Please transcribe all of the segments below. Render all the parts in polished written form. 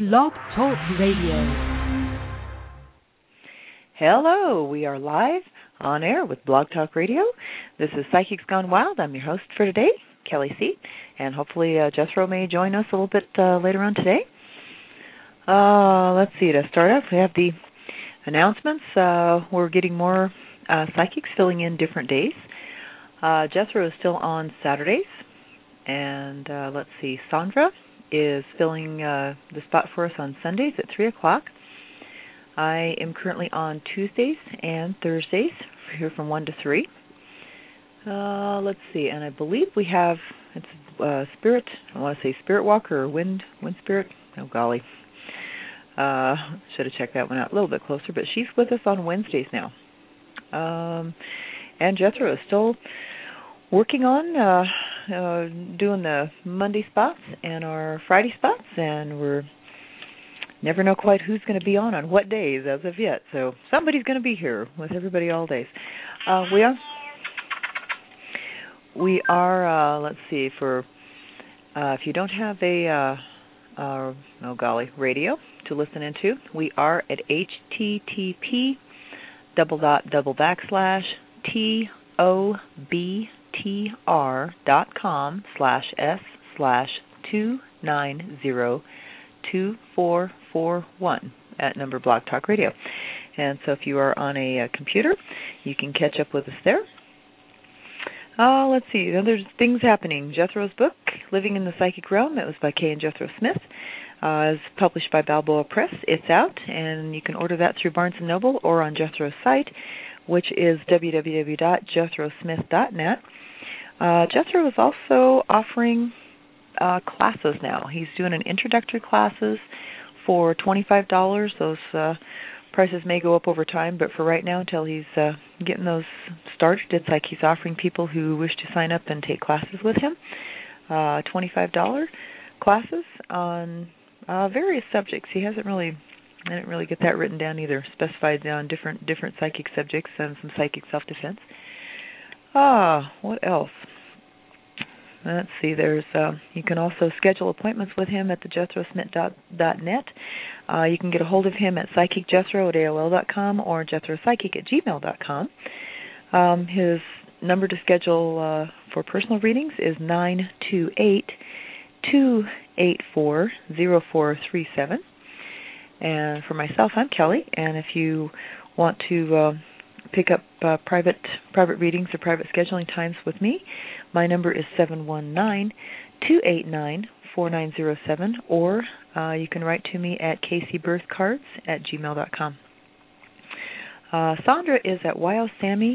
Blog Talk Radio. Hello, we are live on air with Blog Talk Radio. This is Psychics Gone Wild. I'm your host for today, Kelly C. And hopefully Jethro may join us a little bit later on today. Let's see, to start off, we have the announcements. We're getting more psychics filling in different days. Jethro is still on Saturdays. And let's see, Sandra is filling the spot for us on Sundays at 3 o'clock. I am currently on Tuesdays and Thursdays, here from 1 to 3. Let's see, and I believe we have, it's Spirit, I want to say Spirit Walker or Wind Spirit. Oh, golly. Should have checked that one out a little bit closer, but she's with us on Wednesdays now. And Jethro is still working on doing the Monday spots and our Friday spots, and we're never know quite who's going to be on what days as of yet. So somebody's going to be here with everybody all days. We are. Let's see, for if you don't have a radio to listen into, we are at http://tobr/s/2902441 at number Blog Talk Radio. And so if you are on a computer, you can catch up with us there. Let's see. There's things happening. Jethro's book, Living in the Psychic Realm, that was by Kay and Jethro Smith, is published by Balboa Press. It's out, and you can order that through Barnes & Noble or on Jethro's site, which is www.jethrosmith.net. Jethro is also offering classes now. He's doing an introductory classes for $25. Those prices may go up over time, but for right now, until he's getting those started, it's like he's offering people who wish to sign up and take classes with him $25 classes on various subjects. I didn't really get that written down either. Specified on different psychic subjects and some psychic self-defense. What else? Let's see. There's you can also schedule appointments with him at thejethrosmith.net. You can get a hold of him at psychicjethro@AOL.com or jethropsychic@gmail.com. His number to schedule for personal readings is 928-284-0437. And for myself, I'm Kelly. And if you want to pick up private readings or private scheduling times with me, my number is 719-289-4907, or you can write to me at kcbirthcards@gmail.com. Sandra is at YOSAMI.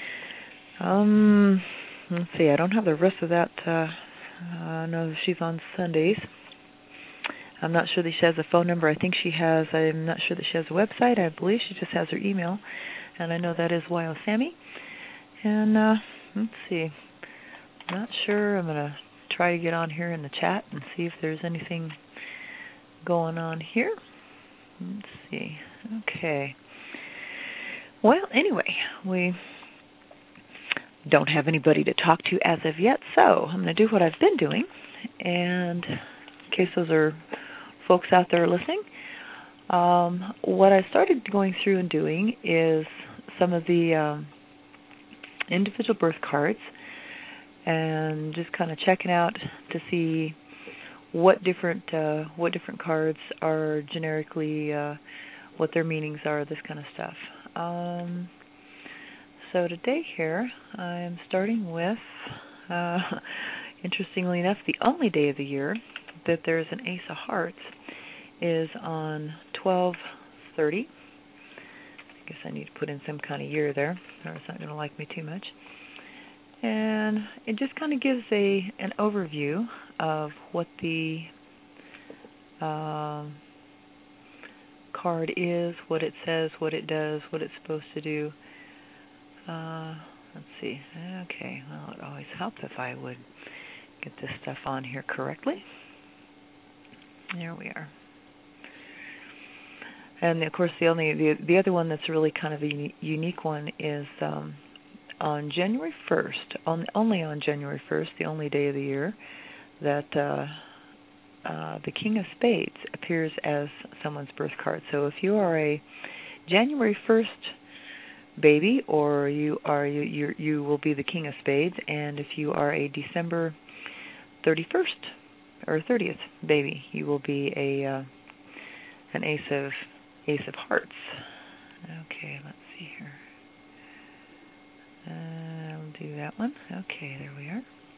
Let's see, I don't have the rest of that. I know she's on Sundays. I'm not sure that she has a phone number. I'm not sure that she has a website. I believe she just has her email. And I know that is YOSAMI. And let's see. I'm not sure. I'm going to try to get on here in the chat and see if there's anything going on here. Let's see. Okay. Well, anyway, we don't have anybody to talk to as of yet, so I'm going to do what I've been doing. And in case those are folks out there listening, what I started going through and doing is some of the individual birth cards and just kind of checking out to see what different cards are generically, what their meanings are, this kind of stuff. So today here, I'm starting with, interestingly enough, the only day of the year that there's an Ace of Hearts is on 12/30. I guess I need to put in some kind of year there, or it's not going to like me too much. And it just kind of gives an overview of what the card is, what it says, what it does, what it's supposed to do. Let's see. Okay, well, it always helps if I would get this stuff on here correctly. There we are. And of course, the other one that's really kind of a unique one is on January 1st. Only on January 1st, the only day of the year that the King of Spades appears as someone's birth card. So if you are a January 1st baby, or you will be the King of Spades, and if you are a December 31st or 30th baby, you will be an Ace of Hearts. Okay, let's see here. I'll do that one. Okay, there we are.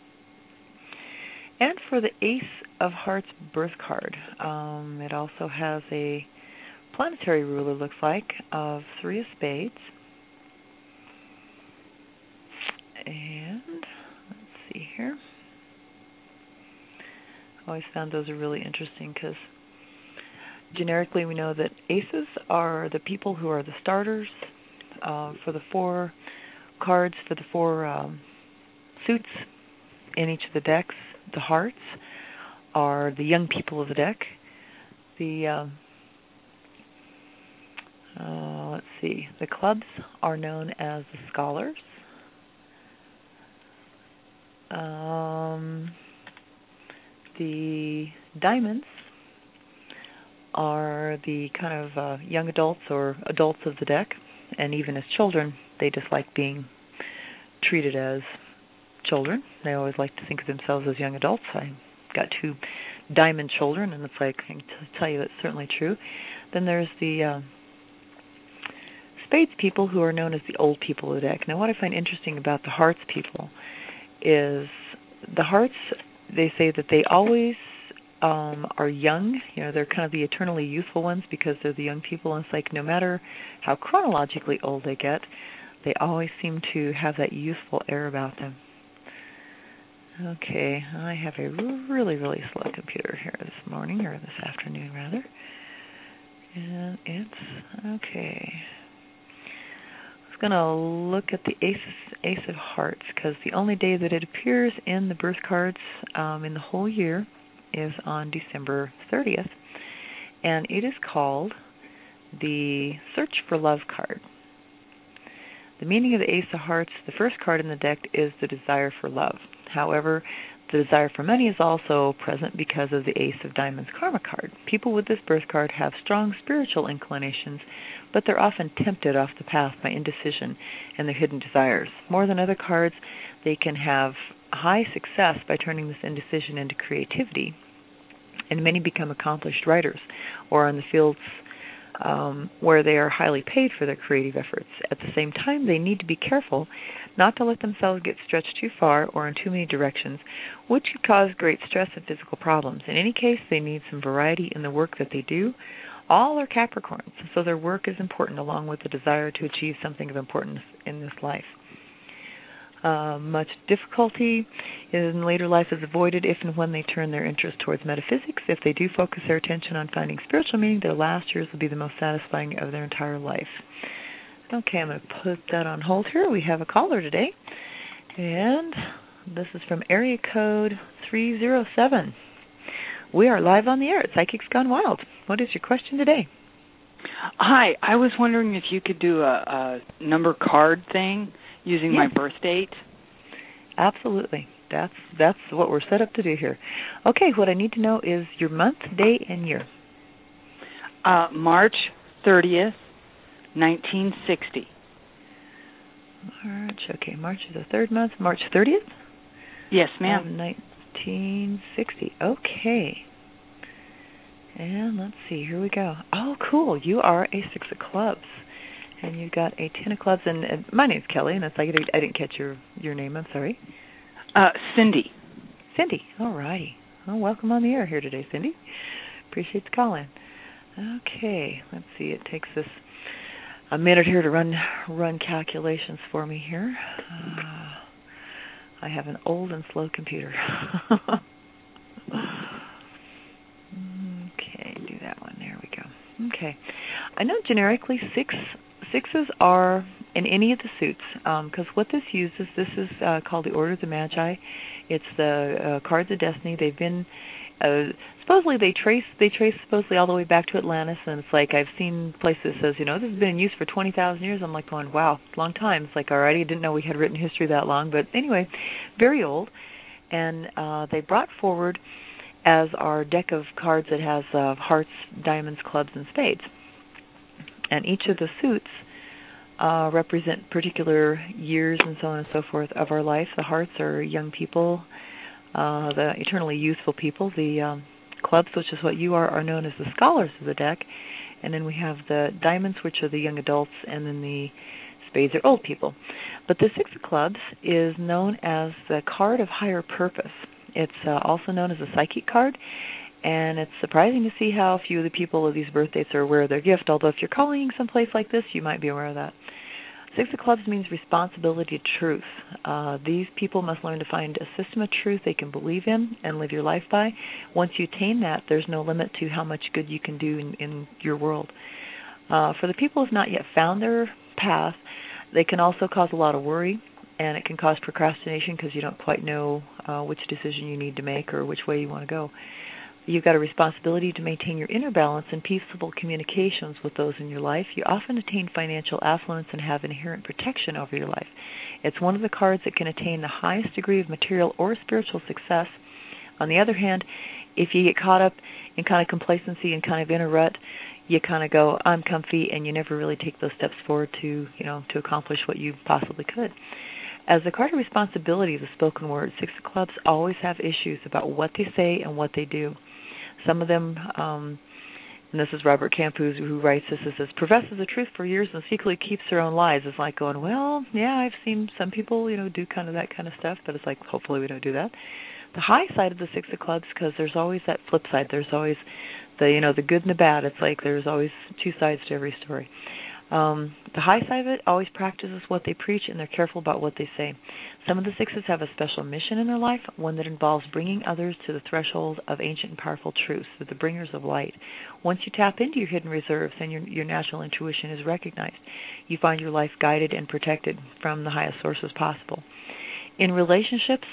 And for the Ace of Hearts birth card, it also has a planetary ruler, looks like, of 3 of Spades. And let's see here. I always found those are really interesting because generically we know that aces are the people who are the starters for the 4 cards, for the 4 suits in each of the decks. The hearts are the young people of the deck. The let's see, the clubs are known as the scholars. The diamonds are the kind of young adults or adults of the deck, and even as children, they dislike being treated as children. They always like to think of themselves as young adults. I got 2 diamond children, and it's like, I can tell you that's certainly true. Then there's the spades people, who are known as the old people of the deck. Now, what I find interesting about the hearts people is the hearts, they say that they always are young. You know, they're kind of the eternally youthful ones because they're the young people. And it's like no matter how chronologically old they get, they always seem to have that youthful air about them. Okay, I have a really, really slow computer here this morning, or this afternoon rather. And it's okay. I was going to look at the Ace of Hearts because the only day that it appears in the birth cards in the whole year is on December 30th, and it is called the Search for Love card. The meaning of the Ace of Hearts, the first card in the deck, is the desire for love. However, the desire for money is also present because of the Ace of Diamonds Karma card. People with this birth card have strong spiritual inclinations, but they're often tempted off the path by indecision and their hidden desires. More than other cards, they can have high success by turning this indecision into creativity, and many become accomplished writers or in the fields where they are highly paid for their creative efforts. At the same time, they need to be careful not to let themselves get stretched too far or in too many directions, which could cause great stress and physical problems. In any case, they need some variety in the work that they do. All are Capricorns, so their work is important along with the desire to achieve something of importance in this life. Much difficulty in later life is avoided if and when they turn their interest towards metaphysics. If they do focus their attention on finding spiritual meaning, their last years will be the most satisfying of their entire life. Okay, I'm going to put that on hold here. We have a caller today, and this is from area code 307. We are live on the air at Psychics Gone Wild. What is your question today? Hi, I was wondering if you could do a number card thing using my birth date. Absolutely. That's what we're set up to do here. Okay, what I need to know is your month, day, and year. March 30th, 1960. March, okay, March is the third month. March 30th? Yes, ma'am. 1960. Okay. And let's see, here we go. Oh, cool. You are a 6 of clubs. And you've got a 10 of clubs. And my name's Kelly, and it's like I didn't catch your name. I'm sorry. Cindy. Cindy. All righty. Well, welcome on the air here today, Cindy. Appreciate the call in. Okay. Let's see. It takes us a minute here to run calculations for me here. I have an old and slow computer. Okay, do that one. There we go. Okay. I know generically sixes are in any of the suits, because what this uses, this is called the Order of the Magi. It's the cards of destiny. They've been supposedly they trace supposedly all the way back to Atlantis, and it's like I've seen places that says, this has been in use for 20,000 years. I'm like going, wow, long time. It's like, alrighty, I didn't know we had written history that long, but anyway, very old. And they brought forward as our deck of cards that has hearts, diamonds, clubs, and spades. And each of the suits represent particular years and so on and so forth of our life. The hearts are young people, the eternally youthful people. The clubs, which is what you are known as the scholars of the deck. And then we have the diamonds, which are the young adults, and then the spades are old people. But the Six of Clubs is known as the card of higher purpose. It's also known as a psychic card, and it's surprising to see how few of the people of these birthdays are aware of their gift, although if you're calling someplace like this, you might be aware of that. Six of Clubs means responsibility to truth. These people must learn to find a system of truth they can believe in and live your life by. Once you attain that, there's no limit to how much good you can do in your world. For the people who have not yet found their path, they can also cause a lot of worry, and it can cause procrastination because you don't quite know which decision you need to make or which way you want to go. You've got a responsibility to maintain your inner balance and peaceful communications with those in your life. You often attain financial affluence and have inherent protection over your life. It's one of the cards that can attain the highest degree of material or spiritual success. On the other hand, if you get caught up in kind of complacency and kind of in a rut, you kind of go, I'm comfy, and you never really take those steps forward to accomplish what you possibly could. As the card of responsibility, the spoken word, Six of Clubs always have issues about what they say and what they do. Some of them, and this is Robert Camp who writes this, it says, professes the truth for years and secretly keeps their own lies. It's like going, well, yeah, I've seen some people, do kind of that kind of stuff, but it's like, hopefully we don't do that. The high side of the Six of Clubs, because there's always that flip side. There's always the good and the bad. It's like there's always two sides to every story. The high side of it always practices what they preach, and they're careful about what they say. Some of the sixes have a special mission in their life, one that involves bringing others to the threshold of ancient and powerful truths. They're the bringers of light. Once you tap into your hidden reserves and your natural intuition is recognized, you find your life guided and protected from the highest sources possible. In relationships,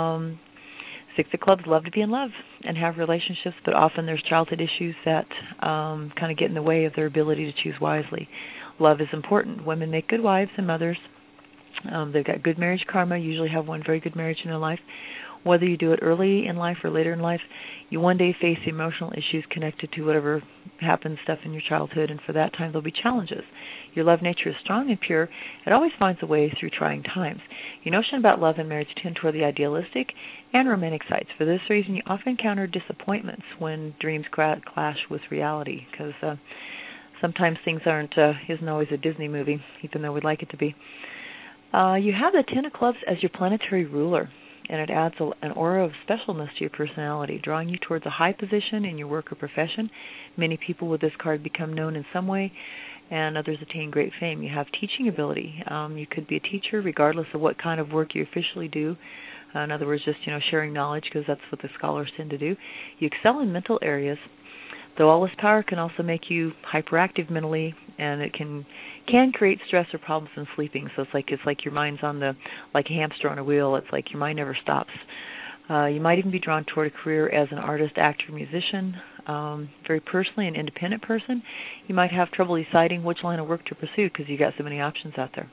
Six of Clubs love to be in love and have relationships, but often there's childhood issues that kind of get in the way of their ability to choose wisely. Love is important. Women make good wives and mothers. They've got good marriage karma, usually have one very good marriage in their life. Whether you do it early in life or later in life, you one day face emotional issues connected to whatever happened stuff in your childhood, and for that time there'll be challenges. Your love nature is strong and pure. It always finds a way through trying times. Your notion about love and marriage tend toward the idealistic and romantic sides. For this reason, you often encounter disappointments when dreams clash with reality, because sometimes things isn't always a Disney movie, even though we'd like it to be. You have the Ten of Clubs as your planetary ruler, and it adds an aura of specialness to your personality, drawing you towards a high position in your work or profession. Many people with this card become known in some way, and others attain great fame. You have teaching ability. You could be a teacher regardless of what kind of work you officially do. In other words, just sharing knowledge, because that's what the scholars tend to do. You excel in mental areas, though all this power can also make you hyperactive mentally, and it can create stress or problems in sleeping. So it's like your mind's like a hamster on a wheel. It's like your mind never stops. You might even be drawn toward a career as an artist, actor, musician. Very personally an independent person. You might have trouble deciding which line of work to pursue because you got so many options out there.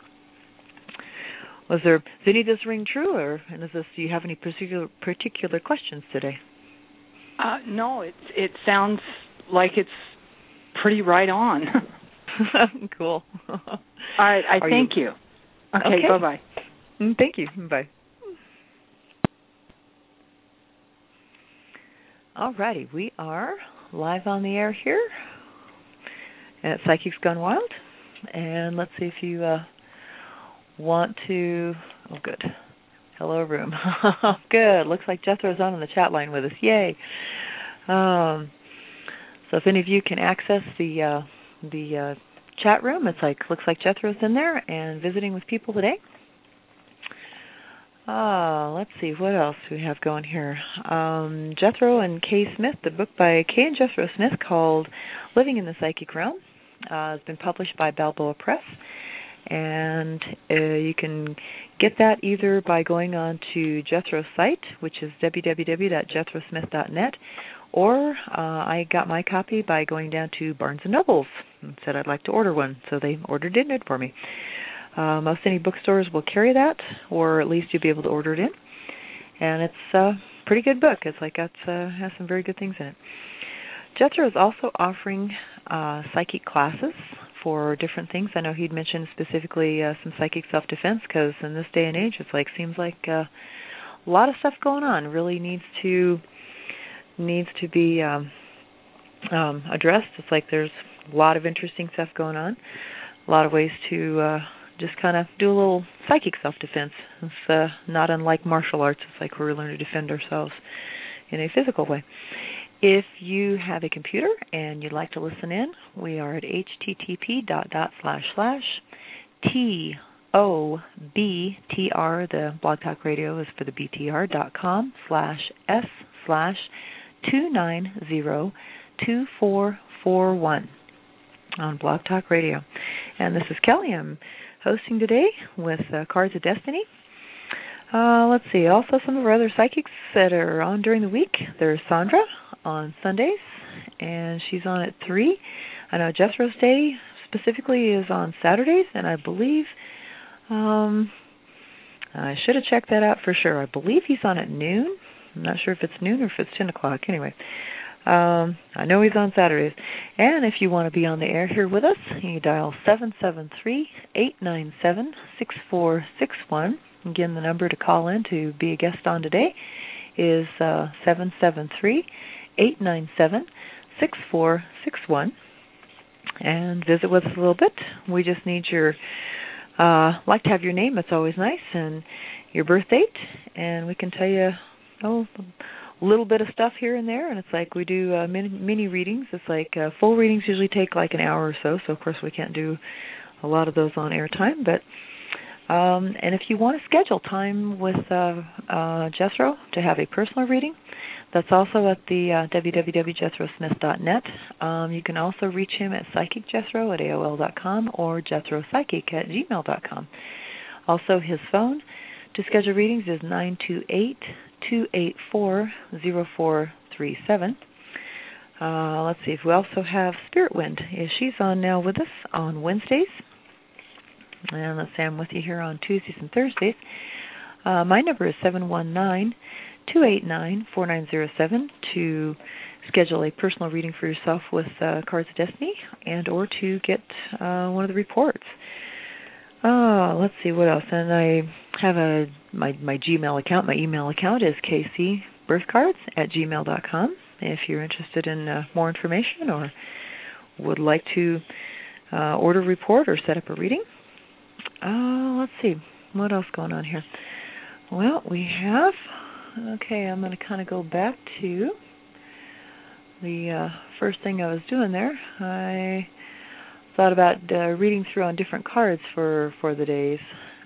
Does any of this ring true, or do you have any particular questions today? No, it sounds like it's pretty right on. Cool. All right, thank you. Okay, bye-bye. Thank you. Bye. All righty, we are live on the air here at Psychics Gone Wild, and let's see if you want to. Oh, good. Hello, room. Good. Looks like Jethro's on the chat line with us. Yay. So if any of you can access the chat room, looks like Jethro's in there and visiting with people today. Let's see, what else we have going here. Jethro and Kay Smith, the book by Kay and Jethro Smith called Living in the Psychic Realm, has been published by Balboa Press. And you can get that either by going on to Jethro's site, which is www.jethrosmith.net, or I got my copy by going down to Barnes & Nobles and said I'd like to order one, so they ordered it for me. Most any bookstores will carry that, or at least you'll be able to order it in. And it's pretty good book. It's like has some very good things in it. Jethro is also offering psychic classes for different things. I know he'd mentioned specifically some psychic self-defense, because in this day and age, it's like seems like a lot of stuff going on. Really needs to be addressed. It's like there's a lot of interesting stuff going on. A lot of ways to just kind of do a little psychic self-defense. It's not unlike martial arts. It's like we learn to defend ourselves in a physical way. If you have a computer and you'd like to listen in, we are at http://TOBTR, the Blog Talk Radio is for the BTR.com/S/2902441 on Blog Talk Radio. And this is Kelly. I'm hosting today with Cards of Destiny. Let's see. Also, some of our other psychics that are on during the week. There's Sandra on Sundays, and she's on at 3. I know Jethro's Day specifically is on Saturdays, and I believe I should have checked that out for sure. I believe he's on at noon. I'm not sure if it's noon or if it's 10 o'clock. Anyway, I know he's on Saturdays. And if you want to be on the air here with us, you dial 773-897-6461. Again, the number to call in to be a guest on today is 773-897-6461. And visit with us a little bit. We just need your, like to have your name, it's always nice, and your birth date, and we can tell you a little bit of stuff here and there. And it's like we do mini readings. It's like full readings usually take like an hour or so, of course we can't do a lot of those on air time, but and if you want to schedule time with Jethro to have a personal reading, that's also at the www.jethrosmith.net. You can also reach him at psychicjethro@aol.com or jethropsychic@gmail.com. Also, his phone to schedule readings is 928-284-0437. Let's see. We also have Spirit Wind. She's on now with us on Wednesdays. And let's say I'm with you here on Tuesdays and Thursdays. My number is 719-289-4907 to schedule a personal reading for yourself with Cards of Destiny and or to get one of the reports. Let's see what else. And I have my Gmail account. My email account is kcbirthcards@gmail.com. If you're interested in more information or would like to order a report or set up a reading. Let's see. What else going on here? Well, we have... Okay, I'm going to kind of go back to the first thing I was doing there. I thought about reading through on different cards for the days.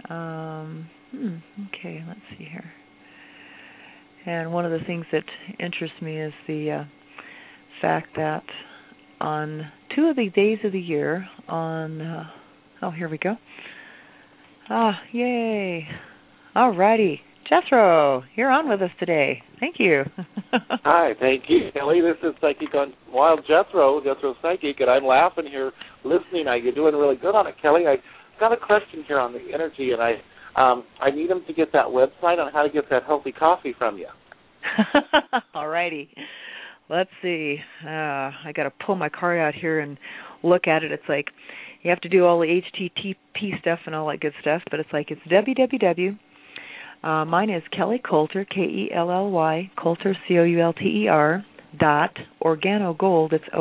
Okay, let's see here. And one of the things that interests me is the fact that on 2 of the days of the year, on... here we go. Yay. All righty. Jethro, you're on with us today. Thank you. Hi, thank you, Kelly. This is Psychic on Wild Jethro Psychic, and I'm laughing here listening. You're doing really good on it, Kelly. I got a question here on the energy, and I need them to get that website on how to get that healthy coffee from you. All righty. Let's see. I got to pull my card out here and look at it. It's like you have to do all the HTTP stuff and all that good stuff, but it's like it's www. Mine is Kelly Coulter, Kelly, Coulter, COULTER, .organogold, it's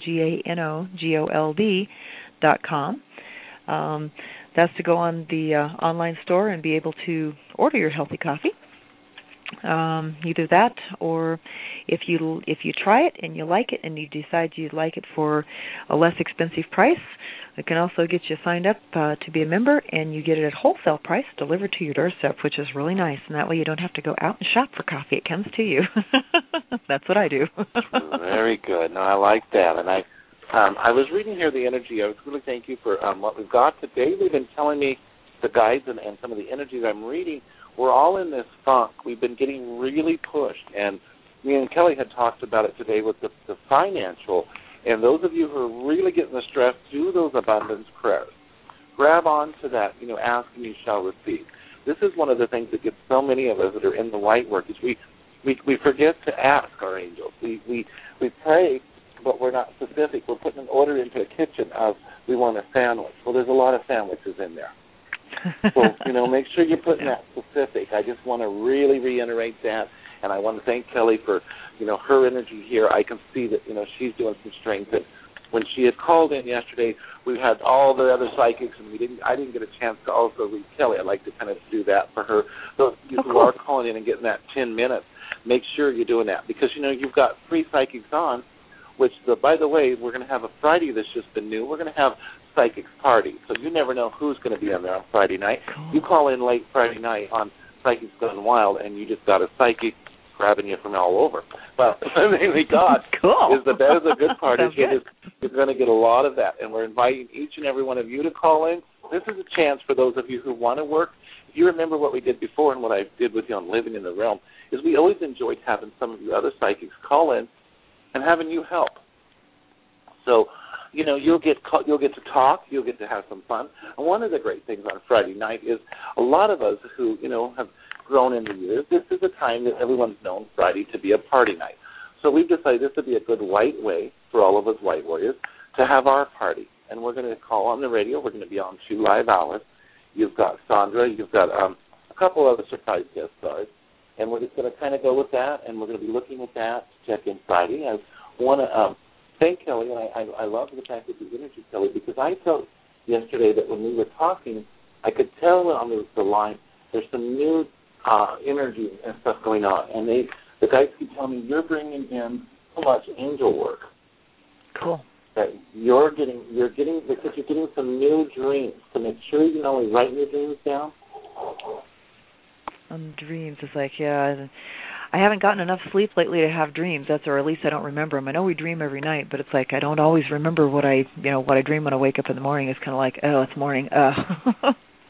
ORGANOGOLD.com. That's to go on the online store and be able to order your healthy coffee. Either that, or if you try it and you like it and you decide you'd like it for a less expensive price, it can also get you signed up to be a member, and you get it at wholesale price delivered to your doorstep, which is really nice. And that way you don't have to go out and shop for coffee. It comes to you. That's what I do. Very good. No, I like that. And I was reading here the energy. I was really thank you for what we've got today. They've been telling me the guides and some of the energies I'm reading. We're all in this funk. We've been getting really pushed. And me and Kelly had talked about it today with the financial. And those of you who are really getting the stress, do those abundance prayers. Grab on to that, ask and you shall receive. This is one of the things that gets so many of us that are in the light work is we we forget to ask our angels. We pray, but we're not specific. We're putting an order into a kitchen of we want a sandwich. Well, there's a lot of sandwiches in there. So, make sure you're putting that specific. I just want to really reiterate that, and I want to thank Kelly for, her energy here. I can see that, she's doing some strength. And when she had called in yesterday, we had all the other psychics, and I didn't get a chance to also read Kelly. I'd like to kind of do that for her. So if you are calling in and getting that 10 minutes, make sure you're doing that because, you've got 3 psychics on, which, by the way, we're going to have a Friday that's just been new. We're going to have Psychics Party, so you never know who's going to be on there on Friday night. Cool. You call in late Friday night on Psychics Gone Wild, and you just got a psychic grabbing you from all over. Well, mainly God cool. is the best of the good party. You're going to get a lot of that, and we're inviting each and every one of you to call in. This is a chance for those of you who want to work. If you remember what we did before and what I did with you on Living in the Realm, is we always enjoyed having some of you other psychics call in and having you help. So, you'll get to talk, you'll get to have some fun. And one of the great things on Friday night is a lot of us who, have grown in the years, this is a time that everyone's known Friday to be a party night. So we've decided this would be a good white way for all of us white warriors to have our party. And we're going to call on the radio. We're going to be on 2 live hours. You've got Sandra. You've got a couple other surprise guest stars. And we're just going to kind of go with that, and we're going to be looking at that to check in Friday. I want to thank Kelly, and I love the fact that you interviewed Kelly, because I felt yesterday that when we were talking, I could tell on the line there's some new energy and stuff going on. And the guys keep telling me, you're bringing in so much angel work. Cool. That you're getting because you're getting some new dreams. To make sure you not only write your dreams down. Dreams is like, I haven't gotten enough sleep lately to have dreams. Or at least I don't remember them. I know we dream every night, but it's like I don't always remember what I dream when I wake up in the morning. It's kind of like, oh, it's morning. And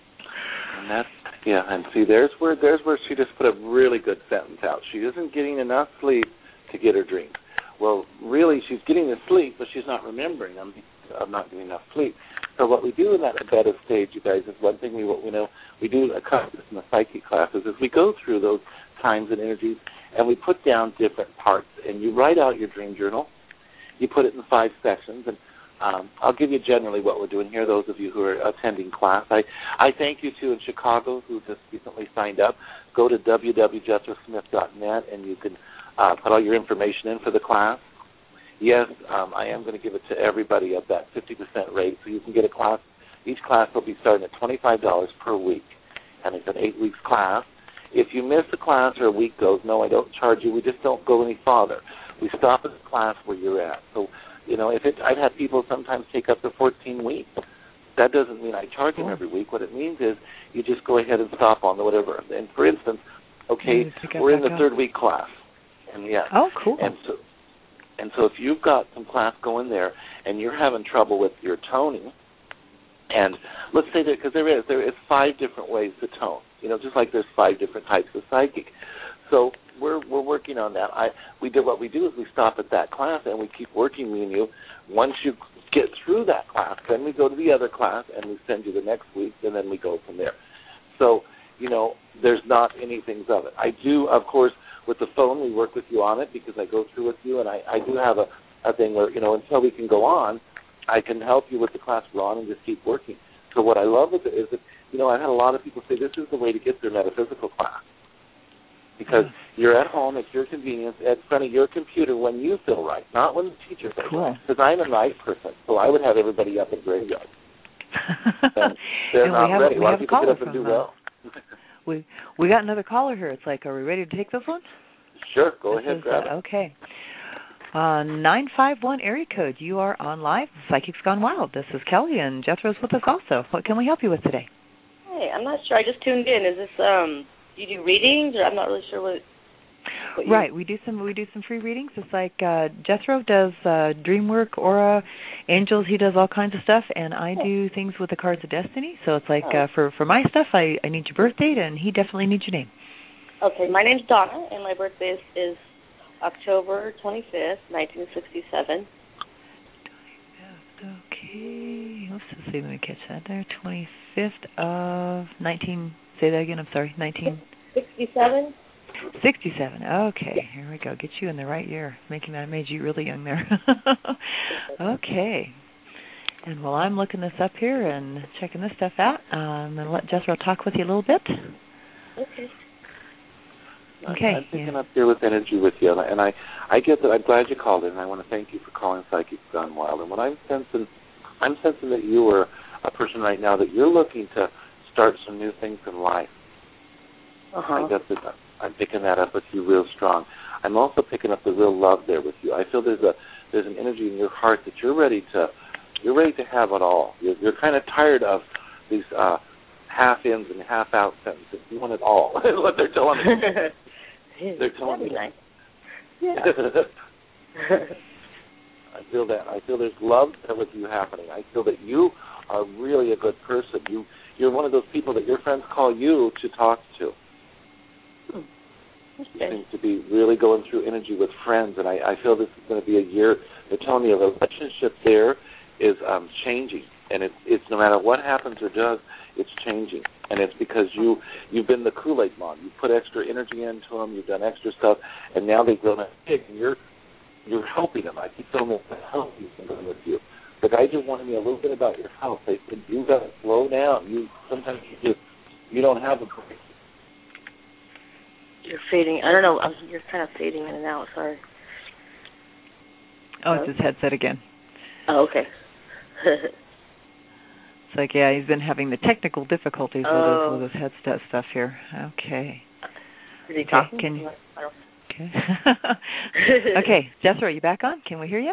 that's and see, there's where she just put a really good sentence out. She isn't getting enough sleep to get her dreams. Well, really, she's getting the sleep, but she's not remembering them. I'm not getting enough sleep. So what we do in that beta stage, you guys, is one thing we do a couple in the psychic classes is we go through those times and energies, and we put down different parts. And you write out your dream journal. You put it in 5 sections, and I'll give you generally what we're doing here, those of you who are attending class. I thank you, too, in Chicago, who just recently signed up. Go to www.jethrosmith.net, and you can put all your information in for the class. Yes, I am going to give it to everybody at that 50% rate, so you can get a class. Each class will be starting at $25 per week, and it's an 8-week class. If you miss a class or a week goes, no, I don't charge you. We just don't go any farther. We stop at the class where you're at. So, I've had people sometimes take up to 14 weeks. That doesn't mean I charge them every week. What it means is you just go ahead and stop on the whatever. And for instance, we're in the 3rd week class. And oh, cool. And so if you've got some class going there and you're having trouble with your toning, and let's say that, because there is 5 different ways to tone, just like there's 5 different types of psychic. So we're working on that. What we do is we stop at that class and we keep working me and you. Once you get through that class, then we go to the other class and we send you the next week, and then we go from there. So, there's not anything of it. I do, of course, with the phone, we work with you on it because I go through with you, and I do have a thing where, until we can go on, I can help you with the class we're on and just keep working. So what I love with it is that, I've had a lot of people say this is the way to get their metaphysical class. Because you're at home at your convenience, at front of your computer when you feel right, not when the teacher feels right. Because I'm a night person, so I would have everybody up at graveyard. And they're not ready. A lot of people get up and do well. We got another caller here. It's like, are we ready to take this one? Sure, go ahead, grab it. Okay. 951 area code. You are on live. Psychics Gone Wild. This is Kelly, and Jethro's with us also. What can we help you with today? Hey, I'm not sure. I just tuned in. Is this do you do readings, or I'm not really sure what right, we do some free readings. It's like Jethro does dream work, aura, angels. He does all kinds of stuff, and I do things with the cards of destiny. So it's like for my stuff, I need your birth date, and he definitely needs your name. Okay, my name's Donna, and my birthday is October 25th, 1967. Okay, let's see. Let me catch that there. 25th of 19. Say that again. I'm sorry. 1967. 67. Okay, here we go. Get you in the right year. Made you really young there. Okay. And while I'm looking this up here and checking this stuff out, I'm going to let Jethro talk with you a little bit. Okay. Okay. I'm picking up here with energy with you, and I get that. I'm glad you called in, and I want to thank you for calling Psychic Gone Wild. And what I'm sensing that you are a person right now that you're looking to start some new things in life. I get that. I'm picking that up with you real strong. I'm also picking up the real love there with you. I feel there's an energy in your heart that you're ready to have it all. You're kind of tired of these half ins and half out sentences. You want it all. Is what they're telling me. They're telling me. Nice. Yeah. I feel that. I feel there's love there with you happening. I feel that you are really a good person. You're one of those people that your friends call you to talk to. You seem to be really going through energy with friends, and I feel this is going to be a year. They're telling me a relationship there is changing, and it's no matter what happens or does, it's changing, and it's because you've been the Kool-Aid mom. You put extra energy into them. You've done extra stuff, and now they've grown up big, and you're helping them. I keep feeling the help you've been doing with you. The guys are wanting me a little bit about your health. They said you got to slow down. Sometimes you don't have a break. You're fading. I don't know. You're kind of fading in and out. Sorry. Oh, it's his headset again. Oh, okay. It's like, yeah, he's been having the technical difficulties with his headset stuff here. Okay. Is he talking? Okay. Okay, Jethro, are you back on? Can we hear you?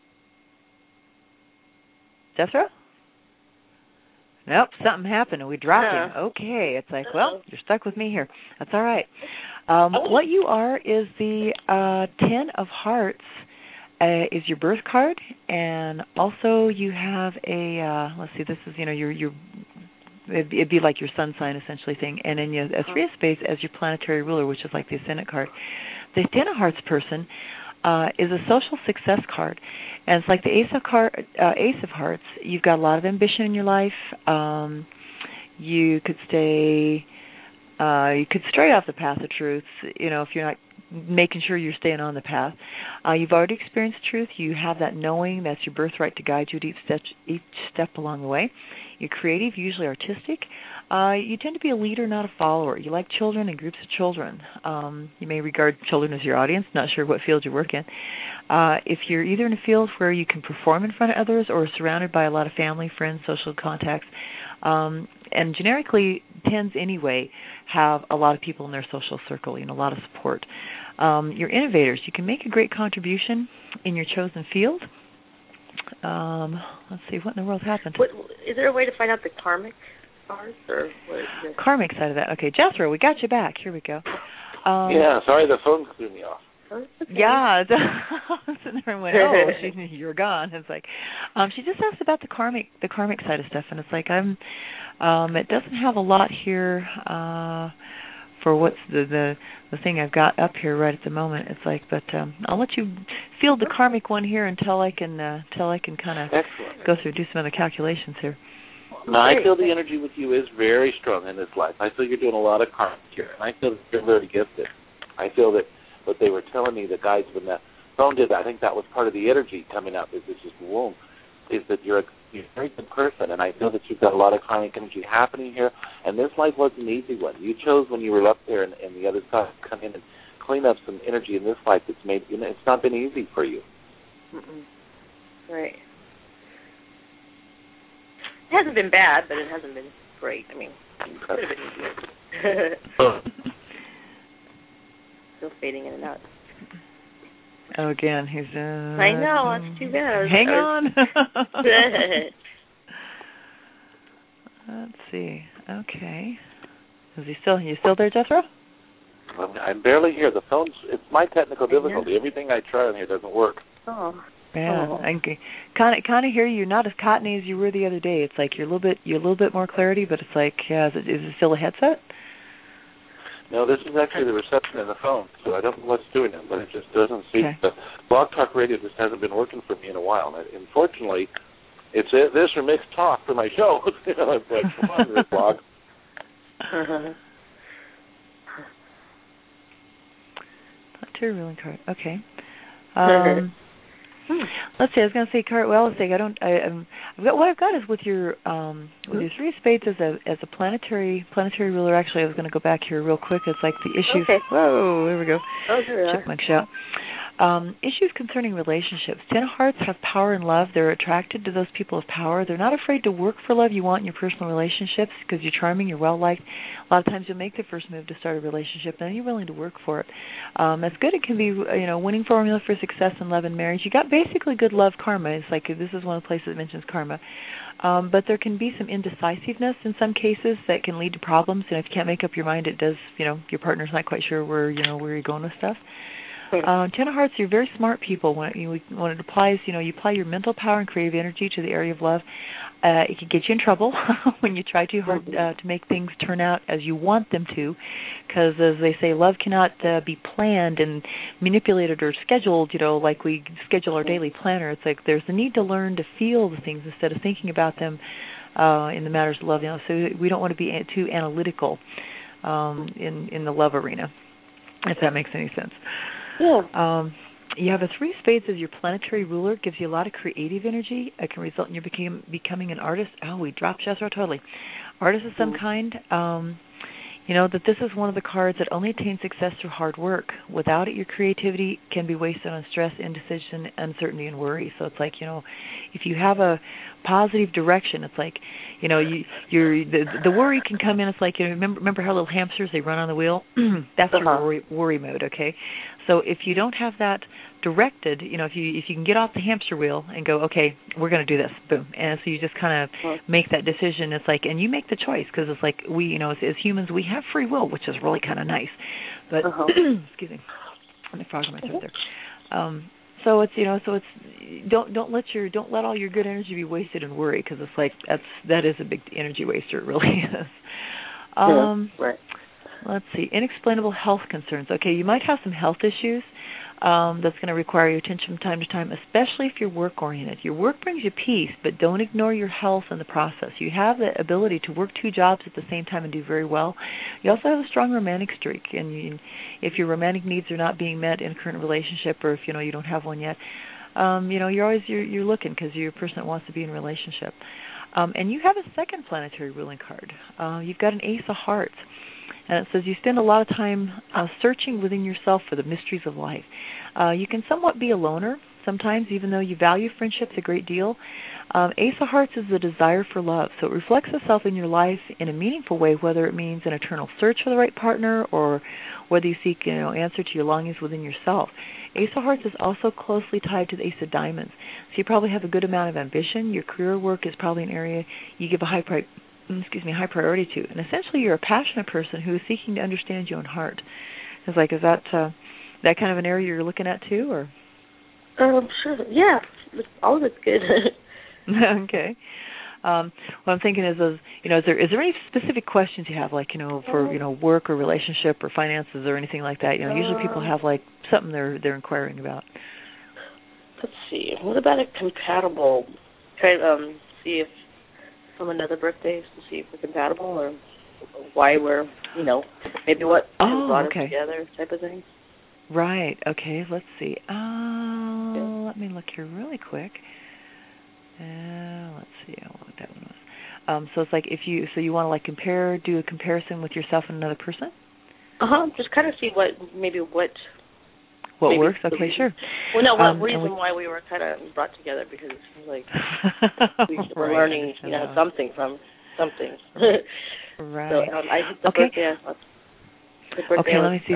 Jethro? Nope, something happened and we dropped him. Okay, it's like, well, you're stuck with me here. That's all right. What you are is the 10 of Hearts is your birth card, and also you have a, let's see, this is, it'd be like your sun sign essentially thing, and then you have a 3 of Spades as your planetary ruler, which is like the Ascendant card. The 10 of Hearts person is a social success card, and it's like the Ace of Hearts. You've got a lot of ambition in your life. You could stray off the path of truth, if you're not making sure you're staying on the path. You've already experienced truth. You have that knowing. That's your birthright to guide you at each step along the way. You're creative, usually artistic. You tend to be a leader, not a follower. You like children and groups of children. You may regard children as your audience, not sure what field you work in. If you're either in a field where you can perform in front of others or surrounded by a lot of family, friends, social contacts, and generically, 10s anyway have a lot of people in their social circle, a lot of support. You're innovators. You can make a great contribution in your chosen field. Let's see, what in the world happened? Is there a way to find out the karmic stars? Or what is this? Karmic side of that. Okay, Jethro, we got you back. Here we go. Yeah, sorry, the phone threw me off. Okay. Yeah, sitting there and went, you're gone. It's like, she just asked about the karmic side of stuff, and it's like it doesn't have a lot here for what's the thing I've got up here right at the moment. It's like, but I'll let you field the karmic one here until I can kind of go through, do some other calculations here. No, I feel the energy with you is very strong in this life. I feel you're doing a lot of karmic here, and I feel that you're very gifted. I feel that what they were telling me, the guys when that phone did that, I think that was part of the energy coming up, is just womb, is that you're a very good person, and I feel that you've got a lot of karmic energy happening here, and this life wasn't an easy one. You chose when you were up there and the other side to come in and clean up some energy in this life that's made, it's not been easy for you. Mm-mm. Right. It hasn't been bad, but it hasn't been great. I mean, it could have been easier. Still fading in and out. Oh, again, he's... I know, that's too bad. Hang on. Let's see. Okay. You still there, Jethro? I'm barely here. The phone's... It's my technical difficulty. Everything I try on here doesn't work. Oh. Yeah, I kind of hear you. Not as cottony as you were the other day. It's like you're a little bit more clarity, but it's like, is it still a headset? No, this is actually the reception in the phone, so I don't know what's doing it, but it just doesn't seem. Okay. The Blog Talk Radio just hasn't been working for me in a while. And unfortunately, it's this or mixed talk for my show. It's like, come on, Blog. planetary ruling card. Okay. Let's see. I was going to say card. Well, let's see. I've got what I've got is with your three of spades as a planetary ruler. Actually, I was going to go back here real quick. It's like the issues. Okay. Whoa, there we go. Oh, there Chipmunk shout. Issues concerning relationships. Ten of Hearts have power and love. They're attracted to those people of power. They're not afraid to work for love you want in your personal relationships because you're charming, you're well-liked. A lot of times you'll make the first move to start a relationship, and then you're willing to work for it. That's good. It can be, winning formula for success in love and marriage. You got basically good love karma. It's like this is one of the places that mentions karma. But there can be some indecisiveness in some cases that can lead to problems, and if you can't make up your mind, it does, your partner's not quite sure where you're going with stuff. Ten of Hearts, you're very smart people. When it applies, you apply your mental power and creative energy to the area of love. It can get you in trouble when you try too hard to make things turn out as you want them to, because as they say, love cannot be planned and manipulated or scheduled, like we schedule our daily planner. It's like there's the need to learn to feel the things instead of thinking about them in the matters of love. So we don't want to be too analytical in the love arena, if that makes any sense. Yeah. You have a three of spades as your planetary ruler. Gives you a lot of creative energy. It can result in you becoming an artist. Oh, we dropped Jezreel totally. Artist of some kind. That this is one of the cards that only attains success through hard work. Without it, your creativity can be wasted on stress, indecision, uncertainty, and worry. So it's like, if you have a positive direction, it's like, the worry can come in. It's like, remember how little hamsters, they run on the wheel? That's your worry mode, okay? So if you don't have that directed, if you can get off the hamster wheel and go, okay, we're going to do this, boom. And so you just kind of make that decision. It's like, and you make the choice because it's like we, as humans, we have free will, which is really kind of nice. But excuse me, and the frog in my throat there. So it's don't let all your good energy be wasted in worry, because it's like that is a big energy waster. It really is. Right. Let's see. Inexplainable health concerns. Okay, you might have some health issues that's going to require your attention from time to time, especially if you're work-oriented. Your work brings you peace, but don't ignore your health in the process. You have the ability to work two jobs at the same time and do very well. You also have a strong romantic streak, and if your romantic needs are not being met in a current relationship, or if you don't have one yet, you're looking because you're a person that wants to be in a relationship. And you have a second planetary ruling card. You've got an Ace of Hearts. And it says you spend a lot of time searching within yourself for the mysteries of life. You can somewhat be a loner sometimes, even though you value friendships a great deal. Ace of Hearts is the desire for love, so it reflects itself in your life in a meaningful way, whether it means an eternal search for the right partner or whether you seek answer to your longings within yourself. Ace of Hearts is also closely tied to the Ace of Diamonds, so you probably have a good amount of ambition. Your career work is probably an area you give a high priority to, and essentially you're a passionate person who is seeking to understand your own heart. Is that that kind of an area you're looking at too, or? Sure. Yeah, all of it's good. Okay. What I'm thinking is there any specific questions you have, like for work or relationship or finances or anything like that? Usually people have like something they're inquiring about. Let's see. What about a compatible? See if from another birthdays to see if we're compatible, or why we're, maybe what brought us together, type of thing. Right. Okay. Let's see. Let me look here really quick. Let's see what that one was. So it's like you want to like do a comparison with yourself and another person? Just kind of see what works. Okay, sure. Well, no, what reason why we were kind of brought together, because like we were learning, something from something. Right. So I hit the birthday. Okay, let me see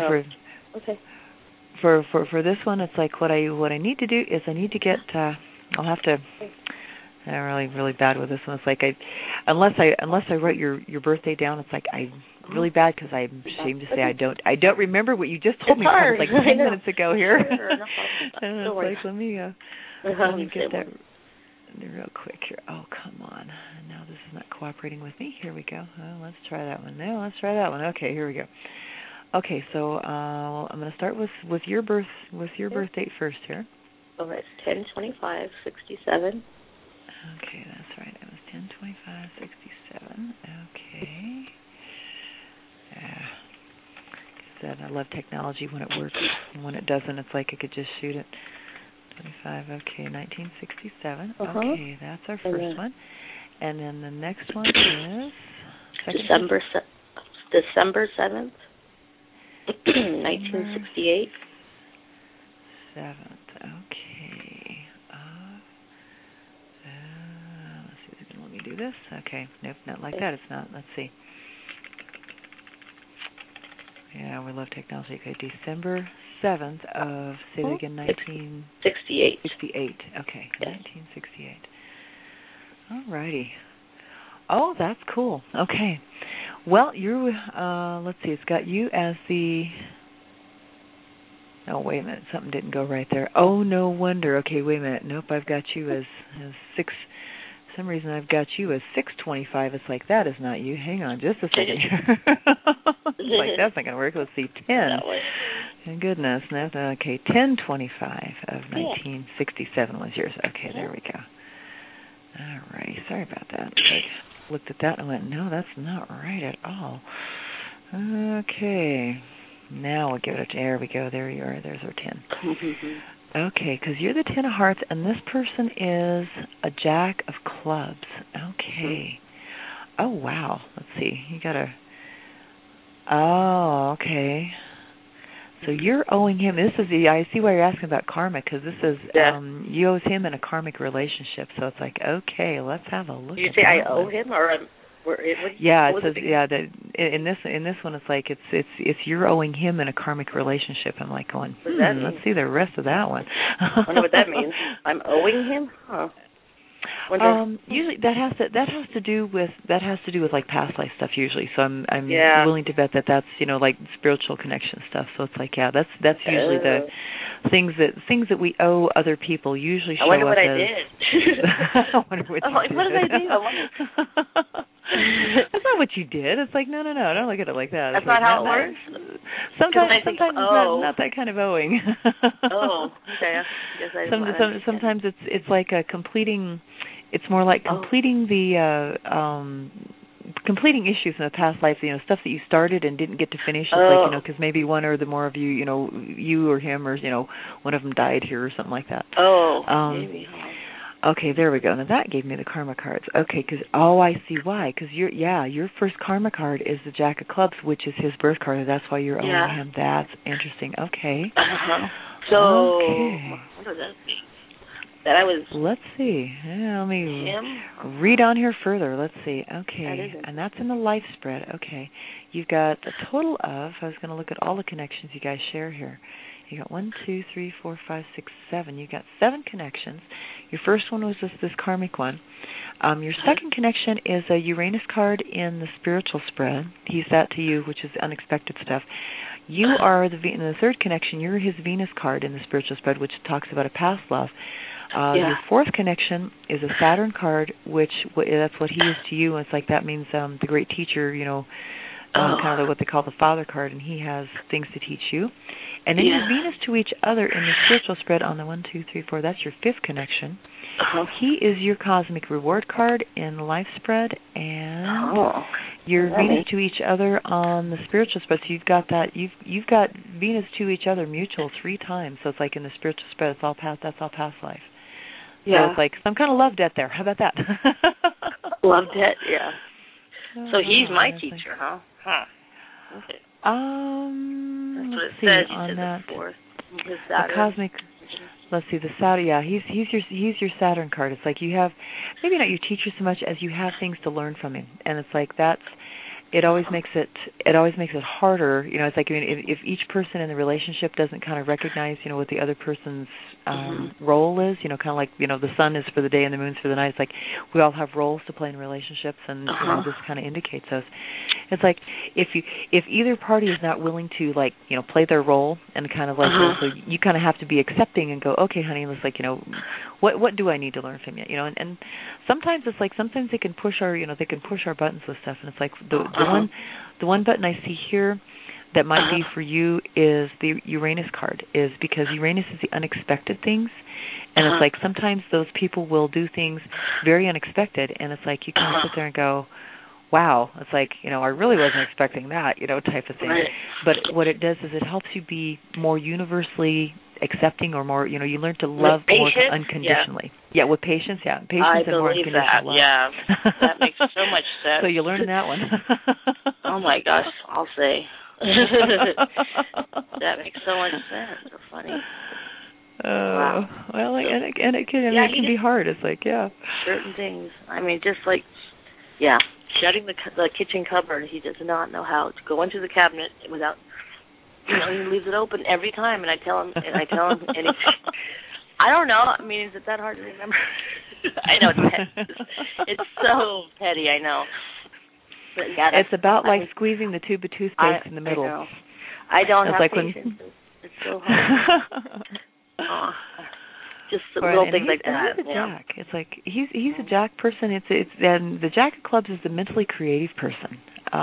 for this one. It's like what I need to do is I need to get. I'll have to. I'm really bad with this one. It's like unless I write your birthday down, it's like I'm really bad because I'm ashamed to say I don't remember what you just told me. It was like 10 minutes ago here. Sure, and it's like let me get that real quick here. Oh, come on! Now this is not cooperating with me. Here we go. Let's try that one. No, let's try that one. Okay, here we go. Okay, so I'm going to start with your birth date first here. Oh, it's 10/25/67. Okay, that's right. It was 10/25/67. Okay. said, I love technology when it works, and when it doesn't, it's like I could just shoot it. 25, okay, 1967. Okay, that's our first one. And then the next one is... December 7th, 1968. 7th, okay. Let's see if it's going to let me do this. Okay, nope, not like that. It's not. Let's see. Yeah, we love technology. Okay, December 7th of, say it again, 1968. 68, okay, yes. 1968. All righty. Oh, that's cool. Okay. Well, you're, let's see, it's got you as the, oh, wait a minute, something didn't go right there. Oh, no wonder. Okay, wait a minute. Nope, I've got you as 6, for some reason I've got you as 625. It's like, that is not you. Hang on just a second here. It's like, that's not going to work. Let's see, 10. Thank goodness. Okay, 1025 of 1967 was yours. Okay, there we go. All right. Sorry about that. I looked at that and went, no, that's not right at all. Okay. Now we'll give it a, there we go. There you are. There's our 10. Okay, because you're the 10 of hearts, and this person is a jack of clubs. Okay. Oh, wow. Let's see. You got a, oh, okay. So you're owing him. This is the. I see why you're asking about karma, because this is you owe him in a karmic relationship. So it's like, okay, let's have a look. You say I owe him, or yeah, it says that in this one it's like it's you're owing him in a karmic relationship. I'm like going, let's see the rest of that one. I wonder what that means. I'm owing him. Huh. Usually that has to do with like past life stuff usually. So I'm willing to bet that's like spiritual connection stuff. So it's like that's usually the things that we owe other people usually show up as. I wonder what I did. I wonder what you did. What did I do? That's not what you did. It's like no, don't look at it like that. That's not how it works. Sometimes it's not that kind of owing. Oh, okay. Sometimes it's like completing. It's more like completing the completing issues in the past life. Stuff that you started and didn't get to finish. It's like because maybe one or the more of you, you or him or one of them died here or something like that. Maybe. Okay, there we go. Now that gave me the karma cards. Okay, because I see why. Because your first karma card is the Jack of Clubs, which is his birth card. That's why you're owing him. That's interesting. Okay. So what does that mean? That I was. Let's see. Let me read on here further. Let's see. Okay, and that's in the life spread. Okay, you've got a total of. I was going to look at all the connections you guys share here. You got 1, 2, 3, 4, 5, 6, 7. You got 7 connections. Your first one was this karmic one. Your second connection is a Uranus card in the spiritual spread. He's that to you, which is unexpected stuff. You are in the third connection. You're his Venus card in the spiritual spread, which talks about a past love. Your fourth connection is a Saturn card, which that's what he is to you. And it's like that means the great teacher, kind of like what they call the father card, and he has things to teach you. And then your Venus to each other in the spiritual spread on the 1, 2, 3, 4. That's your fifth connection. He is your cosmic reward card in the life spread, and your Venus to each other on the spiritual spread. So you've got that. You've got Venus to each other mutual 3 times. So it's like in the spiritual spread, it's all past. That's all past life. So it's like some kind of love debt there. How about that? Love debt, yeah. So he's my teacher, huh? Okay. That's what it says on that. The cosmic. Let's see, the Saturn. Yeah, he's your Saturn card. It's like you have maybe not your teacher so much as you have things to learn from him, and it's like that's. It always makes it harder. It's like if each person in the relationship doesn't kind of recognize what the other person's role is. Kind of like the sun is for the day and the moon's for the night. It's like we all have roles to play in relationships, and this kind of indicates those. It's like if either party is not willing to play their role and kind of so you kind of have to be accepting and go, okay, honey, let's what do I need to learn from you? And sometimes it's like sometimes they can push our buttons with stuff, and it's like the one button I see here that might be for you is the Uranus card, is because Uranus is the unexpected things, and it's like sometimes those people will do things very unexpected, and it's like you kind of sit there and go, wow, it's like, I really wasn't expecting that, type of thing. Right. But what it does is it helps you be more universally accepting, or more, you learn to love more unconditionally. Yeah, with patience, patience and more unconditional love. Yeah, that makes so much sense. So you learned that one. Oh my gosh, I'll say. That makes so much sense. So funny. Wow. Well, and it can be hard. It's like, certain things. I mean, just like, shutting the kitchen cupboard. He does not know how to go into the cabinet without, he leaves it open every time. And I tell him, and I don't know. I mean, is it that hard to remember? I know it's so petty. I know. But it's about like squeezing the tube of toothpaste in the middle. I don't have like patience. It's so hard. Just little things like that. He's a Jack. It's like he's a Jack person. And the Jack of Clubs is the mentally creative person.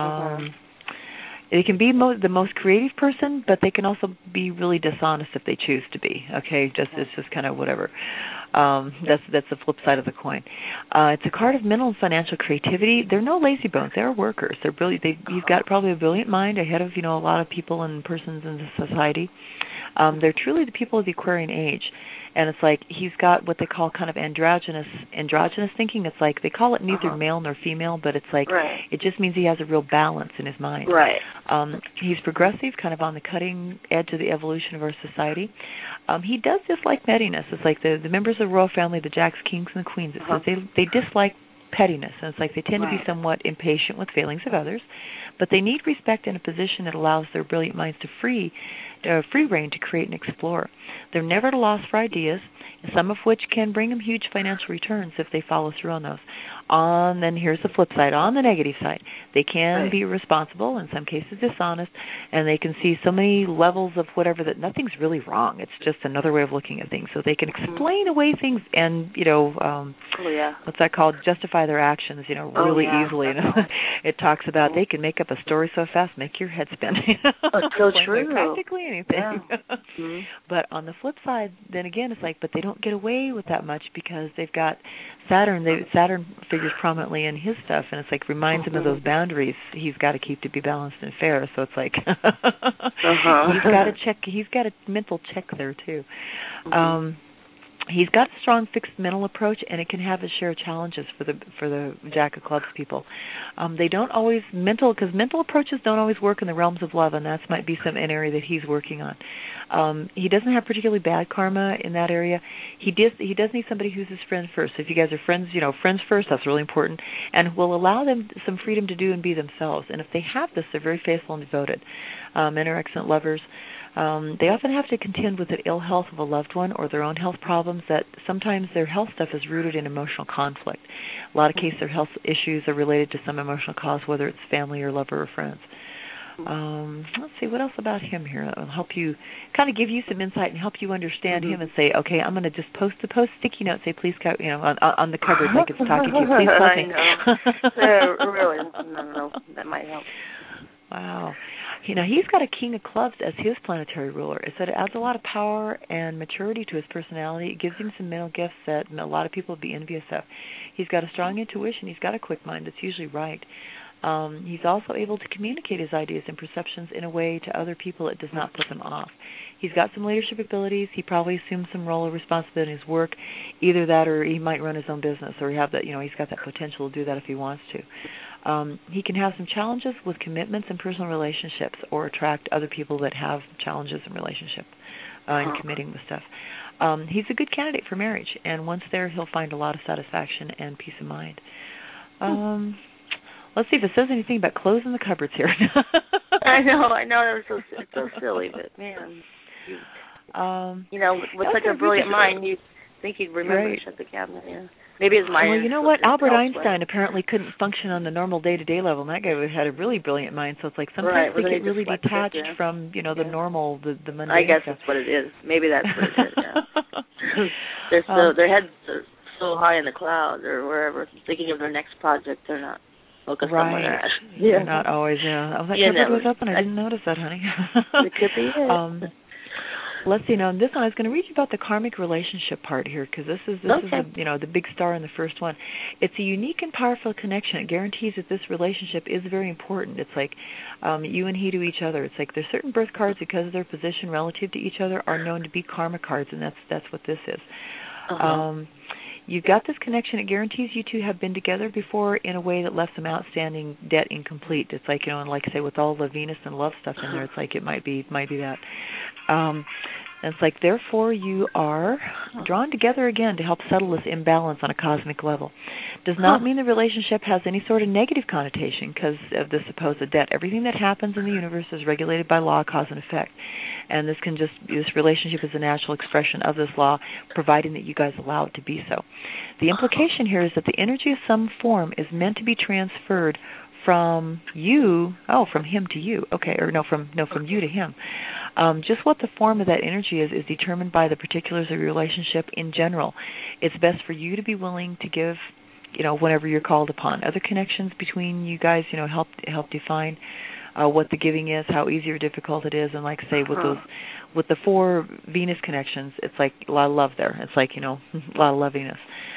They can be the most creative person, but they can also be really dishonest if they choose to be. Okay, it's just kind of whatever. That's the flip side of the coin. It's a card of mental and financial creativity. They're no lazy bones. They're workers. They're brilliant. He's got probably a brilliant mind ahead of a lot of people and persons in the society. They're truly the people of the Aquarian age. And it's like he's got what they call kind of androgynous thinking. It's like they call it neither male nor female, but it's like it just means he has a real balance in his mind. Right. He's progressive, kind of on the cutting edge of the evolution of our society. He does dislike pettiness. It's like the members of the royal family, the Jacks, Kings, and the Queens. It says they dislike pettiness, and it's like they tend to be somewhat impatient with failings of others, but they need respect in a position that allows their brilliant minds to free reign to create and explore. They're never at a loss for ideas, some of which can bring them huge financial returns if they follow through on those. Then here's the flip side. On the negative side, they can be irresponsible, in some cases dishonest, and they can see so many levels of whatever that nothing's really wrong. It's just another way of looking at things. So they can explain away things and, what's that called? Justify their actions, really easily. It talks about they can make up a story so fast, make your head spin. It's so true. Practically anything. Yeah. But on the flip side, then again, it's like, but they don't get away with that much because they've got Saturn. Saturn figures prominently in his stuff, and it's like reminds him of those boundaries he's got to keep to be balanced and fair. So it's like he's got to check. He's got a mental check there too. He's got a strong fixed mental approach, and it can have a share of challenges for the Jack of Clubs people. They don't always because mental approaches don't always work in the realms of love, and that might be an area that he's working on. He doesn't have particularly bad karma in that area. He does need somebody who's his friend first. So if you guys are friends, friends first, that's really important, and will allow them some freedom to do and be themselves. And if they have this, they're very faithful and devoted. Men are excellent lovers. They often have to contend with the ill health of a loved one or their own health problems that sometimes their health stuff is rooted in emotional conflict. A lot of cases their health issues are related to some emotional cause, whether it's family or lover or friends. Let's see, what else about him here? That will help you, kind of give you some insight and help you understand him and say, okay, I'm going to just post sticky note, say, please, on the cupboard like it's talking to you. Please love me. Really? No, that might help. Wow. He's got a King of Clubs as his planetary ruler. It said it adds a lot of power and maturity to his personality. It gives him some mental gifts that a lot of people would be envious of. He's got a strong intuition. He's got a quick mind that's usually right. He's also able to communicate his ideas and perceptions in a way to other people that does not put them off. He's got some leadership abilities. He probably assumes some role of responsibility in his work, either that or he might run his own business, or he's got that potential to do that if he wants to. He can have some challenges with commitments and personal relationships, or attract other people that have challenges in relationship and committing with stuff. He's a good candidate for marriage, and once there, he'll find a lot of satisfaction and peace of mind. Let's see if it says anything about closing the cupboards here. I know. It's so silly, but man, with such a brilliant mind, you think he'd remember to shut the cabinet. Yeah. Maybe his mind. Well, you know what? Albert Einstein apparently couldn't function on the normal day-to-day level, and that guy had a really brilliant mind. So it's like sometimes they get really detached from, the normal, the mundane. I guess stuff. that's what it is. Maybe that's what it is. Yeah. Their heads are so high in the clouds or wherever, thinking of their next project. They're not focused on where they're at. They're not always. Yeah. Oh, that cupboard was up, and I didn't notice that, honey. It could be it. let's see. Now, in this one, I was going to read you about the karmic relationship part here, because this is the big star in the first one. It's a unique and powerful connection. It guarantees that this relationship is very important. It's like you and he to each other. It's like there's certain birth cards, because of their position relative to each other, are known to be karma cards, and that's what this is. You've got this connection. It guarantees you two have been together before in a way that left some outstanding debt incomplete. It's like, and like I say, with all the Venus and love stuff in there, it's like it might be that. And it's like, therefore, you are drawn together again to help settle this imbalance on a cosmic level. Does not mean the relationship has any sort of negative connotation because of the supposed debt. Everything that happens in the universe is regulated by law, cause, and effect. And this relationship is a natural expression of this law, providing that you guys allow it to be so. The implication here is that the energy of some form is meant to be transferred from him to you. Okay, or from you to him. Just what the form of that energy is determined by the particulars of your relationship in general. It's best for you to be willing to give, whenever you're called upon. Other connections between you guys, help define what the giving is, how easy or difficult it is, and like I say, with the 4 Venus connections, it's like a lot of love there. It's like a lot of lovingness.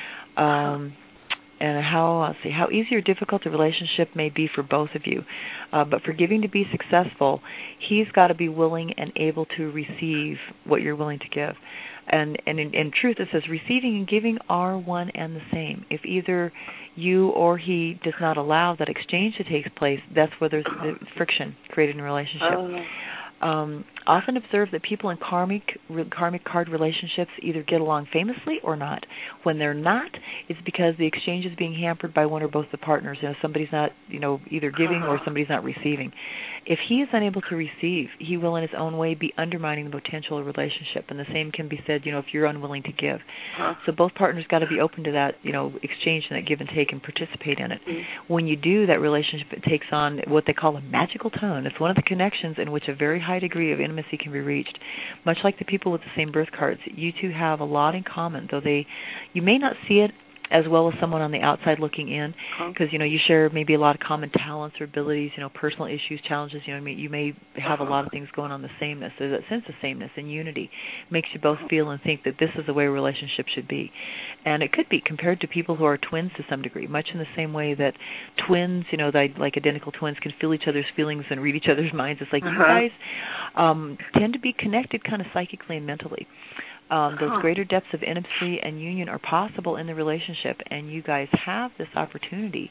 And how easy or difficult the relationship may be for both of you. But for giving to be successful, he's got to be willing and able to receive what you're willing to give. And in truth, it says receiving and giving are one and the same. If either you or he does not allow that exchange to take place, that's where there's the friction created in a relationship. Often observe that people in karmic card relationships either get along famously or not. When they're not, it's because the exchange is being hampered by one or both the partners. Somebody's not, either giving or somebody's not receiving. If he is unable to receive, he will in his own way be undermining the potential of the relationship. And the same can be said, if you're unwilling to give. So both partners got to be open to that, exchange and that give and take and participate in it. When you do, that relationship, it takes on what they call a magical tone. It's one of the connections in which a very high degree of intimacy can be reached. Much like the people with the same birth cards, you two have a lot in common, though you may not see it as well as someone on the outside looking in, because you share maybe a lot of common talents or abilities, personal issues, challenges. You may have a lot of things going on. The sameness, there's that sense of sameness and unity, makes you both feel and think that this is the way a relationship should be. And it could be compared to people who are twins to some degree, much in the same way that twins, like identical twins, can feel each other's feelings and read each other's minds. It's like you guys tend to be connected kind of psychically and mentally. Those greater depths of intimacy and union are possible in the relationship, and you guys have this opportunity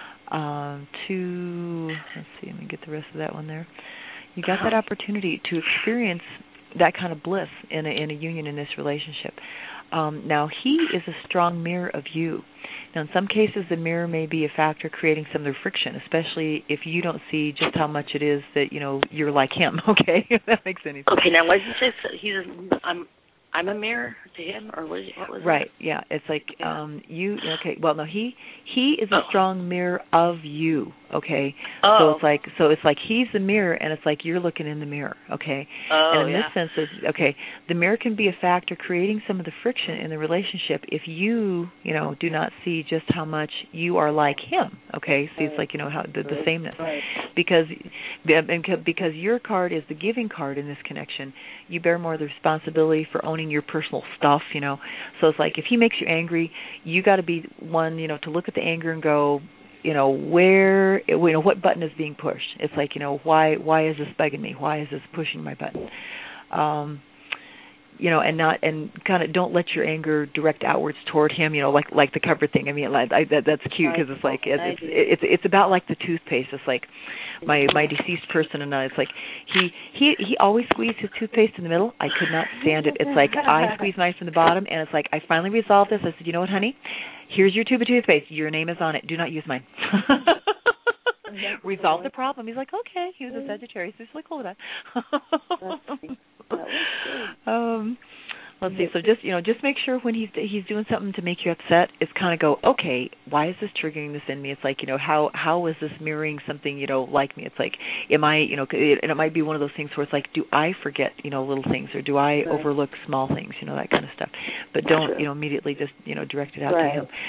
to, let's see, let me get the rest of that one there. You got that opportunity to experience that kind of bliss in a union in this relationship. Now, he is a strong mirror of you. Now, in some cases, the mirror may be a factor creating some of the friction, especially if you don't see just how much it is that, you're like him, okay? If that makes any sense. Okay, now what did you say? I'm a mirror to him, or what was right, that? Yeah. It's like you, okay, well, no, he is a strong mirror of you, okay? So it's like he's the mirror, and it's like you're looking in the mirror, okay? And in this sense, the mirror can be a factor creating some of the friction in the relationship if you, do not see just how much you are like him, okay? See, it's like, how the sameness. Right. Because your card is the giving card in this connection, you bear more of the responsibility for owning your personal stuff, So it's like if he makes you angry, you got to be one, to look at the anger and go, where, what button is being pushed? It's like, why is this bugging me? Why is this pushing my button? And kind of don't let your anger direct outwards toward him, like the cover thing. I mean, that's cute because it's like it's about like the toothpaste. It's like my deceased person and I. It's like he always squeezed his toothpaste in the middle. I could not stand it. It's like I squeeze mine from the bottom, and it's like I finally resolved this. I said, you know what, honey? Here's your tube of toothpaste. Your name is on it. Do not use mine. Resolve the problem. He's like, okay. He was a Sagittarius. He's like, cool with that. Let's see. So just make sure when he's doing something to make you upset, it's kind of go, okay, why is this triggering this in me? It's like, how is this mirroring something, like me? It's like, am I, and it might be one of those things where it's like, do I forget, little things, or do I overlook small things, that kind of stuff. But don't, immediately just, direct it out to him.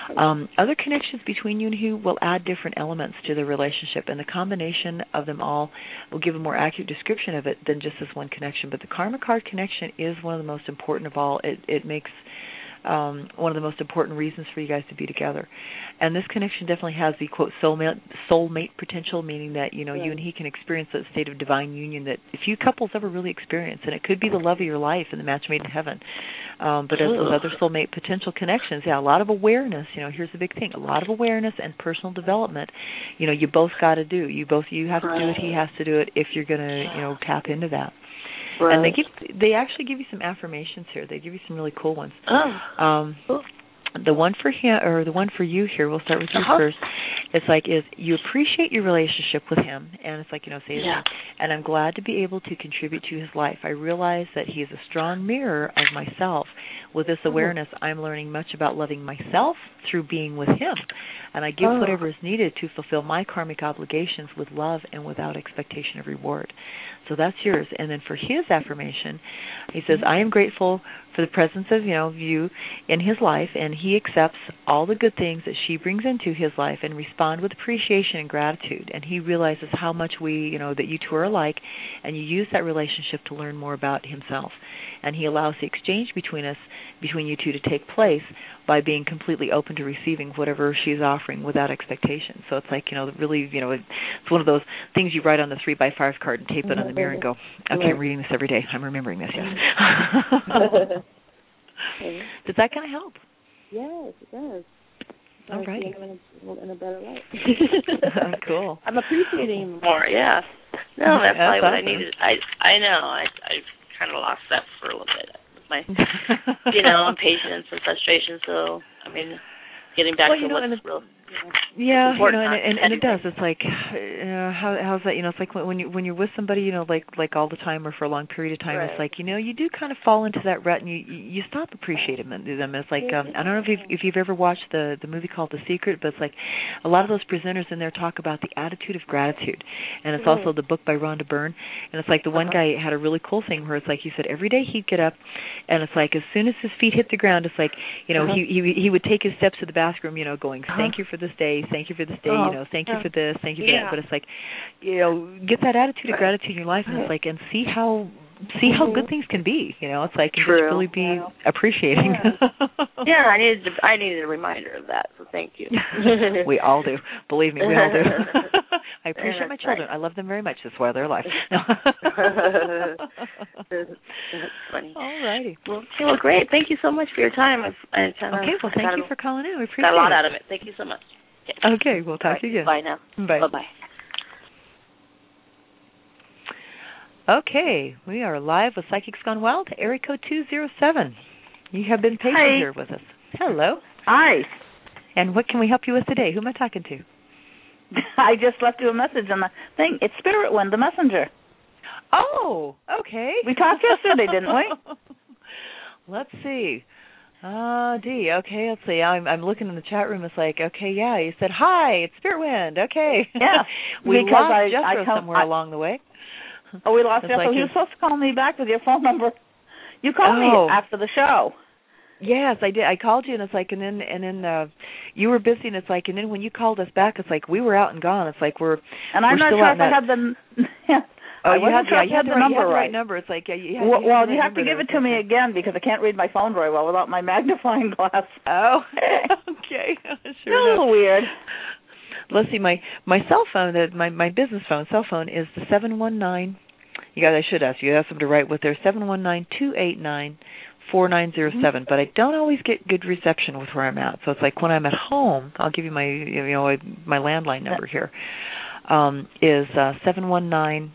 Other connections between you and he will add different elements to the relationship, and the combination of them all will give a more accurate description of it than just this one connection. But the karma card connection is one of the most important of all. It makes one of the most important reasons for you guys to be together. And this connection definitely has the, quote, soulmate potential, meaning that, you and he can experience that state of divine union that few couples ever really experience. And it could be the love of your life and the match made in heaven. But as those other soulmate potential connections, a lot of awareness, here's the big thing, a lot of awareness and personal development, you both got to do. You have to do it, he has to do it if you're going to, tap into that. Right. And they actually give you some affirmations here. They give you some really cool ones. Cool. The one for him, or the one for you here, we'll start with you first. It's is you appreciate your relationship with him, and it's say it again. And I'm glad to be able to contribute to his life. I realize that he is a strong mirror of myself. With this awareness, I'm learning much about loving myself through being with him. And I give whatever is needed to fulfill my karmic obligations with love and without expectation of reward. So that's yours. And then for his affirmation, he says, I am grateful for the presence of, you in his life, and he accepts all the good things that she brings into his life and respond with appreciation and gratitude. And he realizes how much that you two are alike, and you use that relationship to learn more about himself. And he allows the exchange between you two to take place by being completely open to receiving whatever she's offering without expectation. So it's really, it's one of those things you write on the 3x5 card and tape it on the mirror and go, okay, I'm reading this every day. I'm remembering this, yes. Does that kind of help? Yes, it does. All right. In a better light. Cool. I'm appreciating him more, yeah. No, that's probably what I needed. I know. I kind of lost that for a little bit. My, impatience and frustration. So, getting back to what's real. Yeah, and it does. It's how's that? It's like when you're with somebody, like all the time or for a long period of time. Right. It's you do kind of fall into that rut, and you stop appreciating them. It's I don't know if you've ever watched the movie called The Secret, but it's a lot of those presenters in there talk about the attitude of gratitude, and it's also the book by Rhonda Byrne, and it's the one guy had a really cool thing where it's he said every day he'd get up, and it's as soon as his feet hit the ground, it's he would take his steps to the bathroom, going thank you for this day, thank you for this day, thank you for this, thank you for that. But it's get that attitude of gratitude in your life, and it's and see how good things can be. It's and just really be appreciating. Yeah, I needed a reminder of that. So thank you. We all do. Believe me, we all do. I appreciate my children. Right. I love them very much. That's why they're alive. That's funny. All righty. Well, great. Thank you so much for your time. Well, thank you for calling in. We appreciate it. Got a lot out of it. Thank you so much. Okay, we'll talk to you again. Bye now. Bye. Bye-bye. Okay, we are live with Psychics Gone Wild, area code 207. You have been patient here with us. Hello. Hi. And what can we help you with today? Who am I talking to? I just left you a message on the thing. It's Spirit Wind, the messenger. Oh, okay. We talked yesterday, didn't we? Let's see. Dee, okay, let's see. I'm looking in the chat room. It's okay, yeah. You said, hi, it's Spirit Wind. Okay. Yeah. We lost Jethro somewhere along the way. Oh, we lost Jethro. He was supposed to call me back with your phone number. You called me after the show. Yes, I did. I called you, and it's and then you were busy, and it's and then when you called us back, it's we were out and gone. It's we're and I'm not sure if I had the. Oh, you had the right number. It's you have to give it to me again because I can't read my phone very well without my magnifying glass. Oh, okay, sure. A little weird. Let's see, my cell phone, my business cell phone is the 719. You guys, I should ask you. Ask them to write with their 719-289-4907. But I don't always get good reception with where I'm at. So it's when I'm at home, I'll give you my my landline number here. Is 719-391-5033,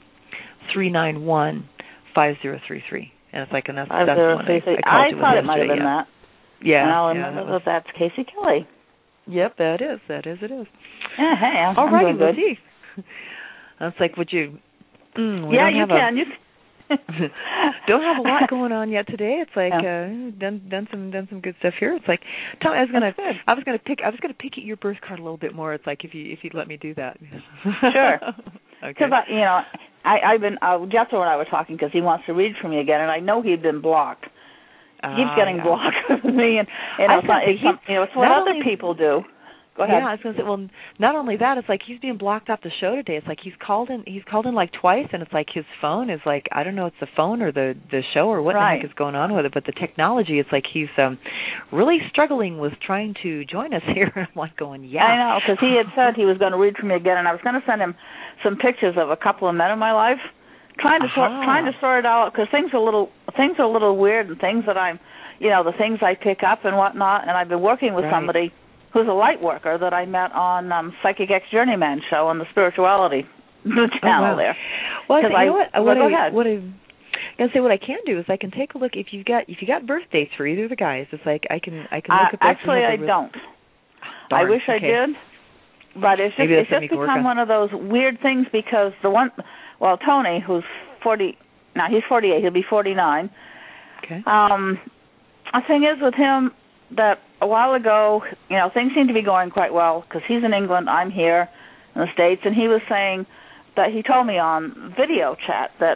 and it's and that's the one I thought it might have been that. Yeah. And I'll remember that's Casey Kelly. Yep, that is. It is. Yeah, hey, all right, good. It's would you? Yeah, you can. Don't have a lot going on yet today. It's done some good stuff here. It's Tom, I was gonna pick at your birth card a little bit more. It's if you'd let me do that. Sure. Okay. Because I've been Jethro and I were talking because he wants to read for me again, and I know he'd been blocked. keeps getting blocked with me, and it's what other people do. Go ahead. Yeah, I was going to say, well, not only that, it's like he's being blocked off the show today. It's like he's called in like twice, and it's like his phone is like, I don't know, it's the phone or the show or what the heck is going on with it, but the technology, it's like he's really struggling with trying to join us here. And I'm like going, yeah. I know, because he had said he was going to read for me again, and I was going to send him some pictures of a couple of men in my life, trying to sort it out, because things are a little weird, and things that I'm, the things I pick up and whatnot, and I've been working with somebody who's a light worker that I met on Psychic X Journeyman show on the spirituality channel there. Well, you know what? What I can do is I can take a look if you got birth dates for either of the guys. It's like I can look at those. Actually, I don't. I wish I did, but it's just become one of those weird things because Tony, who's 40 now, he's 48. He'll be 49. Okay. The thing is with him that a while ago, things seem to be going quite well because he's in England, I'm here in the States, and he was saying that he told me on video chat that,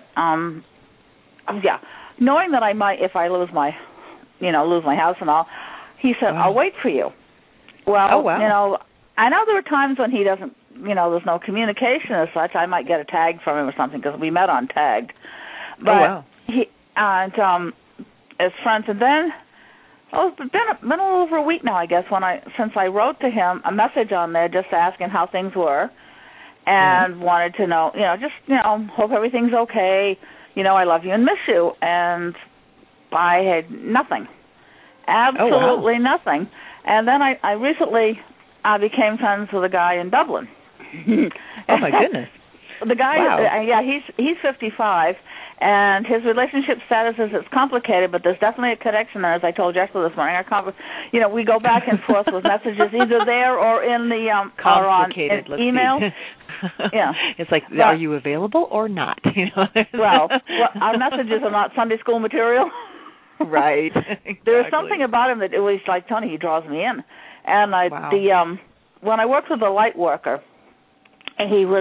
knowing that I might, if I lose my house and all, he said, I'll wait for you. Well, I know there were times when he doesn't, there's no communication as such. I might get a tag from him or something because we met on Tagged. But as friends, and then, it's been a little over a week now, I guess, since I wrote to him a message on there just asking how things were and wanted to know, hope everything's okay, I love you and miss you. And I had nothing, absolutely nothing. And then I recently became friends with a guy in Dublin. Oh, my goodness. The guy, he's 55, and his relationship status is complicated, but there's definitely a connection there, as I told Jessica this morning. We go back and forth with messages either there or in the complicated, or on email. Yeah, it's like, are you available or not? Well, our messages are not Sunday school material. Right. Exactly. There's something about him that it was like Tony. He draws me in, and when I worked with a light worker, he was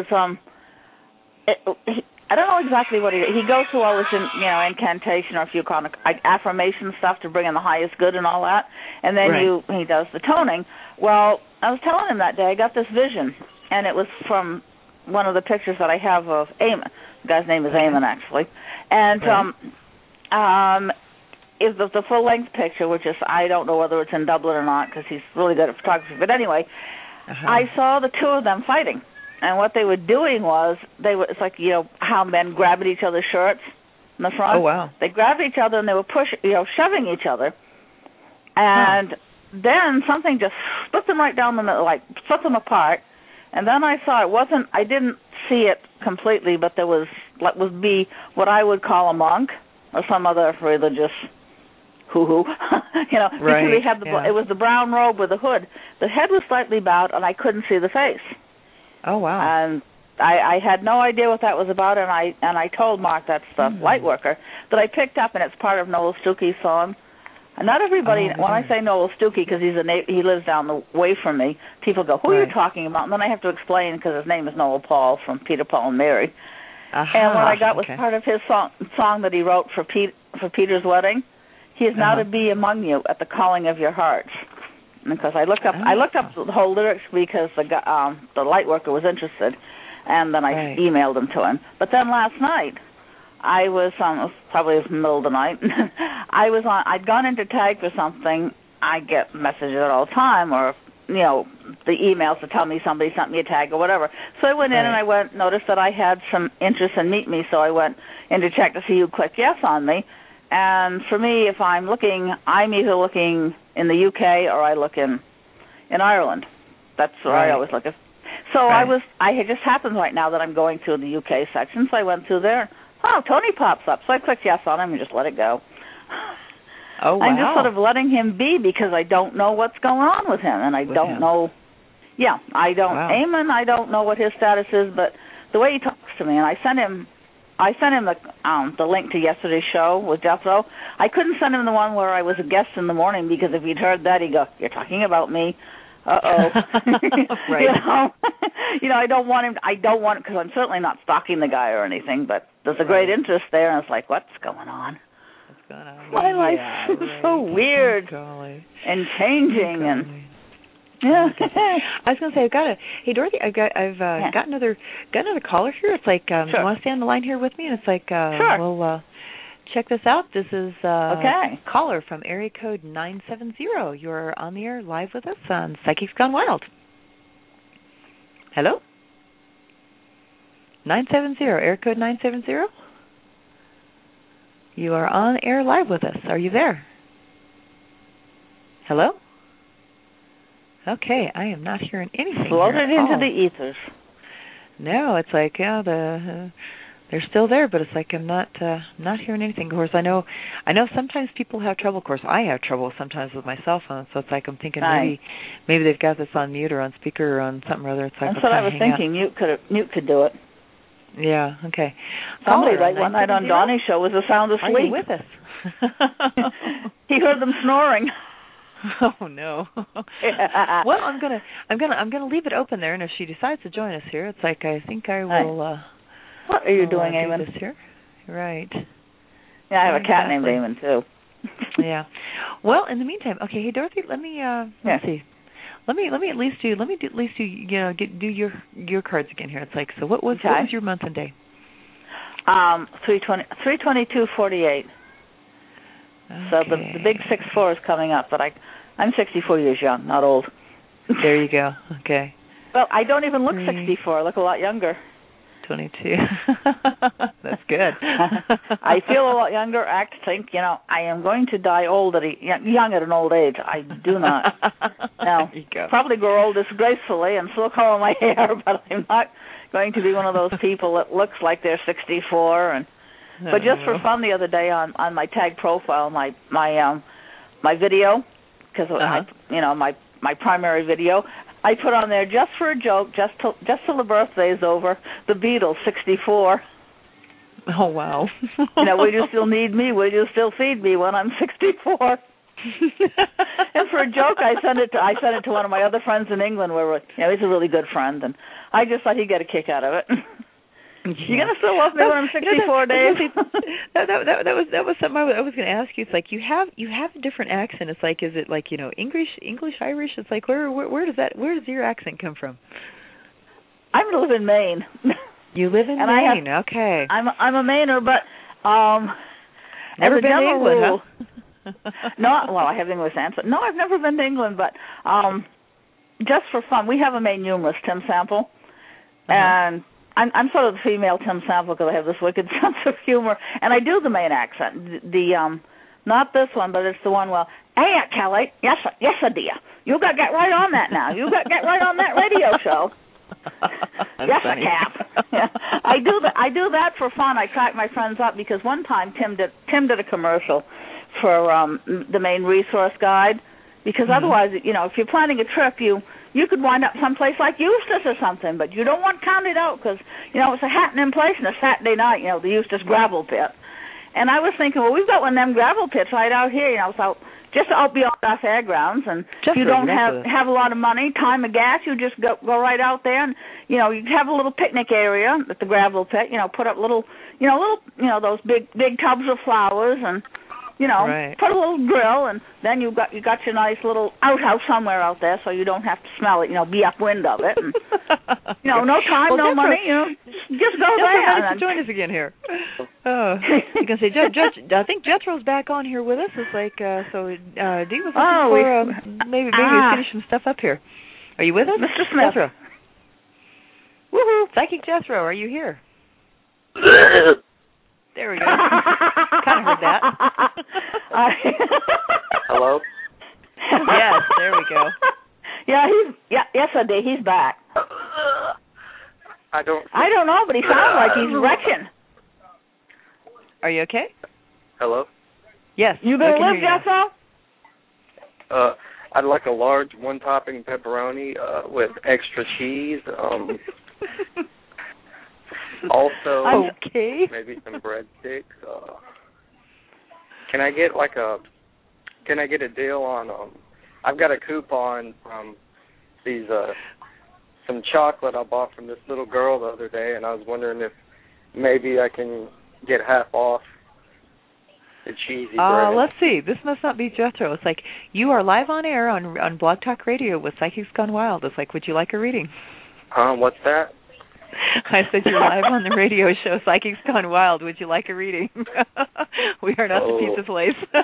I don't know exactly what he goes through all this incantation or a few kind of affirmation stuff to bring in the highest good and all that, and then he does the toning. Well, I was telling him that day I got this vision, and it was from one of the pictures that I have of Eamon. The guy's name is Eamon, actually, and is the full-length picture, which is, I don't know whether it's in Dublin or not because he's really good at photography. But anyway, I saw the two of them fighting. And what they were doing was, it's like, how men grab at each other's shirts in the front. Oh, wow. They grabbed each other and they were shoving each other. And then something just split them right down the middle, like split them apart. And then I saw I didn't see it completely, but there was, would be what I would call a monk or some other religious hoo-hoo, because they had it was the brown robe with the hood. The head was slightly bowed, and I couldn't see the face. Oh, wow. And I had no idea what that was about, and I told Mark, that's the light worker, that I picked up, and it's part of Noel Stuckey's song. And not everybody, when I say Noel Stuckey, because he lives down the way from me, people go, who are you talking about? And then I have to explain, because his name is Noel Paul from Peter, Paul, and Mary. And what I got was part of his song that he wrote for Peter's wedding. He is now to be among you at the calling of your hearts. Because I looked up the whole lyrics because the light worker was interested, and then I emailed them to him. But then last night, I was it was probably the middle of the night. I'd gone into Tag for something. I get messages all the time, or the emails to tell me somebody sent me a tag or whatever. So I went in and I noticed that I had some interest in Meet Me, so I went in to check to see who clicked yes on me. And for me, if I'm looking, I'm either looking in the UK or I look in Ireland. That's where I always look. So it just happens right now that I'm going through the UK section, so I went through there. Oh, Tony pops up. So I clicked yes on him and just let it go. Oh, wow. I'm just sort of letting him be because I don't know what's going on with him, and I don't know. Yeah, I don't. Wow. Eamon, I don't know what his status is, but the way he talks to me, and I sent him the link to yesterday's show with Jethro. I couldn't send him the one where I was a guest in the morning because if he'd heard that, he'd go, "You're talking about me." Uh-oh. Right. I don't want him. Because I'm certainly not stalking the guy or anything. But there's a great interest there, and it's like, what's going on? going on? My life is so weird and changing and. Yeah. I was gonna say hey Dorothy, I've got another caller here. It's like sure. You want to stay on the line here with me? And it's like sure. We'll check this out. This is okay. Caller from area code 970. You're on the air live with us on Psychics Gone Wild. Hello? 970, area code 970. You are on air live with us. Are you there? Hello? Okay, I am not hearing anything. Floated into the ethers. No, it's like they're still there, but it's like I'm not hearing anything. Of course, I know sometimes people have trouble. Of course, I have trouble sometimes with my cell phone. So it's like I'm thinking maybe they've got this on mute or on speaker or on something or other. It's like that's what I was thinking. Mute could do it. Yeah. Okay. Somebody like one night on Donnie's show was the sound asleep. Are you with us? He heard them snoring. Oh no. Well, I'm gonna leave it open there, and if she decides to join us here, it's like I think I will. What are you doing, Eamon? This here, right? Yeah, I have a cat named Eamon too. Yeah. Well, in the meantime, okay. Hey, Dorothy, let me let's see. Let me at least do do your cards again here. It's like what was your month and day? 3/22/48. Okay. So the big 6/4 is coming up, but I'm 64 years young, not old. There you go. Okay. Well, I don't even look 64. I look a lot younger. 22. That's good. I feel a lot younger. Think, I am going to die young at an old age. I do not. Now, probably grow old disgracefully and still color my hair, but I'm not going to be one of those people that looks like they're 64. But just for fun, the other day on my tag profile, my video, because my primary video, I put on there just for a joke, just till the birthday is over, the Beatles, 64. Oh wow! Will you still need me? Will you still feed me when I'm 64? And for a joke, I sent it to one of my other friends in England, where he's a really good friend, and I just thought he'd get a kick out of it. You're gonna still love me when I'm 64, Dave? That was something I was gonna ask you. It's like you have a different accent. It's like, is it like English, Irish? It's like where does your accent come from? I live in Maine. You live in Maine, okay. I'm a Mainer, but never been to England, huh? No, well, I have English accent. No, I've never been to England, but just for fun, we have a Maine humorist, Tim Sample, and I'm sort of the female Tim Sample because I have this wicked sense of humor, and I do the Maine accent. The not this one, but it's the one. Well, hey, Aunt Kelly, yes, dear, you got to get right on that now. You got to get right on that radio show. Yes, funny. Cap. Yeah. I do that for fun. I crack my friends up because one time Tim did a commercial for the Maine Resource Guide, because otherwise, if you're planning a trip, you could wind up someplace like Eustis or something, but you don't want counted out because, it's a happening place on a Saturday night, the Eustis gravel pit. And I was thinking, well, we've got one of them gravel pits right out here, so just out beyond our fairgrounds, and if you don't have a lot of money, time of gas, you just go right out there, and, you have a little picnic area at the gravel pit, put up little those big tubs of flowers, and, put a little grill, and then you got your nice little outhouse somewhere out there, so you don't have to smell it, be upwind of it. And, no time, no money, just go there. To join us again here. Oh, you can say, I think Jethro's back on here with us. It's like, Dee was looking for maybe finish some stuff up here. Are you with us, Mr. Smith? Jethro. Woohoo! Psychic Jethro, are you here? There we go. Kind of heard that. Hello? Yes, there we go. Yes, I did. He's back. I don't know, but he sounds like he's retching. Are you okay? Hello? Yes. You gonna live, Jethro? I'd like a large one-topping pepperoni with extra cheese. Also, maybe some breadsticks. Can I get a deal on? I've got a coupon from these some chocolate I bought from this little girl the other day, and I was wondering if maybe I can get half off. The cheesy bread. Let's see. This must not be Jethro. It's like, you are live on air on Blog Talk Radio with Psychics Gone Wild. It's like, would you like a reading? What's that? I said you're live on the radio show Psychics Gone Wild. Would you like a reading? We are not the pizza place.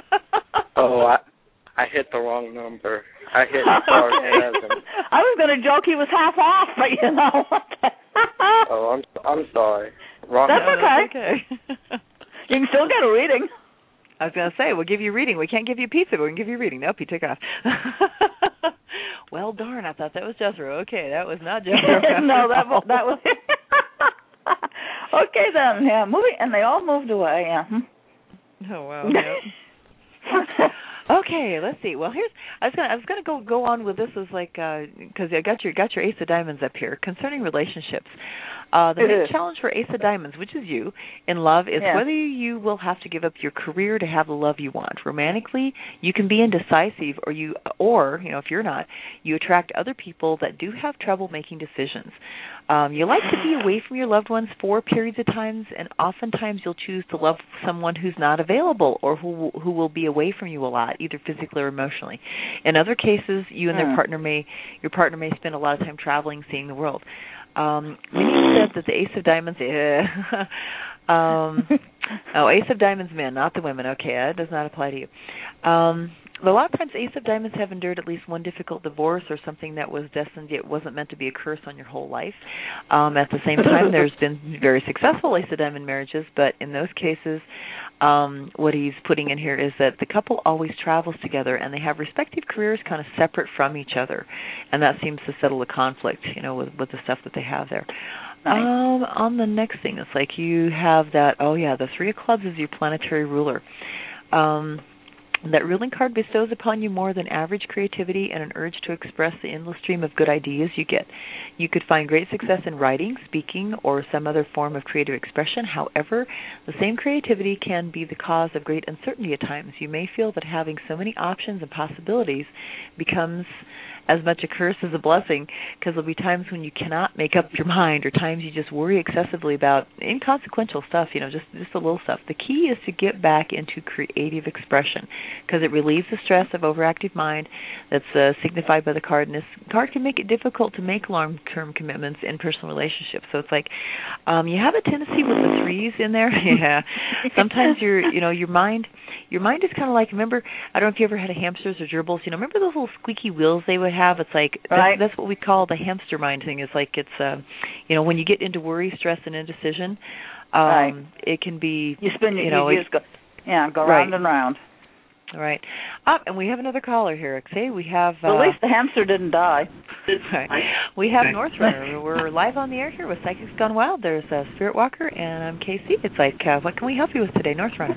I hit the wrong number. I hit star 7. I was going to joke he was half off, but you know. I'm sorry. Wrong That's number. okay. You can still get a reading. I was going to say, we'll give you a reading. We can't give you pizza, but we can give you a reading. Nope, he took off. Well, darn, I thought that was Jethro. Okay, that was not Jethro. No, that was Okay, then, yeah, moving, and they all moved away, yeah. Oh, wow, yeah. Okay, let's see. Well, I was gonna go on with this as like because I got your Ace of Diamonds up here concerning relationships. The main challenge for Ace of Diamonds, which is you, in love, is whether you will have to give up your career to have the love you want. Romantically, you can be indecisive, or if you're not, you attract other people that do have trouble making decisions. You like to be away from your loved ones for periods of times, and oftentimes you'll choose to love someone who's not available or who will be away from you a lot, either physically or emotionally. In other cases, you and your partner may spend a lot of time traveling, seeing the world. When you said that the Ace of Diamonds, Ace of Diamonds men, not the women. Okay, that does not apply to you. A lot of times Ace of Diamonds have endured at least one difficult divorce or something that was destined, it wasn't meant to be a curse on your whole life. At the same time, there's been very successful Ace of Diamond marriages, but in those cases, what he's putting in here is that the couple always travels together and they have respective careers kind of separate from each other, and that seems to settle the conflict, with the stuff that they have there. Nice. On the next thing, it's like you have that, the Three of Clubs is your planetary ruler. That ruling card bestows upon you more than average creativity and an urge to express the endless stream of good ideas you get. You could find great success in writing, speaking, or some other form of creative expression. However, the same creativity can be the cause of great uncertainty at times. You may feel that having so many options and possibilities becomes as much a curse as a blessing, because there'll be times when you cannot make up your mind, or times you just worry excessively about inconsequential stuff, just the little stuff. The key is to get back into creative expression, because it relieves the stress of overactive mind that's signified by the card, and this card can make it difficult to make long-term commitments in personal relationships. So it's like you have a tendency with the threes in there. Yeah. Sometimes your mind is kind of like, remember, I don't know if you ever had a hamsters or gerbils, remember those little squeaky wheels they would have? It's like, that's what we call the hamster mind thing. It's like, it's, when you get into worry, stress, and indecision, it can be, you spin your gears, go round and round. Right. And we have another caller here. Say we have. Well, at least the hamster didn't die. Right. We have North Runner. We're live on the air here with Psychics Gone Wild. There's Spirit Walker, and I'm Casey. It's like, what can we help you with today, North Runner?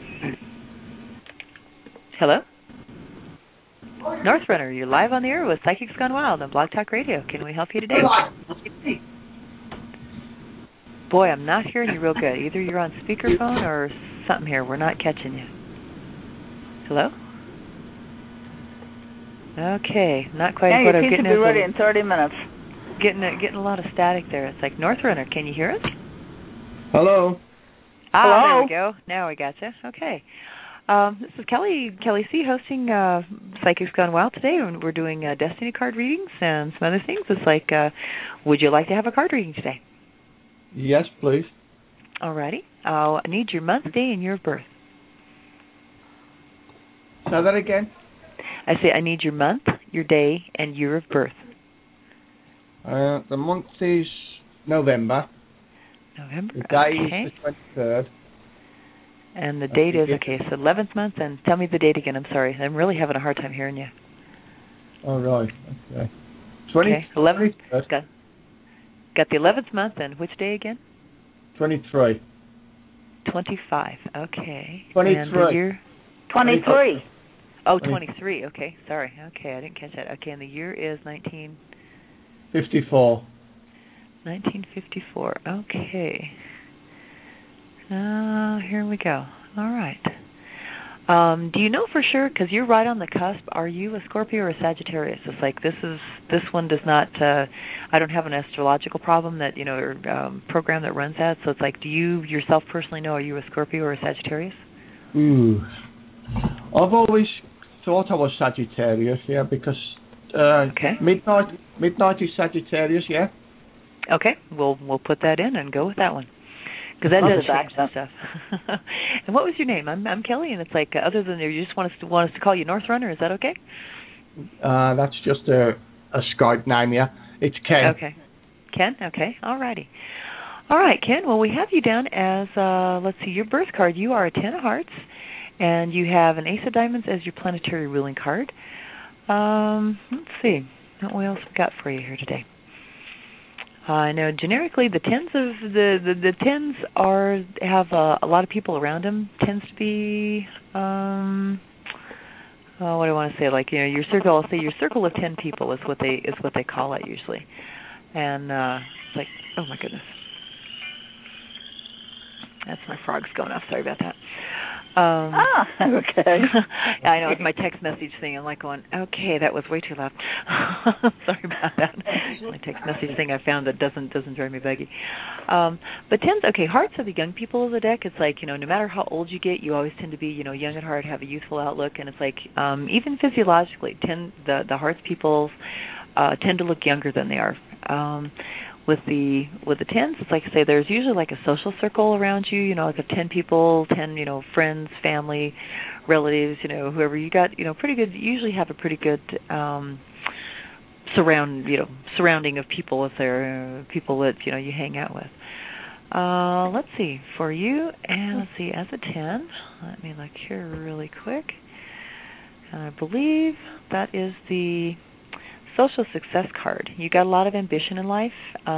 Hello? North Runner, you're live on the air with Psychics Gone Wild on Blog Talk Radio. Can we help you today? Boy, I'm not hearing you real good. Either you're on speakerphone or something here. We're not catching you. Hello? Okay, not quite what I'm getting. Yeah, you be ready in 30 minutes. Getting a lot of static there. It's like, North Runner, can you hear us? Hello? Hello? There we go. Now we got you. Okay. This is Kelly C. hosting Psychics Gone Wild today, and we're doing Destiny card readings and some other things. It's like, would you like to have a card reading today? Yes, please. Alrighty. I need your month, day, and year of birth. Say that again? I say I need your month, your day, and year of birth. The month is November. November, the day okay. is the 23rd. And the date is, okay, so 11th month, and tell me the date again, I'm sorry. I'm really having a hard time hearing you. Oh, right, okay. 11th, got the 11th month, and which day again? 23. 25, okay. 23. And the year? 23. Oh, 23, okay, sorry. Okay, I didn't catch that. Okay, and the year is 54. 1954, okay. Here we go. All right. Do you know for sure, because you're right on the cusp, are you a Scorpio or a Sagittarius? It's like this one does not, I don't have an astrological problem that, or program that runs that, so it's like, do you yourself personally know, are you a Scorpio or a Sagittarius? Ooh. I've always thought I was Sagittarius, yeah, because midnight is Sagittarius, yeah. Okay, we'll put that in and go with that one, because that does change some stuff. And what was your name? I'm Kelly, and it's like other than you just want us to call you North Runner. Is that okay? That's just a Skype name, yeah. It's Ken. Okay, Ken. Okay, alrighty. All right, Ken. Well, we have you down as let's see, your birth card. You are a 10 of Hearts, and you have an Ace of Diamonds as your planetary ruling card. Let's see, what else we got for you here today? I know generically the tens of the tens have a lot of people around them. Tends to be what do I want to say? Like, you know, your circle. I'll say your circle of 10 people is what they call it usually. And it's like, oh my goodness, that's my frogs going off. Sorry about that. Okay. I know, it's my text message thing. I'm like going, okay, that was way too loud. Sorry about that. My text message thing I found that doesn't drive me buggy. But tens, okay, hearts are the young people of the deck. It's like, you know, no matter how old you get, you always tend to be, you know, young at heart, have a youthful outlook, and it's like even physiologically, the hearts people tend to look younger than they are. With the tens, it's like I say, there's usually like a social circle around you, you know, like 10 people, 10, you know, friends, family, relatives, you know, whoever you got, you know, pretty good. You usually have a pretty good surrounding of people if they're people that, you know, you hang out with. Let's see for you, and let's see as a 10. Let me look here really quick. I believe that is the social success card. You got a lot of ambition in life.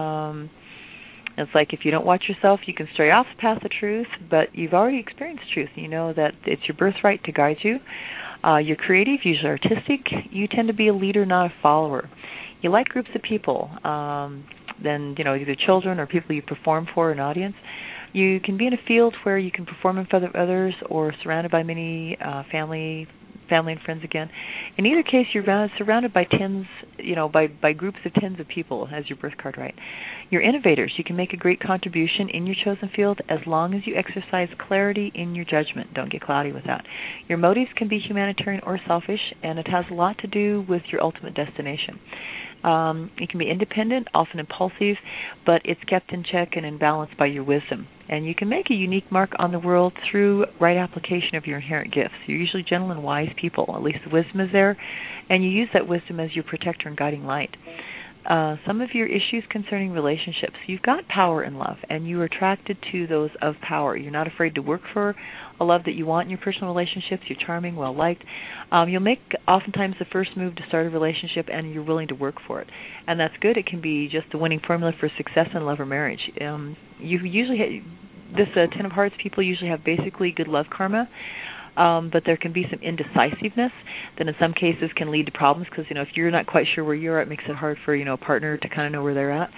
It's like if you don't watch yourself, you can stray off the path of truth, but you've already experienced truth. You know that it's your birthright to guide you. You're creative, usually artistic. You tend to be a leader, not a follower. You like groups of people, then, you know, either children or people you perform for, an audience. You can be in a field where you can perform in front of others or surrounded by many family and friends again. In either case, you're surrounded by tens, you know, by groups of tens of people as your birth card, right? You're innovators. You can make a great contribution in your chosen field as long as you exercise clarity in your judgment. Don't get cloudy with that. Your motives can be humanitarian or selfish, and it has a lot to do with your ultimate destination. You can be independent, often impulsive, but it's kept in check and in balance by your wisdom. And you can make a unique mark on the world through right application of your inherent gifts. You're usually gentle and wise people. At least the wisdom is there, and you use that wisdom as your protector and guiding light. Some of your issues concerning relationships. You've got power in love, and you are attracted to those of power. You're not afraid to work for a love that you want in your personal relationships. You're charming, well-liked. You'll make oftentimes the first move to start a relationship, and you're willing to work for it. And that's good. It can be just a winning formula for success in love or marriage. You usually this 10 of Hearts people usually have basically good love karma. But there can be some indecisiveness that in some cases can lead to problems because, you know, if you're not quite sure where you're at, it makes it hard for, you know, a partner to kind of know where they're at.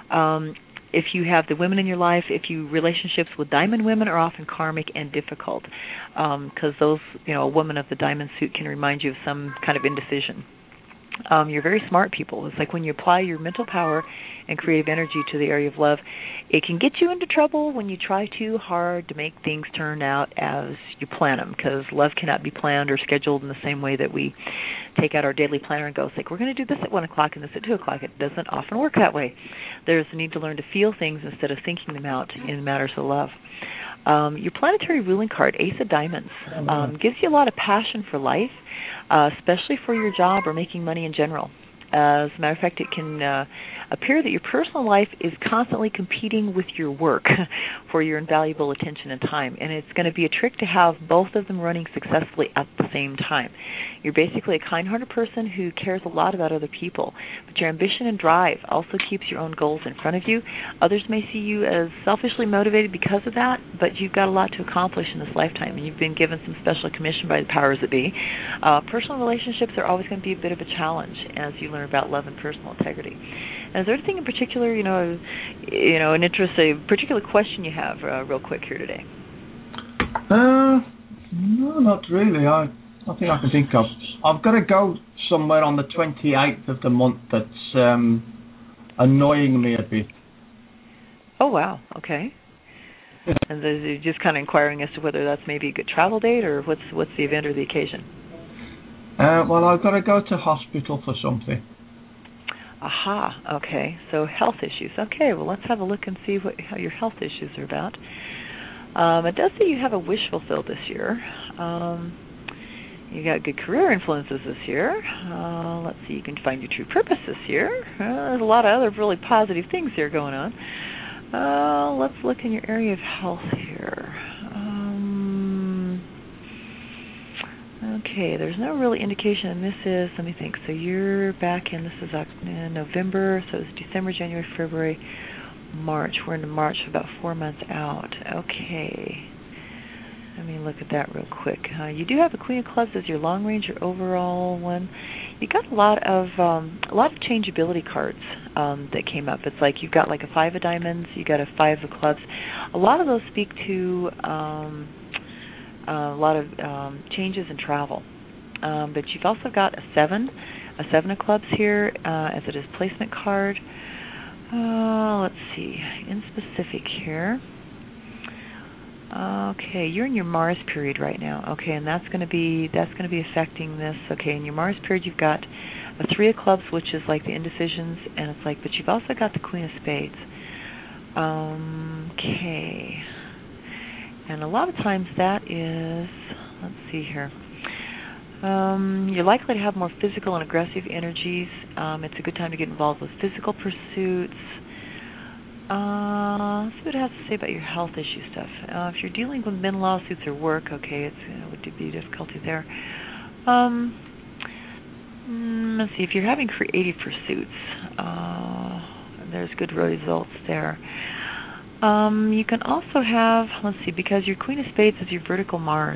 If you have the women in your life, relationships with diamond women are often karmic and difficult because those, you know, a woman of the diamond suit can remind you of some kind of indecision. You're very smart people. It's like when you apply your mental power and creative energy to the area of love, it can get you into trouble when you try too hard to make things turn out as you plan them, because love cannot be planned or scheduled in the same way that we take out our daily planner and go, it's like, we're going to do this at 1 o'clock and this at 2 o'clock. It doesn't often work that way. There's a need to learn to feel things instead of thinking them out in matters of love. Your planetary ruling card, Ace of Diamonds, gives you a lot of passion for life, especially for your job or making money in general. As a matter of fact, it can appear that your personal life is constantly competing with your work for your invaluable attention and time, and it's going to be a trick to have both of them running successfully at the same time. You're basically a kind-hearted person who cares a lot about other people, but your ambition and drive also keeps your own goals in front of you. Others may see you as selfishly motivated because of that, but you've got a lot to accomplish in this lifetime, and you've been given some special commission by the powers that be. Personal relationships are always going to be a bit of a challenge as you learn about love and personal integrity. And is there anything in particular, an interest, a particular question you have real quick here today? No, not really. Nothing I can think of. I've got to go somewhere on the 28th of the month that's annoying me a bit. Oh, wow. Okay. And they're just kind of inquiring as to whether that's maybe a good travel date, or what's the event or the occasion. Well, I've got to go to hospital for something. Aha. Okay. So health issues. Okay. Well, let's have a look and see how your health issues are about. It does say you have a wish fulfilled this year. You got good career influences this year. Let's see. You can find your true purpose this year. There's a lot of other really positive things here going on. Let's look in your area of health here. Okay, there's no really indication, and this is, let me think, so you're back in, this is in November, so it's December, January, February, March. We're into March, about 4 months out. Okay. Let me look at that real quick. You do have a Queen of Clubs as your long range, your overall one. You got a lot of changeability cards that came up. It's like you've got like a 5 of diamonds, you got a 5 of clubs. A lot of those speak to a lot of changes in travel. But you've also got a 7 of clubs here as a displacement card. Let's see, in specific here. Okay, you're in your Mars period right now. Okay, and that's going to be affecting this. Okay, in your Mars period, you've got a 3 of clubs, which is like the indecisions, and it's like, but you've also got the Queen of Spades. Okay, and a lot of times that is, let's see here. You're likely to have more physical and aggressive energies. It's a good time to get involved with physical pursuits. Let's see what it has to say about your health issue stuff. If you're dealing with men lawsuits or work, okay, it would be a difficulty there. Let's see, if you're having creative pursuits, there's good results there. You can also have, let's see, because your Queen of Spades is your vertical Mars.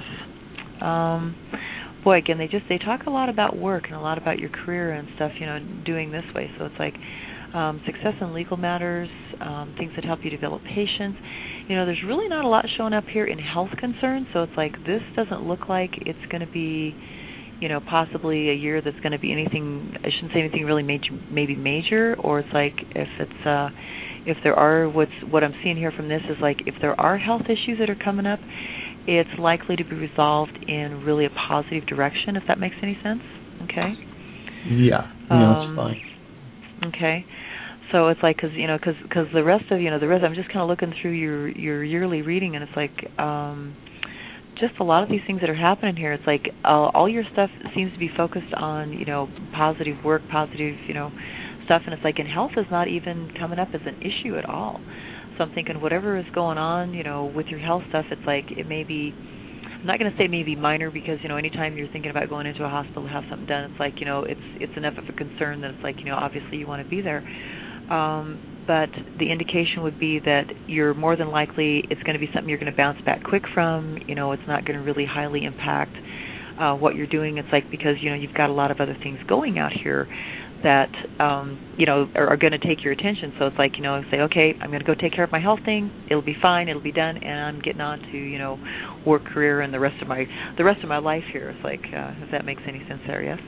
Boy, again, they talk a lot about work and a lot about your career and stuff, doing this way. So it's like success in legal matters, things that help you develop patience. There's really not a lot showing up here in health concerns, so it's like this doesn't look like it's going to be, possibly a year that's going to be anything, I shouldn't say anything really major, or it's like if there are, what I'm seeing here from this is like if there are health issues that are coming up, it's likely to be resolved in really a positive direction, if that makes any sense. Okay? Yeah, that's fine. Okay. So it's like, because the rest of, I'm just kind of looking through your yearly reading, and it's like just a lot of these things that are happening here. It's like all your stuff seems to be focused on, positive work, positive, stuff, and it's like in health is not even coming up as an issue at all. So I'm thinking whatever is going on, with your health stuff, it's like it may be, I'm not going to say maybe minor, because, anytime you're thinking about going into a hospital to have something done, it's like, it's enough of a concern that it's like, obviously you want to be there. But the indication would be that you're more than likely, it's going to be something you're going to bounce back quick from. It's not going to really highly impact what you're doing. It's like, because, you've got a lot of other things going out here that, are going to take your attention. So it's like, say, okay, I'm going to go take care of my health thing. It'll be fine. It'll be done. And I'm getting on to, work, career, and the rest of my life here. It's like, if that makes any sense there, yes?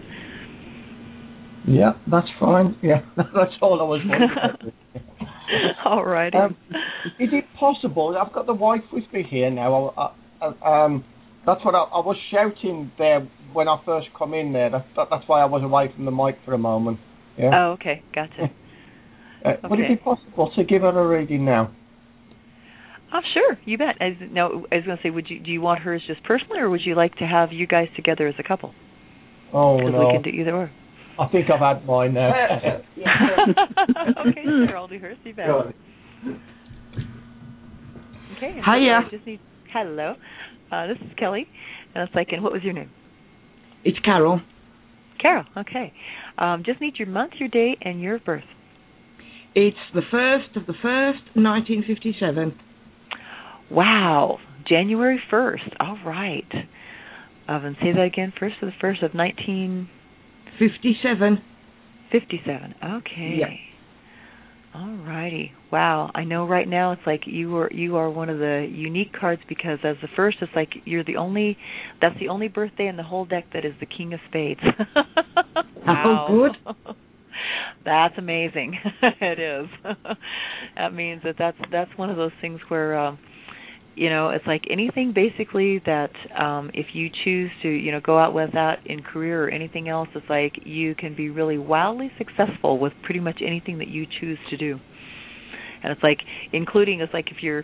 Yeah, that's fine. Yeah, that's all I was wondering. All right. Is it possible? I've got the wife with me here now. That's what I was shouting there when I first come in there. That's why I was away from the mic for a moment. Yeah. Oh, okay, gotcha. Okay. Would it be possible to give her a reading now? Oh, sure, you bet. I was going to say, do you want hers just personally, or would you like to have you guys together as a couple? Oh, no. Because we can do either or. I think I've had mine now. Okay, sure, I'll do hers. You bet. Okay. Hiya. Hello. This is Kelly, and it's like, and what was your name? It's Carol. Carol, okay. Just need your month, your day, and your birth. It's the 1st of the 1st, 1957. Wow, January 1st. All right. And say that again. 1st of the 1st of 1957. 57. Okay. Yeah. All righty. Wow. I know right now it's like you are one of the unique cards, because as the first, it's like that's the only birthday in the whole deck that is the King of Spades. Wow. Oh, good. That's amazing. It is. That means that's one of those things where it's like anything basically that if you choose to, go out with that in career or anything else, it's like you can be really wildly successful with pretty much anything that you choose to do. And it's like, including, it's like if you're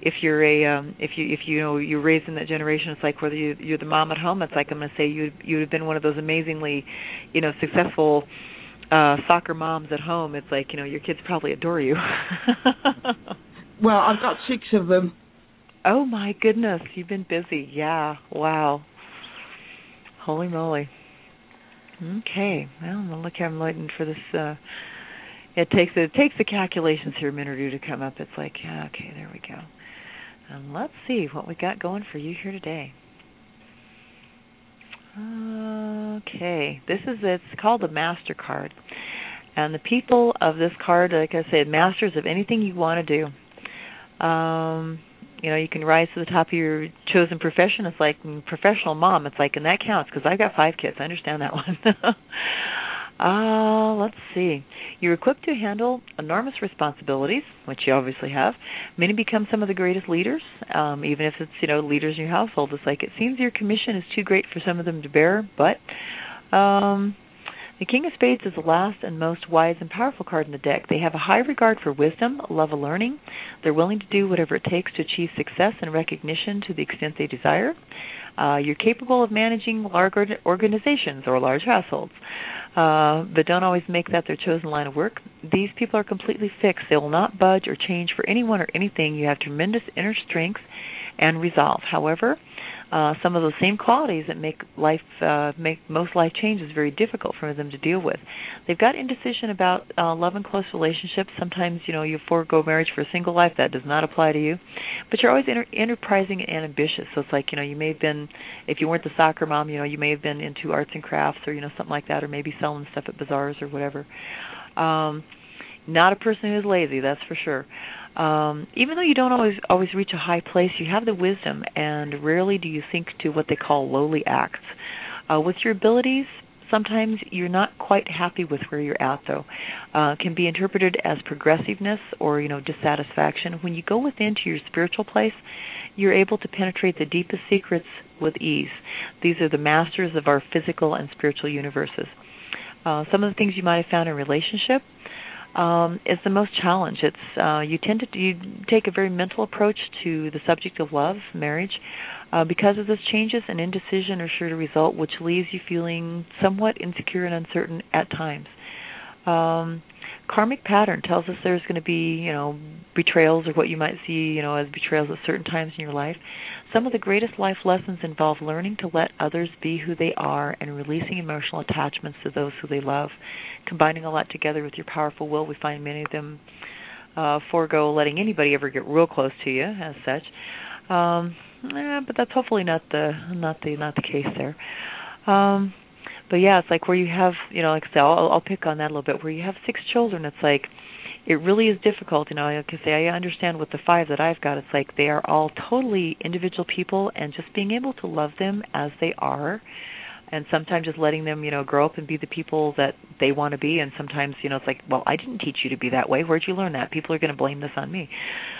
raised in that generation, it's like whether you're the mom at home, it's like I'm going to say you'd have been one of those amazingly, successful soccer moms at home. It's like, your kids probably adore you. Well, I've got 6 of them. Oh my goodness, you've been busy. Yeah, wow. Holy moly. Okay, well, look here, I'm waiting for this. It takes the calculations here a minute or two to come up. It's like, okay, there we go. And let's see what we got going for you here today. Okay, it's called the Master card. And the people of this card, like I said, masters of anything you want to do. You can rise to the top of your chosen profession. It's like professional mom. It's like, and that counts because I've got 5 kids. I understand that one. Let's see. You're equipped to handle enormous responsibilities, which you obviously have. Many become some of the greatest leaders, even if it's, leaders in your household. It's like it seems your commission is too great for some of them to bear, but the King of Spades is the last and most wise and powerful card in the deck. They have a high regard for wisdom, a love of learning. They're willing to do whatever it takes to achieve success and recognition to the extent they desire. You're capable of managing large organizations or large households, but don't always make that their chosen line of work. These people are completely fixed. They will not budge or change for anyone or anything. You have tremendous inner strength and resolve. However, some of those same qualities that make most life changes very difficult for them to deal with. They've got indecision about love and close relationships. Sometimes, you forego marriage for a single life. That does not apply to you. But you're always enterprising and ambitious. So it's like, you may have been, if you weren't the soccer mom, you may have been into arts and crafts or, something like that, or maybe selling stuff at bazaars or whatever. Not a person who's lazy, that's for sure. Even though you don't always reach a high place, you have the wisdom, and rarely do you sink to what they call lowly acts. With your abilities, sometimes you're not quite happy with where you're at, though. Can be interpreted as progressiveness or, dissatisfaction. When you go within to your spiritual place, you're able to penetrate the deepest secrets with ease. These are the masters of our physical and spiritual universes. Some of the things you might have found in relationship is the most challenge. It's you take a very mental approach to the subject of love, marriage. Because of this, changes and indecision are sure to result, which leaves you feeling somewhat insecure and uncertain at times. Karmic pattern tells us there's going to be, betrayals or what you might see, as betrayals at certain times in your life. Some of the greatest life lessons involve learning to let others be who they are and releasing emotional attachments to those who they love. Combining all that together with your powerful will, we find many of them forego letting anybody ever get real close to you as such. But that's hopefully not the case there. But yeah, it's like where you have, like I say, I'll pick on that a little bit. Where you have 6 children, it's like it really is difficult. I can say I understand with the 5 that I've got. It's like they are all totally individual people, and just being able to love them as they are, and sometimes just letting them, grow up and be the people that they want to be. And sometimes, it's like, well, I didn't teach you to be that way. Where'd you learn that? People are going to blame this on me.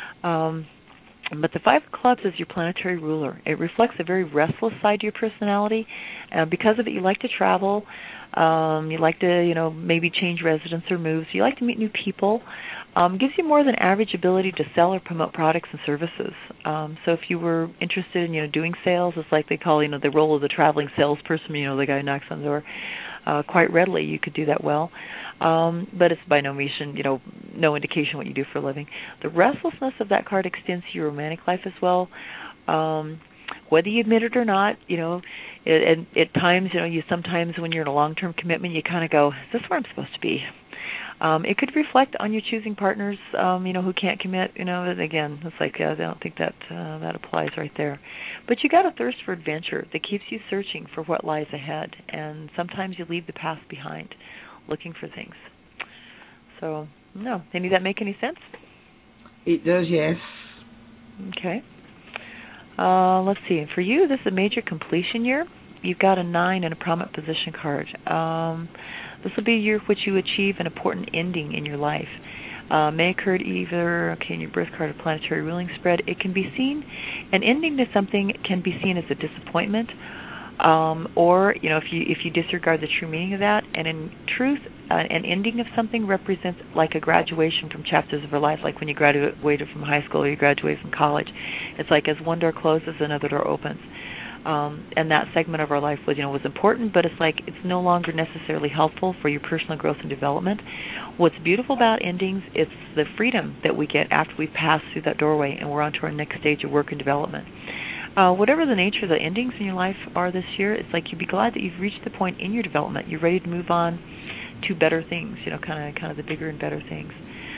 But the 5 of Clubs is your planetary ruler. It reflects a very restless side to your personality. Because of it, you like to travel. You like to, maybe change residence or moves. You like to meet new people. Gives you more than average ability to sell or promote products and services. So if you were interested in, doing sales, it's like they call, the role of the traveling salesperson, the guy who knocks on the door. Quite readily, you could do that well. But it's by no means, no indication what you do for a living. The restlessness of that card extends to your romantic life as well. Whether you admit it or not, and at times, you sometimes when you're in a long-term commitment, you kind of go, is this where I'm supposed to be? It could reflect on your choosing partners, who can't commit. Again, it's like I don't think that applies right there. But you got a thirst for adventure that keeps you searching for what lies ahead, and sometimes you leave the past behind, looking for things. So, no, any of that make any sense? It does, yes. Okay. Let's see. For you, this is a major completion year. You've got a 9 and a prominent position card. This will be a year which you achieve an important ending in your life. May occur either, in your birth card or planetary ruling spread. It can be seen, an ending to something can be seen as a disappointment, or if you disregard the true meaning of that. And in truth, an ending of something represents like a graduation from chapters of our life, like when you graduated from high school or you graduated from college. It's like as one door closes, another door opens. And that segment of our life was important, but it's like it's no longer necessarily helpful for your personal growth and development. What's beautiful about endings, it's the freedom that we get after we pass through that doorway and we're on to our next stage of work and development. Whatever the nature of the endings in your life are this year, it's like you'd be glad that you've reached the point in your development. You're ready to move on to better things, kind of the bigger and better things.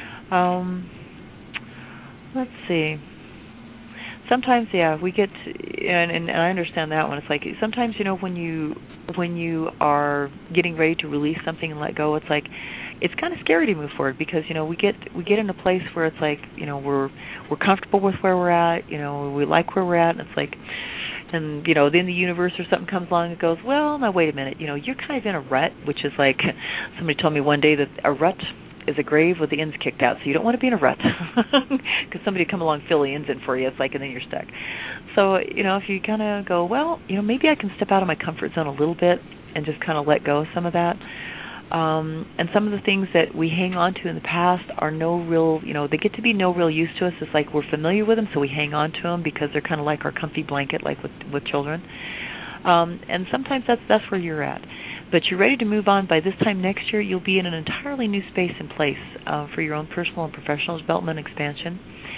Let's see. Sometimes, we get, and I understand that one. It's like sometimes, when you are getting ready to release something and let go, it's like it's kind of scary to move forward because we get in a place where it's like we're comfortable with where we're at, we like where we're at, and it's like, and then the universe or something comes along and goes, well, now wait a minute, you're kind of in a rut, which is like somebody told me one day that a rut is a grave with the ends kicked out, so you don't want to be in a rut because somebody come along fill the ends in for you. It's like, and then you're stuck. So if you kind of go, well, maybe I can step out of my comfort zone a little bit and just kind of let go of some of that. And some of the things that we hang on to in the past are no real, they get to be no real use to us. It's like we're familiar with them, so we hang on to them because they're kind of like our comfy blanket, like with children. And sometimes that's where you're at. But you're ready to move on. By this time next year, you'll be in an entirely new space and place for your own personal and professional development and expansion.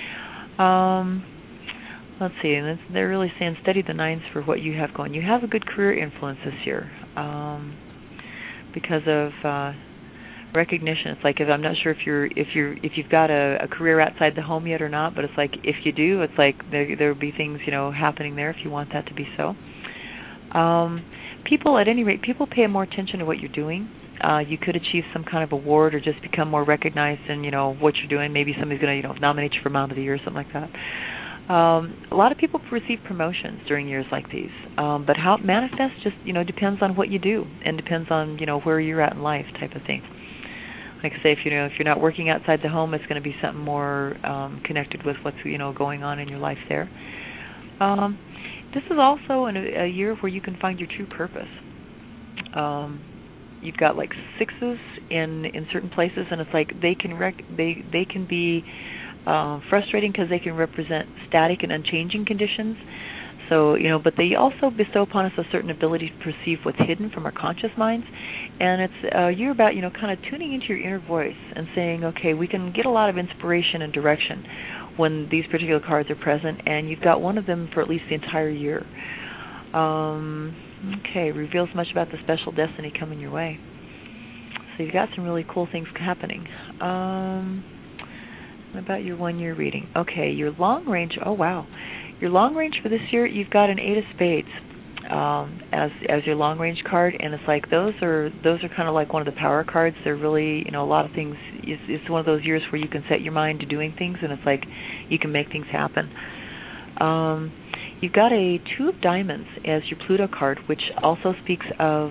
Let's see, and they're really saying study the nines for what you have going. You have a good career influence this year because of recognition. It's like I'm not sure if you've got a career outside the home yet or not, but it's like if you do, it's like there will be things happening there if you want that to be so. People, at any rate, people pay more attention to what you're doing. You could achieve some kind of award or just become more recognized in, what you're doing. Maybe somebody's going to, nominate you for Mom of the Year or something like that. A lot of people receive promotions during years like these. But how it manifests just, depends on what you do and depends on, where you're at in life type of thing. Like I say, if you're not working outside the home, it's going to be something more connected with what's, going on in your life there. This is also a year where you can find your true purpose. You've got like sixes in certain places, and it's like they can be frustrating because they can represent static and unchanging conditions. So but they also bestow upon us a certain ability to perceive what's hidden from our conscious minds. And it's a year about kind of tuning into your inner voice and saying, okay, we can get a lot of inspiration and direction when these particular cards are present, and you've got one of them for at least the entire year. Okay, reveals much about the special destiny coming your way. So you've got some really cool things happening. What about your 1 year reading? Okay, your long range, oh wow. Your long range for this year, you've got an 8 of spades as your long range card, and it's like those are kind of like one of the power cards. They're really, a lot of things. It's one of those years where you can set your mind to doing things, and it's like you can make things happen. You've got a 2 of diamonds as your Pluto card, which also speaks of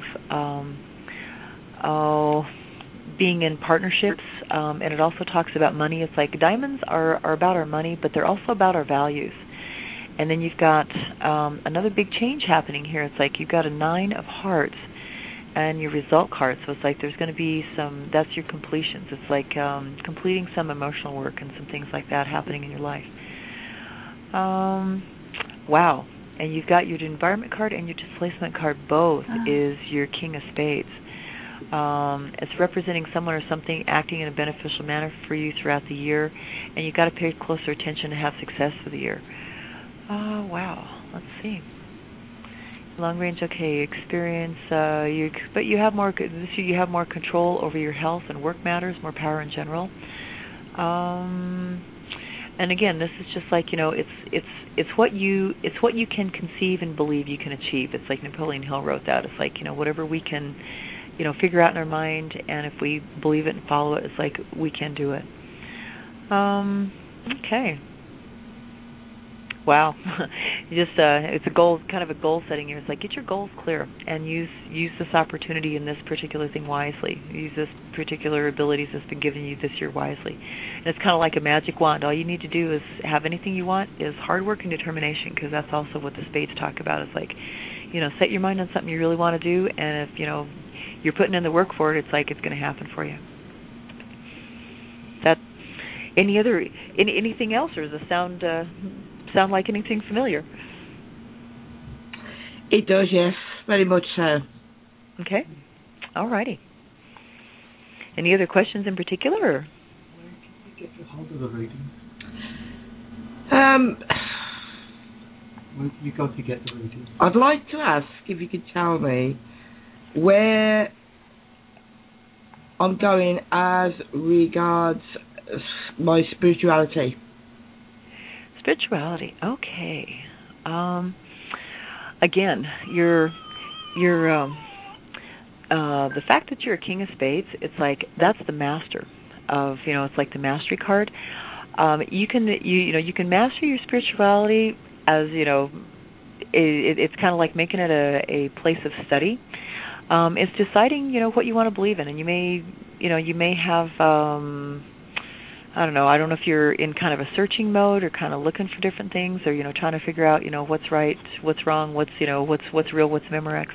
being in partnerships, and it also talks about money. It's like diamonds are about our money, but they're also about our values. And then you've got another big change happening here. It's like you've got a 9 of hearts and your result card. So it's like there's going to be that's your completions. It's like completing some emotional work and some things like that happening in your life. Wow. And you've got your environment card and your displacement card. Both is your King of Spades. It's representing someone or something acting in a beneficial manner for you throughout the year. And you've got to pay closer attention to have success for the year. Oh, wow. Let's see. Long range, okay, experience, but you have more, this year you have more control over your health and work matters, more power in general. And again, this is just like, it's what you can conceive and believe you can achieve. It's like Napoleon Hill wrote that. It's like, whatever we can, figure out in our mind, and if we believe it and follow it, it's like we can do it. Okay. Wow, it's a goal, kind of a goal setting here. It's like get your goals clear and use this opportunity in this particular thing wisely. Use this particular abilities that's been given you this year wisely. And it's kind of like a magic wand. All you need to do is have anything you want is hard work and determination, because that's also what the spades talk about. It's like, set your mind on something you really want to do, and if, you're putting in the work for it, it's like it's going to happen for you. That anything else, or does it sound like anything familiar? It does, yes, very much so. Okay, all righty. Any other questions in particular? Or? Where can you get hold of the reading? Where can you go to get the reading? I'd like to ask if you could tell me where I'm going as regards my spirituality. Spirituality, okay. Again, you're the fact that you're a King of Spades, it's like that's the master of, it's like the mastery card. You can master your spirituality as, it's kind of like making it a place of study. It's deciding, what you want to believe in, and you may have, I don't know if you're in kind of a searching mode or kind of looking for different things, or, trying to figure out, what's right, what's wrong, what's real, what's Memorex.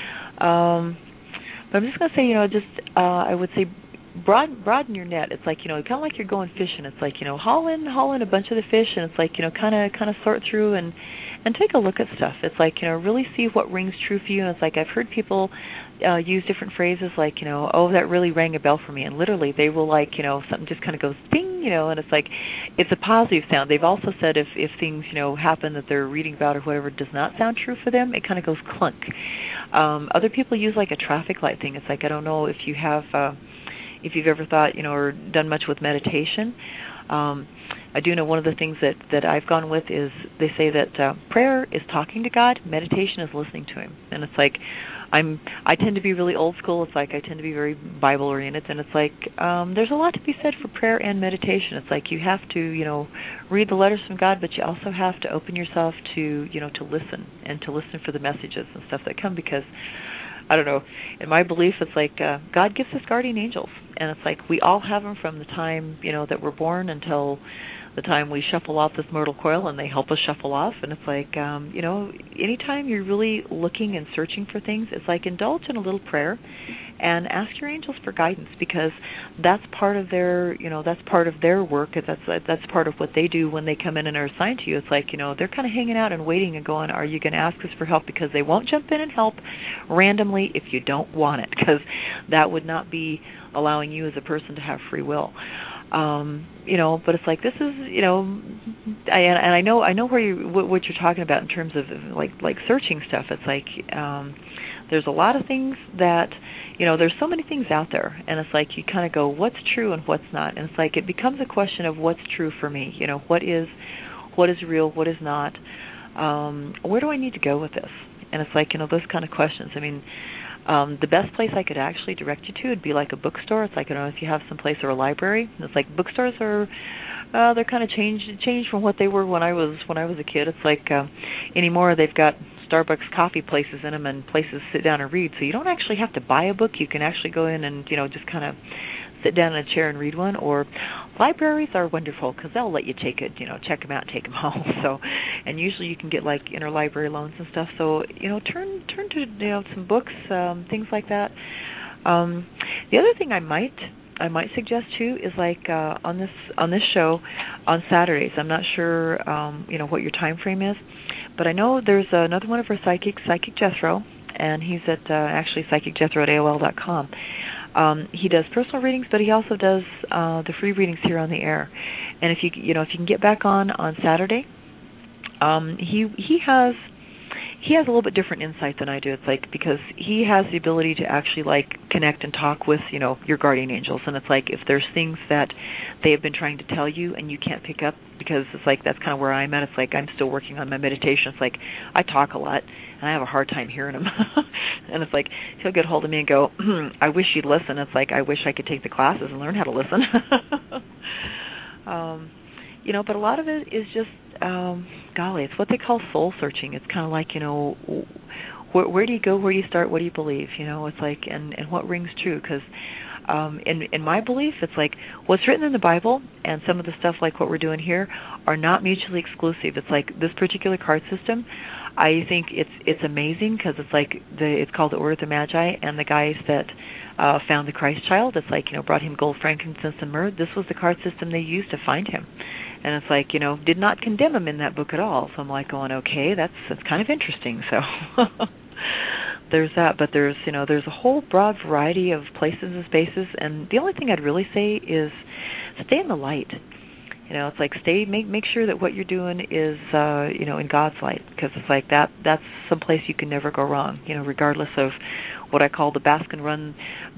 But I'm just going to say, I would say broaden your net. It's like, kind of like you're going fishing. It's like, haul in a bunch of the fish, and it's like, kind of sort through and take a look at stuff. It's like, really see what rings true for you. And it's like, I've heard people use different phrases like, oh, that really rang a bell for me. And literally they will like, something just kind of goes ding, and it's like, it's a positive sound. They've also said if things, happen that they're reading about or whatever does not sound true for them, it kind of goes clunk. Other people use like a traffic light thing. It's like, I don't know if you have, if you've ever thought, or done much with meditation. I do know one of the things that I've gone with is they say that prayer is talking to God, meditation is listening to Him. And it's like, I tend to be really old school. It's like I tend to be very Bible oriented, and it's like there's a lot to be said for prayer and meditation. It's like you have to, read the letters from God, but you also have to open yourself to, to listen and to listen for the messages and stuff that come, because I don't know, in my belief, it's like God gives us guardian angels, and it's like we all have them from the time, that we're born until the time we shuffle off this mortal coil, and they help us shuffle off. And it's like, anytime you're really looking and searching for things, it's like indulge in a little prayer and ask your angels for guidance, because that's part of their, that's part of their work. That's part of what they do when they come in and are assigned to you. It's like, they're kind of hanging out and waiting and going, are you going to ask us for help? Because they won't jump in and help randomly if you don't want it, because that would not be allowing you as a person to have free will. But it's like, this is, I know what you're talking about in terms of like searching stuff. It's like, there's a lot of things that, there's so many things out there, and it's like you kind of go, what's true and what's not, and it's like it becomes a question of what's true for me. What is real, what is not, where do I need to go with this? And it's like, those kind of questions. I mean, the best place I could actually direct you to would be like a bookstore. It's like, I don't know if you have some place or a library. It's like bookstores are they're kind of changed from what they were when I was a kid. It's like anymore they've got Starbucks coffee places in them and places to sit down and read. So you don't actually have to buy a book. You can actually go in and just kind of sit down in a chair and read one. Or libraries are wonderful because they'll let you take it, check them out and take them home. So, and usually you can get like interlibrary loans and stuff. So turn to some books, things like that. The other thing I might suggest too is like on this show on Saturdays. I'm not sure what your time frame is, but I know there's another one of our psychics, Psychic Jethro, and he's at actually psychicjethro@AOL.com. He does personal readings, but he also does the free readings here on the air. And if you can get back on Saturday, he has a little bit different insight than I do. It's like because he has the ability to actually like connect and talk with your guardian angels, and it's like if there's things that they have been trying to tell you and you can't pick up, because it's like that's kind of where I'm at. It's like I'm still working on my meditation. It's like I talk a lot and I have a hard time hearing him. And it's like he'll get hold of me and go, I wish you'd listen. It's like I wish I could take the classes and learn how to listen. But a lot of it is just, golly, it's what they call soul searching. It's kind of like, where do you go, where do you start, what do you believe? It's like, and what rings true? Because in my belief, it's like what's written in the Bible and some of the stuff like what we're doing here are not mutually exclusive. It's like this particular card system, I think it's amazing because it's like it's called the Order of the Magi, and the guys that found the Christ child, it's like, brought him gold, frankincense, and myrrh. This was the card system they used to find him. And it's like, did not condemn him in that book at all. So I'm like going, okay, that's kind of interesting. So there's that, but there's a whole broad variety of places and spaces, and the only thing I'd really say is stay in the light. It's like make sure that what you're doing is in God's light, because it's like that's some place you can never go wrong, regardless of what I call the Baskin-Robbins,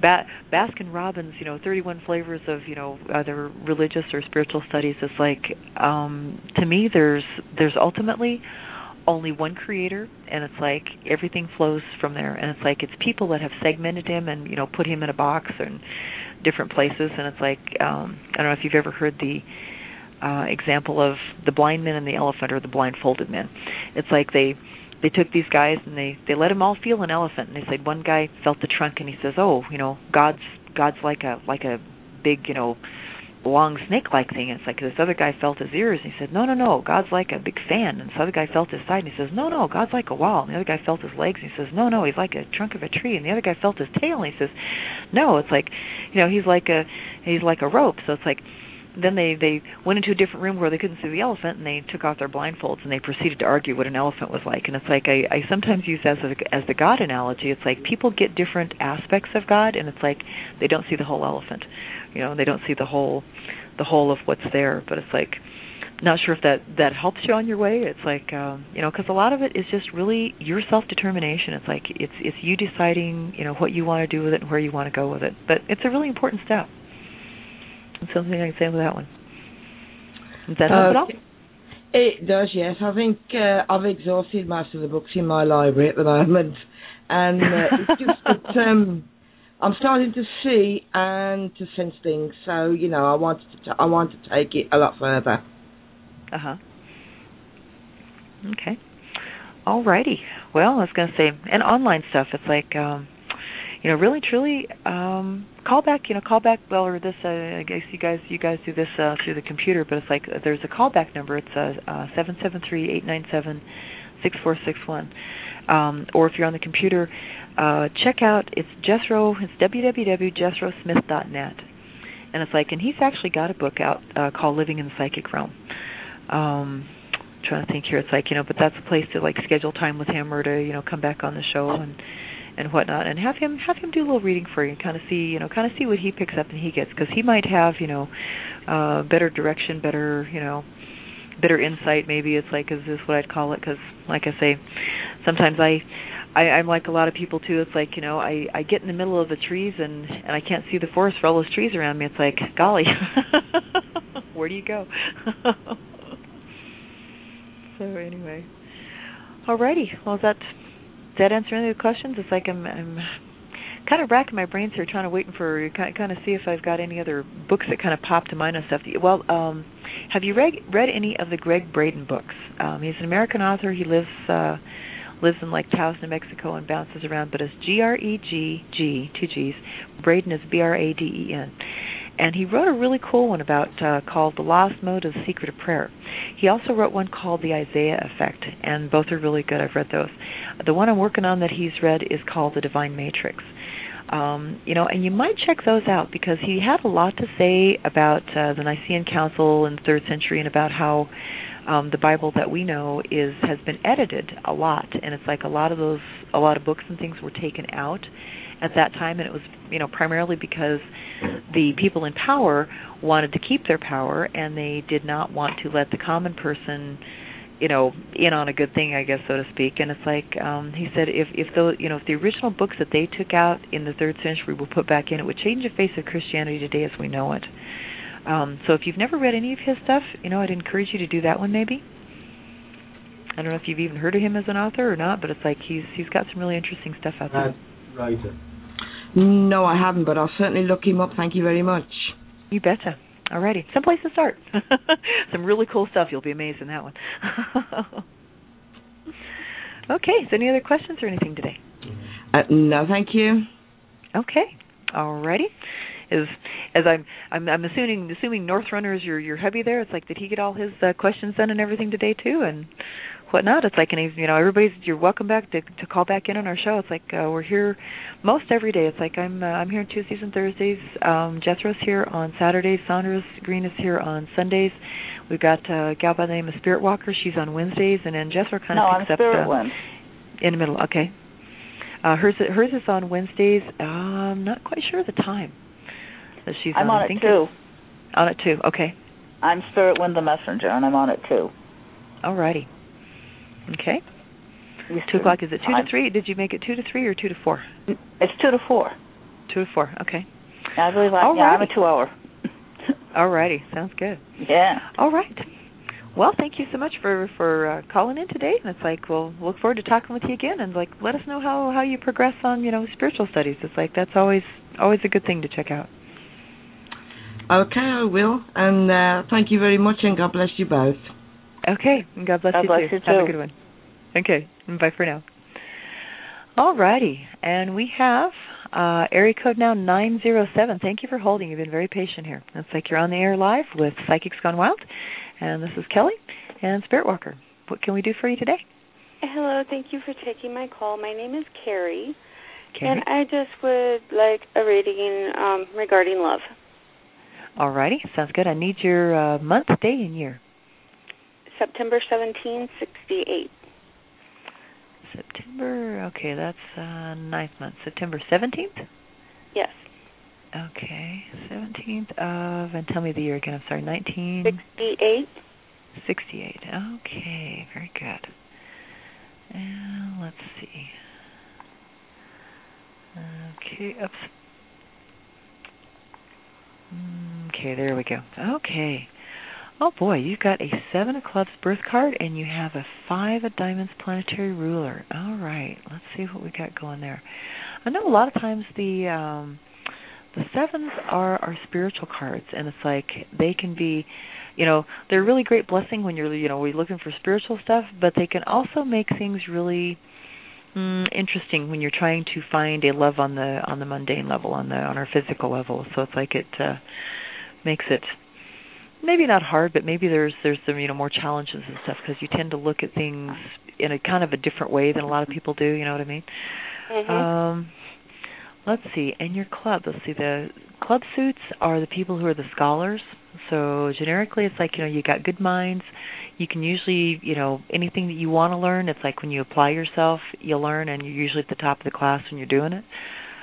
31 flavors of, either religious or spiritual studies. It's like, to me, there's ultimately only one creator, and it's like everything flows from there. And it's like it's people that have segmented him and, put him in a box and different places. And it's like, I don't know if you've ever heard the example of the blind men and the elephant, or the blindfolded men. It's like they took these guys and they let them all feel an elephant, and they said one guy felt the trunk and he says, God's like a big, long snake-like thing. And it's like this other guy felt his ears and he said, no, God's like a big fan. And this other guy felt his side and he says, no, God's like a wall. And the other guy felt his legs and he says, no, he's like a trunk of a tree. And the other guy felt his tail and he says, no, it's like, he's like a rope. So it's like, then they went into a different room where they couldn't see the elephant, and they took off their blindfolds and they proceeded to argue what an elephant was like. And it's like I sometimes use as the God analogy. It's like people get different aspects of God, and it's like they don't see the whole elephant. They don't see the whole of what's there. But it's like, not sure if that helps you on your way. It's like because a lot of it is just really your self-determination. It's like it's you deciding what you want to do with it and where you want to go with it. But it's a really important step. Something I can say with that one. Does that help at all? It does, yes. I think I've exhausted most of the books in my library at the moment, and it's just that I'm starting to see and to sense things. So I want to take it a lot further. Okay. Alrighty. Well, I was going to say, and online stuff. It's like. Really, truly, call back. Well, or this. I guess you guys do this through the computer, but it's like there's a callback number. It's 773-897-6461. Or if you're on the computer, check out. It's Jethro. It's www.jethrosmith.net, and it's like, and he's actually got a book out called Living in the Psychic Realm. Trying to think here. It's like but that's a place to like schedule time with him, or to come back on the show and whatnot, and have him do a little reading for you, and kind of see what he picks up and he gets, because he might have better direction, better insight. Maybe it's like, is this what I'd call it? Because like I say, sometimes I'm like a lot of people too. It's like I get in the middle of the trees and I can't see the forest for all those trees around me. It's like, golly, where do you go? So anyway, alrighty. Well, Does that answer any of the questions? It's like I'm kind of racking my brains here, trying to kind of see if I've got any other books that kind of pop to mind and stuff. Well, have you read any of the Greg Braden books? He's an American author. He lives in like Taos, New Mexico, and bounces around. But it's G-R-E-G, 2 G's. Braden is B-R-A-D-E-N. And he wrote a really cool one called The Lost Mode of the Secret of Prayer. He also wrote one called The Isaiah Effect, and both are really good. I've read those. The one I'm working on that he's read is called The Divine Matrix. And you might check those out, because he had a lot to say about the Nicene Council in the 3rd century, and about how the Bible that we know has been edited a lot, and it's like a lot of books and things were taken out at that time, and it was primarily because the people in power wanted to keep their power, and they did not want to let the common person in on a good thing, I guess, so to speak. And it's like he said, if the original books that they took out in the 3rd century were put back in, it would change the face of Christianity today as we know it. So if you've never read any of his stuff, I'd encourage you to do that one maybe. I don't know if you've even heard of him as an author or not, but it's like he's got some really interesting stuff out there. Writer. No, I haven't, but I'll certainly look him up. Thank you very much. You betcha. Alrighty. Someplace to start. Some really cool stuff. You'll be amazed in that one. Okay. So any other questions or anything today? No, thank you. Okay. Alrighty. is as I'm assuming North Runner is your hubby there. It's like, did he get all his questions done and everything today too, and whatnot? It's like, and he's, you're welcome back to call back in on our show. It's like we're here most every day. It's like I'm here on Tuesdays and Thursdays. Jethro's here on Saturdays. Sandra Green is here on Sundays. We've got a gal by the name of Spirit Walker. She's on Wednesdays, and then Jethro kind of picks up in the middle. Okay. Hers is on Wednesdays. I'm not quite sure the time that she's on. I'm on it too. On it too. Okay. I'm Spirit Wind the Messenger, and I'm on it too. All righty. Okay. 2 o'clock. Is it 2 to 3? Did you make it 2 to 3 or 2 to 4? It's 2 to 4. 2 to 4. Okay. I believe I'm a 2 hour. All righty. Sounds good. Yeah. All right. Well, thank you so much for calling in today. And it's like, we'll look forward to talking with you again, and like, let us know how you progress on spiritual studies. It's like, that's always a good thing to check out. Okay, I will. And thank you very much, and God bless you both. Okay, and God bless you too. Have a good one. Okay, and bye for now. All righty, and we have area code now 907. Thank you for holding. You've been very patient here. It's like you're on the air live with Psychics Gone Wild, and this is Kelly and Spirit Walker. What can we do for you today? Hello, thank you for taking my call. My name is Carrie, Carrie. and I just would like a reading regarding love. All righty, sounds good. I need your month, day, and year. September 1768. September, okay, that's 9th month. September 17th? Yes. Okay, 17th of, and tell me the year again, I'm sorry, 1968. 68, okay, very good. And let's see. Okay, oops. Okay, there we go. Okay. Oh boy, you've got a 7 of Clubs birth card, and you have a 5 of Diamonds planetary ruler. All right, let's see what we got going there. I know a lot of times the 7s are spiritual cards, and it's like they can be, they're a really great blessing when we're looking for spiritual stuff, but they can also make things really interesting when you're trying to find a love on the mundane level, on our physical level. So it's like it makes it maybe not hard, but maybe there's some more challenges and stuff, because you tend to look at things in a kind of a different way than a lot of people do. You know what I mean? Mm-hmm. Let's see. And your club. Let's see. The club suits are the people who are the scholars. So generically, it's like you got good minds. You can usually anything that you want to learn. It's like when you apply yourself, you learn, and you're usually at the top of the class when you're doing it.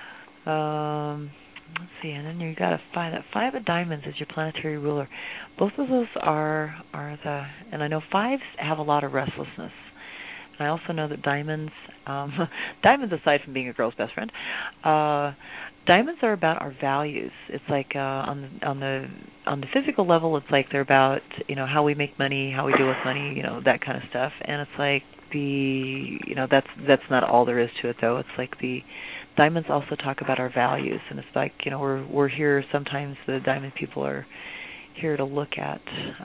Let's see, and then you got that 5 of Diamonds is your planetary ruler. Both of those are and I know 5s have a lot of restlessness. And I also know that Diamonds, Diamonds aside from being a girl's best friend, Diamonds are about our values. It's like on the physical level, it's like they're about how we make money, how we deal with money, that kind of stuff. And it's like that's not all there is to it, though. It's like the Diamonds also talk about our values, and it's like we're here. Sometimes the Diamond people are here to look at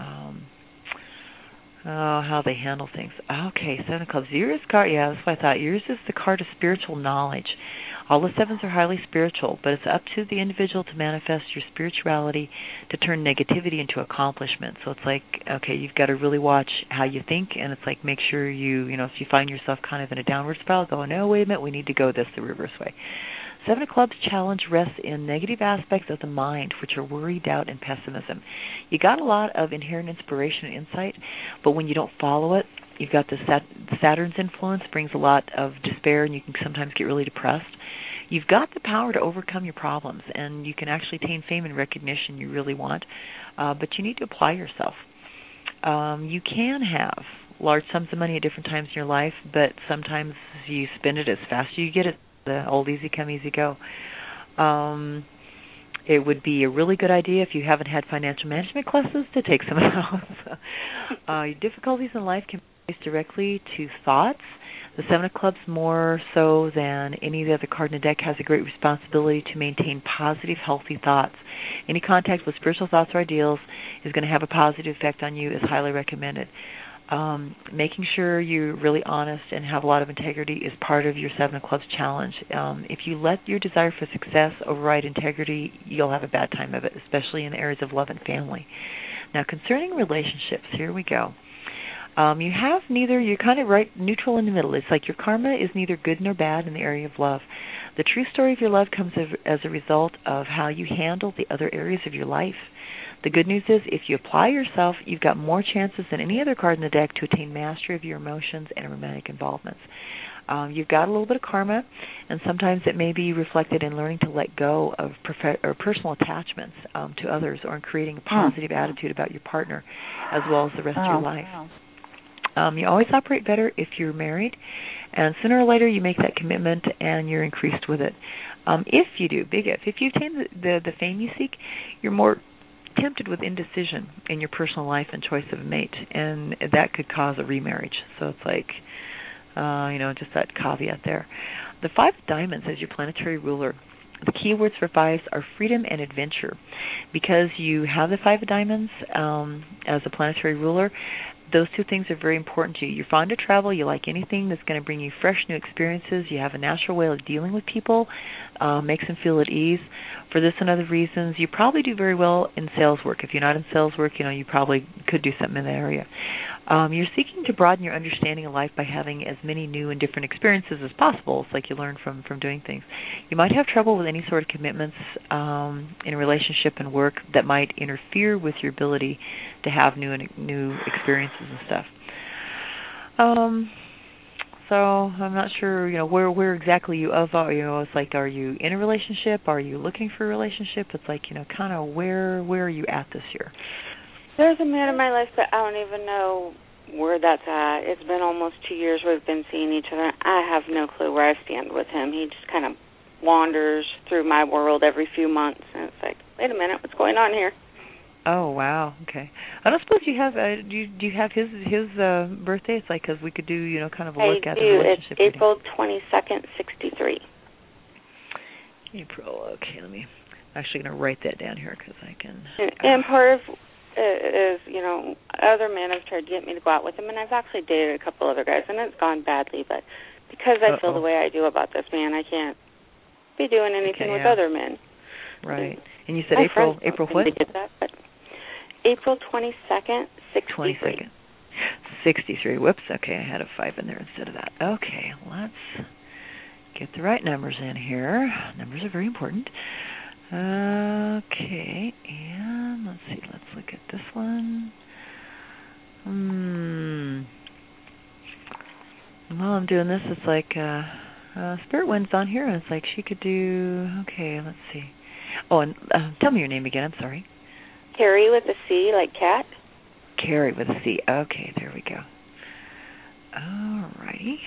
how they handle things. Okay, 7 of Clubs. Yours card, yeah, that's what I thought. Yours is the card of spiritual knowledge. All the 7s are highly spiritual, but it's up to the individual to manifest your spirituality to turn negativity into accomplishment. So it's like, okay, you've got to really watch how you think, and it's like make sure if you find yourself kind of in a downward spiral, go, no, wait a minute, we need to go the reverse way. 7 of Clubs challenge rests in negative aspects of the mind, which are worry, doubt, and pessimism. You got a lot of inherent inspiration and insight, but when you don't follow it, you've got the Saturn's influence brings a lot of despair, and you can sometimes get really depressed. You've got the power to overcome your problems, and you can actually attain fame and recognition you really want, but you need to apply yourself. You can have large sums of money at different times in your life, but sometimes you spend it as fast as you get it, the old easy come, easy go. It would be a really good idea if you haven't had financial management classes to take some of those. Your difficulties in life can be traced directly to thoughts. The 7 of Clubs, more so than any of the other card in the deck, has a great responsibility to maintain positive, healthy thoughts. Any contact with spiritual thoughts or ideals is going to have a positive effect on you, is highly recommended. Making sure you're really honest and have a lot of integrity is part of your Seven of Clubs challenge. If you let your desire for success override integrity, you'll have a bad time of it, especially in the areas of love and family. Now, concerning relationships, here we go. You have neither, you're kind of right neutral in the middle. It's like your karma is neither good nor bad in the area of love. The true story of your love comes as a result of how you handle the other areas of your life. The good news is if you apply yourself, you've got more chances than any other card in the deck to attain mastery of your emotions and romantic involvements. You've got a little bit of karma, and sometimes it may be reflected in learning to let go of personal attachments to others, or in creating a positive attitude about your partner as well as the rest of your life. You always operate better if you're married, and sooner or later you make that commitment and you're increased with it. If you do, big if you attain the fame you seek, you're more tempted with indecision in your personal life and choice of a mate, and that could cause a remarriage. So it's like, just that caveat there. The Five of Diamonds as your planetary ruler. The key words for fives are freedom and adventure. Because you have the Five of Diamonds as a planetary ruler, those two things are very important to you. You're fond of travel. You like anything that's going to bring you fresh new experiences. You have a natural way of dealing with people, makes them feel at ease. For this and other reasons, you probably do very well in sales work. If you're not in sales work, you probably could do something in that area. You're seeking to broaden your understanding of life by having as many new and different experiences as possible. It's like you learn from doing things. You might have trouble with any sort of commitments in a relationship and work that might interfere with your ability to have new experiences and stuff. So I'm not sure, where exactly you are. It's like, are you in a relationship? Are you looking for a relationship? It's like, kind of where are you at this year? There's a man in my life, but I don't even know where that's at. It's been almost 2 years we've been seeing each other. I have no clue where I stand with him. He just kind of wanders through my world every few months, and it's like, wait a minute, what's going on here? Oh, wow. Okay. I don't suppose you have. Do you have his birthday? It's like, because we could do kind of a look at the relationship. It's April 22nd, 63. April. Okay, I'm actually going to write that down here because I can. And part of is other men have tried to get me to go out with him, and I've actually dated a couple other guys, and it's gone badly. But because I feel the way I do about this man, I can't be doing anything with other men. Right. And you said April what? April 22nd, 63. 22nd. 63. Whoops. Okay, I had a 5 in there instead of that. Okay, let's get the right numbers in here. Numbers are very important. Okay, and let's see. Let's look at this one. While I'm doing this, it's like Spirit Wind's on here, and it's like she could do. Okay, let's see. Oh, and tell me your name again. I'm sorry. Carrie with a C, like cat. Carrie with a C. Okay, there we go. All righty.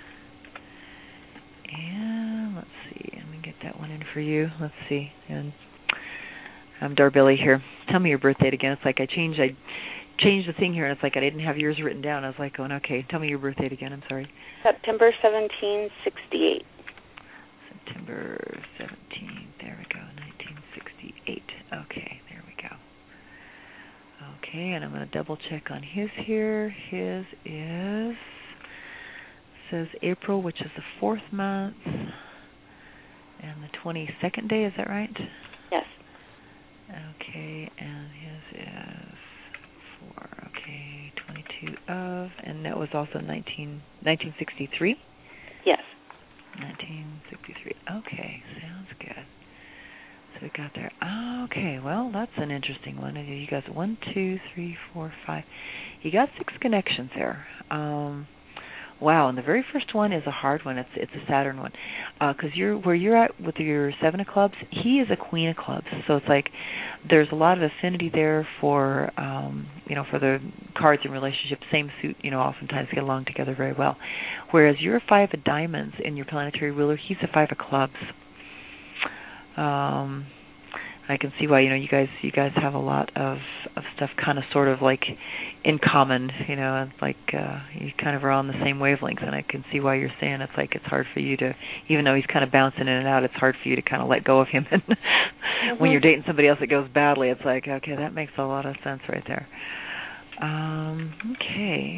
And let's see. Let me get that one in for you. Let's see. And I'm Darbilly here. Tell me your birth date again. It's like I changed the thing here, and it's like I didn't have yours written down. I was like, okay, tell me your birth date again. I'm sorry. September 1768. September 17th. There we go. 1968. Okay, there we go. Okay, and I'm going to double check on his here. His says April, which is the 4th month, and the 22nd day. Is that right? Yes. Okay, and his is 4. Okay, 22 of, and that was also 1963. Yes. 1963. Okay, sounds good. So we got there. Okay, well, that's an interesting one. You guys, 1, 2, 3, 4, 5. You got 6 connections there. Wow, and the very first one is a hard one. It's a Saturn one, because where you're at with your 7 of clubs, he is a Queen of clubs. So it's like there's a lot of affinity there for for the cards in relationships. Same suit, oftentimes get along together very well. Whereas you're a 5 of diamonds in your planetary ruler, he's a 5 of clubs. I can see why you guys have a lot of stuff kind of sort of like in common, like you kind of are on the same wavelengths, and I can see why you're saying it's like it's hard for you to, even though he's kind of bouncing in and out, it's hard for you to kind of let go of him. And when you're dating somebody else that goes badly, it's like, okay, that makes a lot of sense right there. Okay.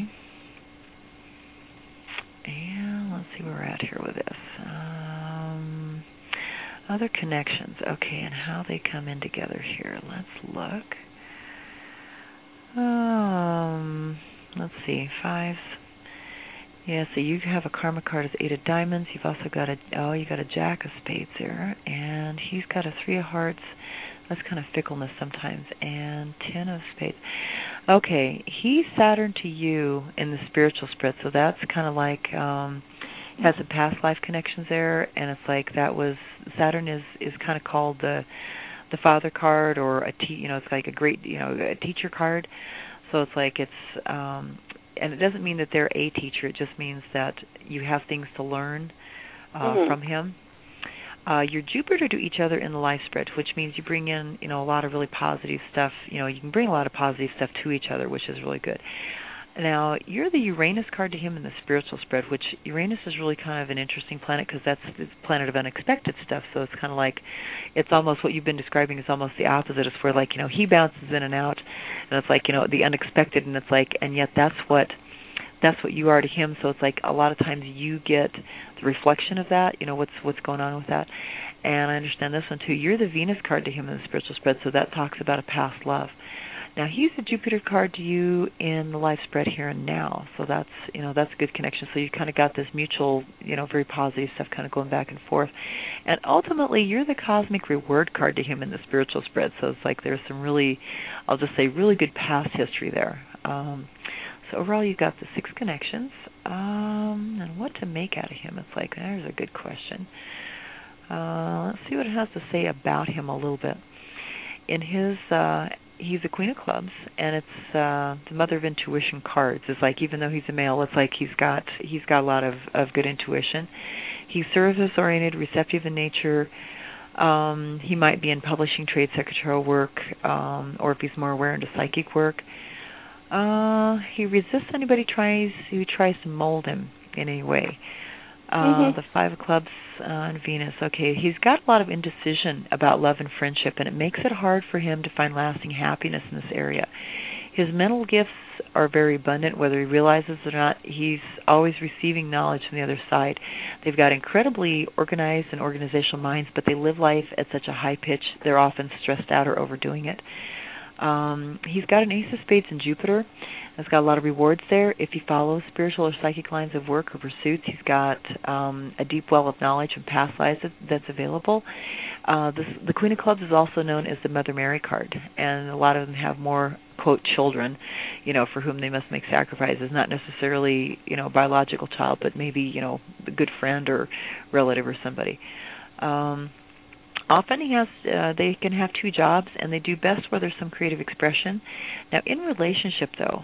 And let's see where we're at here with this. Other connections. Okay, and how they come in together here. Let's look. Let's see. Fives. Yeah, so you have a karma card as 8 of diamonds. You've also got you got a jack of spades there, and he's got a 3 of hearts. That's kind of fickleness sometimes, and 10 of spades. Okay, he's Saturn to you in the spiritual spread, so that's kind of like has some past life connections there, and it's like that was Saturn is kind of called the father card, or it's like a great a teacher card. So it's like it's and it doesn't mean that they're a teacher. It just means that you have things to learn from him. You're Jupiter to each other in the life spread, which means you bring in a lot of really positive stuff. You can bring a lot of positive stuff to each other, which is really good. Now, you're the Uranus card to him in the spiritual spread, which Uranus is really kind of an interesting planet because that's the planet of unexpected stuff. So it's kind of like, it's almost what you've been describing is almost the opposite. It's where he bounces in and out, and it's like the unexpected, and it's like, and yet that's what you are to him. So it's like a lot of times you get the reflection of that. What's going on with that. And I understand this one too. You're the Venus card to him in the spiritual spread, so that talks about a past love. Now, he's a Jupiter card to you in the life spread here and now, so that's that's a good connection. So you kind of got this mutual, very positive stuff kind of going back and forth. And ultimately, you're the cosmic reward card to him in the spiritual spread, so it's like there's some really, I'll just say, really good past history there. So overall, you've got the 6 connections. And what to make out of him? It's like, there's a good question. Let's see what it has to say about him a little bit. In his he's a Queen of Clubs, and it's the Mother of Intuition cards. It's like, even though he's a male, it's like he's got a lot of good intuition. He's service-oriented, receptive in nature. He might be in publishing, trade, secretarial work, or if he's more aware into psychic work. He resists anybody who tries to mold him in any way. The 5 of Clubs and Venus. Okay, he's got a lot of indecision about love and friendship, and it makes it hard for him to find lasting happiness in this area. His mental gifts are very abundant, whether he realizes it or not. He's always receiving knowledge from the other side. They've got incredibly organized and organizational minds, but they live life at such a high pitch, they're often stressed out or overdoing it. He's got an Ace of Spades in Jupiter. It's got a lot of rewards there. If he follows spiritual or psychic lines of work or pursuits, he's got a deep well of knowledge from past lives that's available. The Queen of Clubs is also known as the Mother Mary card, and a lot of them have more, quote, children, for whom they must make sacrifices, not necessarily, a biological child, but maybe, a good friend or relative or somebody. Often they can have 2 jobs, and they do best where there's some creative expression. Now, in relationship, though,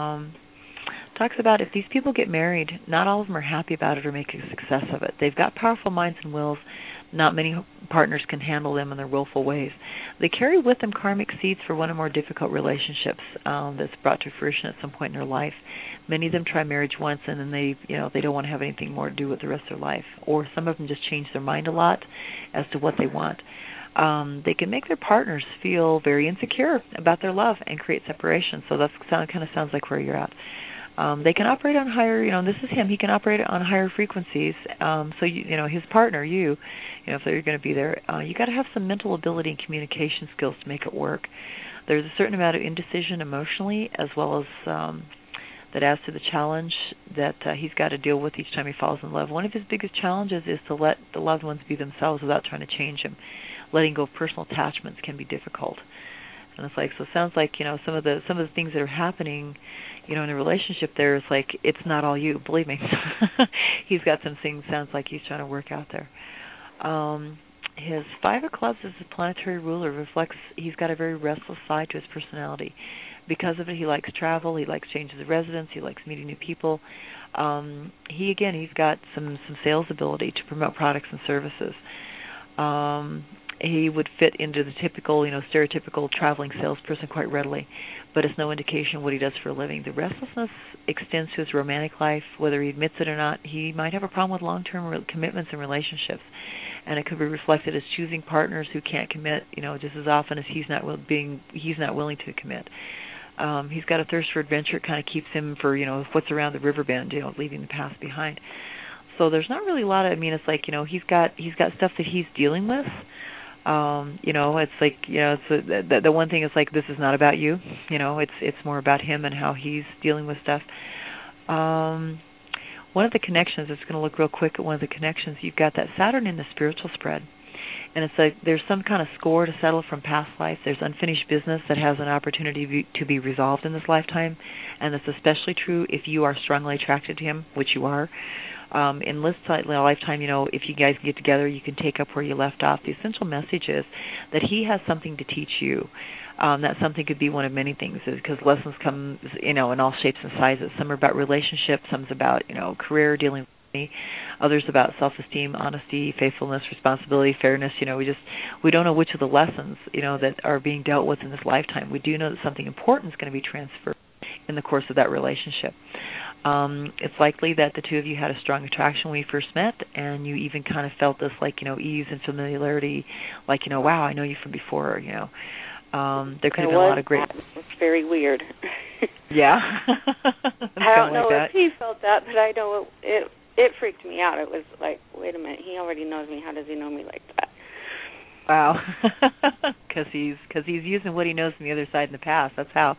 talks about if these people get married, not all of them are happy about it or make a success of it. They've got powerful minds and wills. Not many partners can handle them in their willful ways. They carry with them karmic seeds for one or more difficult relationships that's brought to fruition at some point in their life. Many of them try marriage once, and then they don't want to have anything more to do with the rest of their life. Or some of them just change their mind a lot as to what they want. They can make their partners feel very insecure about their love and create separation. So that kind of sounds like where you're at. They can operate on higher, this is him. He can operate on higher frequencies. So his partner, if they're going to be there, you got to have some mental ability and communication skills to make it work. There's a certain amount of indecision emotionally, as well as that adds to the challenge that he's got to deal with each time he falls in love. One of his biggest challenges is to let the loved ones be themselves without trying to change him. Letting go of personal attachments can be difficult. And it's like, so it sounds like, some of the things that are happening, in the relationship there, is like, it's not all you, believe me. He's got some things, sounds like he's trying to work out there. His 5 of Clubs as a planetary ruler reflects he's got a very restless side to his personality. Because of it, he likes travel, he likes changes of residence, he likes meeting new people. He's got some sales ability to promote products and services. He would fit into the typical, stereotypical traveling salesperson quite readily, but it's no indication what he does for a living. The restlessness extends to his romantic life, whether he admits it or not. He might have a problem with long-term commitments and relationships, and it could be reflected as choosing partners who can't commit, just as often as he's not willing to commit. He's got a thirst for adventure. It kind of keeps him for, what's around the river bend, leaving the past behind. So there's not really a lot of, it's like, he's got stuff that he's dealing with. It's like, it's the one thing is like, this is not about you. It's more about him and how he's dealing with stuff. One of the connections, it's going to look real quick at one of the connections, you've got that Saturn in the spiritual spread. And it's like there's some kind of score to settle from past life. There's unfinished business that has an opportunity to be resolved in this lifetime. And that's especially true if you are strongly attracted to him, which you are. In this lifetime, if you guys get together, you can take up where you left off. The essential message is that he has something to teach you. That something could be one of many things, because lessons come, in all shapes and sizes. Some are about relationships, some's about, career, dealing with money, others about self-esteem, honesty, faithfulness, responsibility, fairness. We don't know which of the lessons, that are being dealt with in this lifetime. We do know that something important is going to be transferred in the course of that relationship. It's likely that the two of you had a strong attraction when you first met, and you even kind of felt this, like, ease and familiarity, like, wow, I know you from before, there could have been a lot of great... It's very weird. Yeah. I don't know if he felt that, but I know it freaked me out. It was like, wait a minute, he already knows me. How does he know me like that? Wow. Because he's using what he knows from the other side in the past. That's how.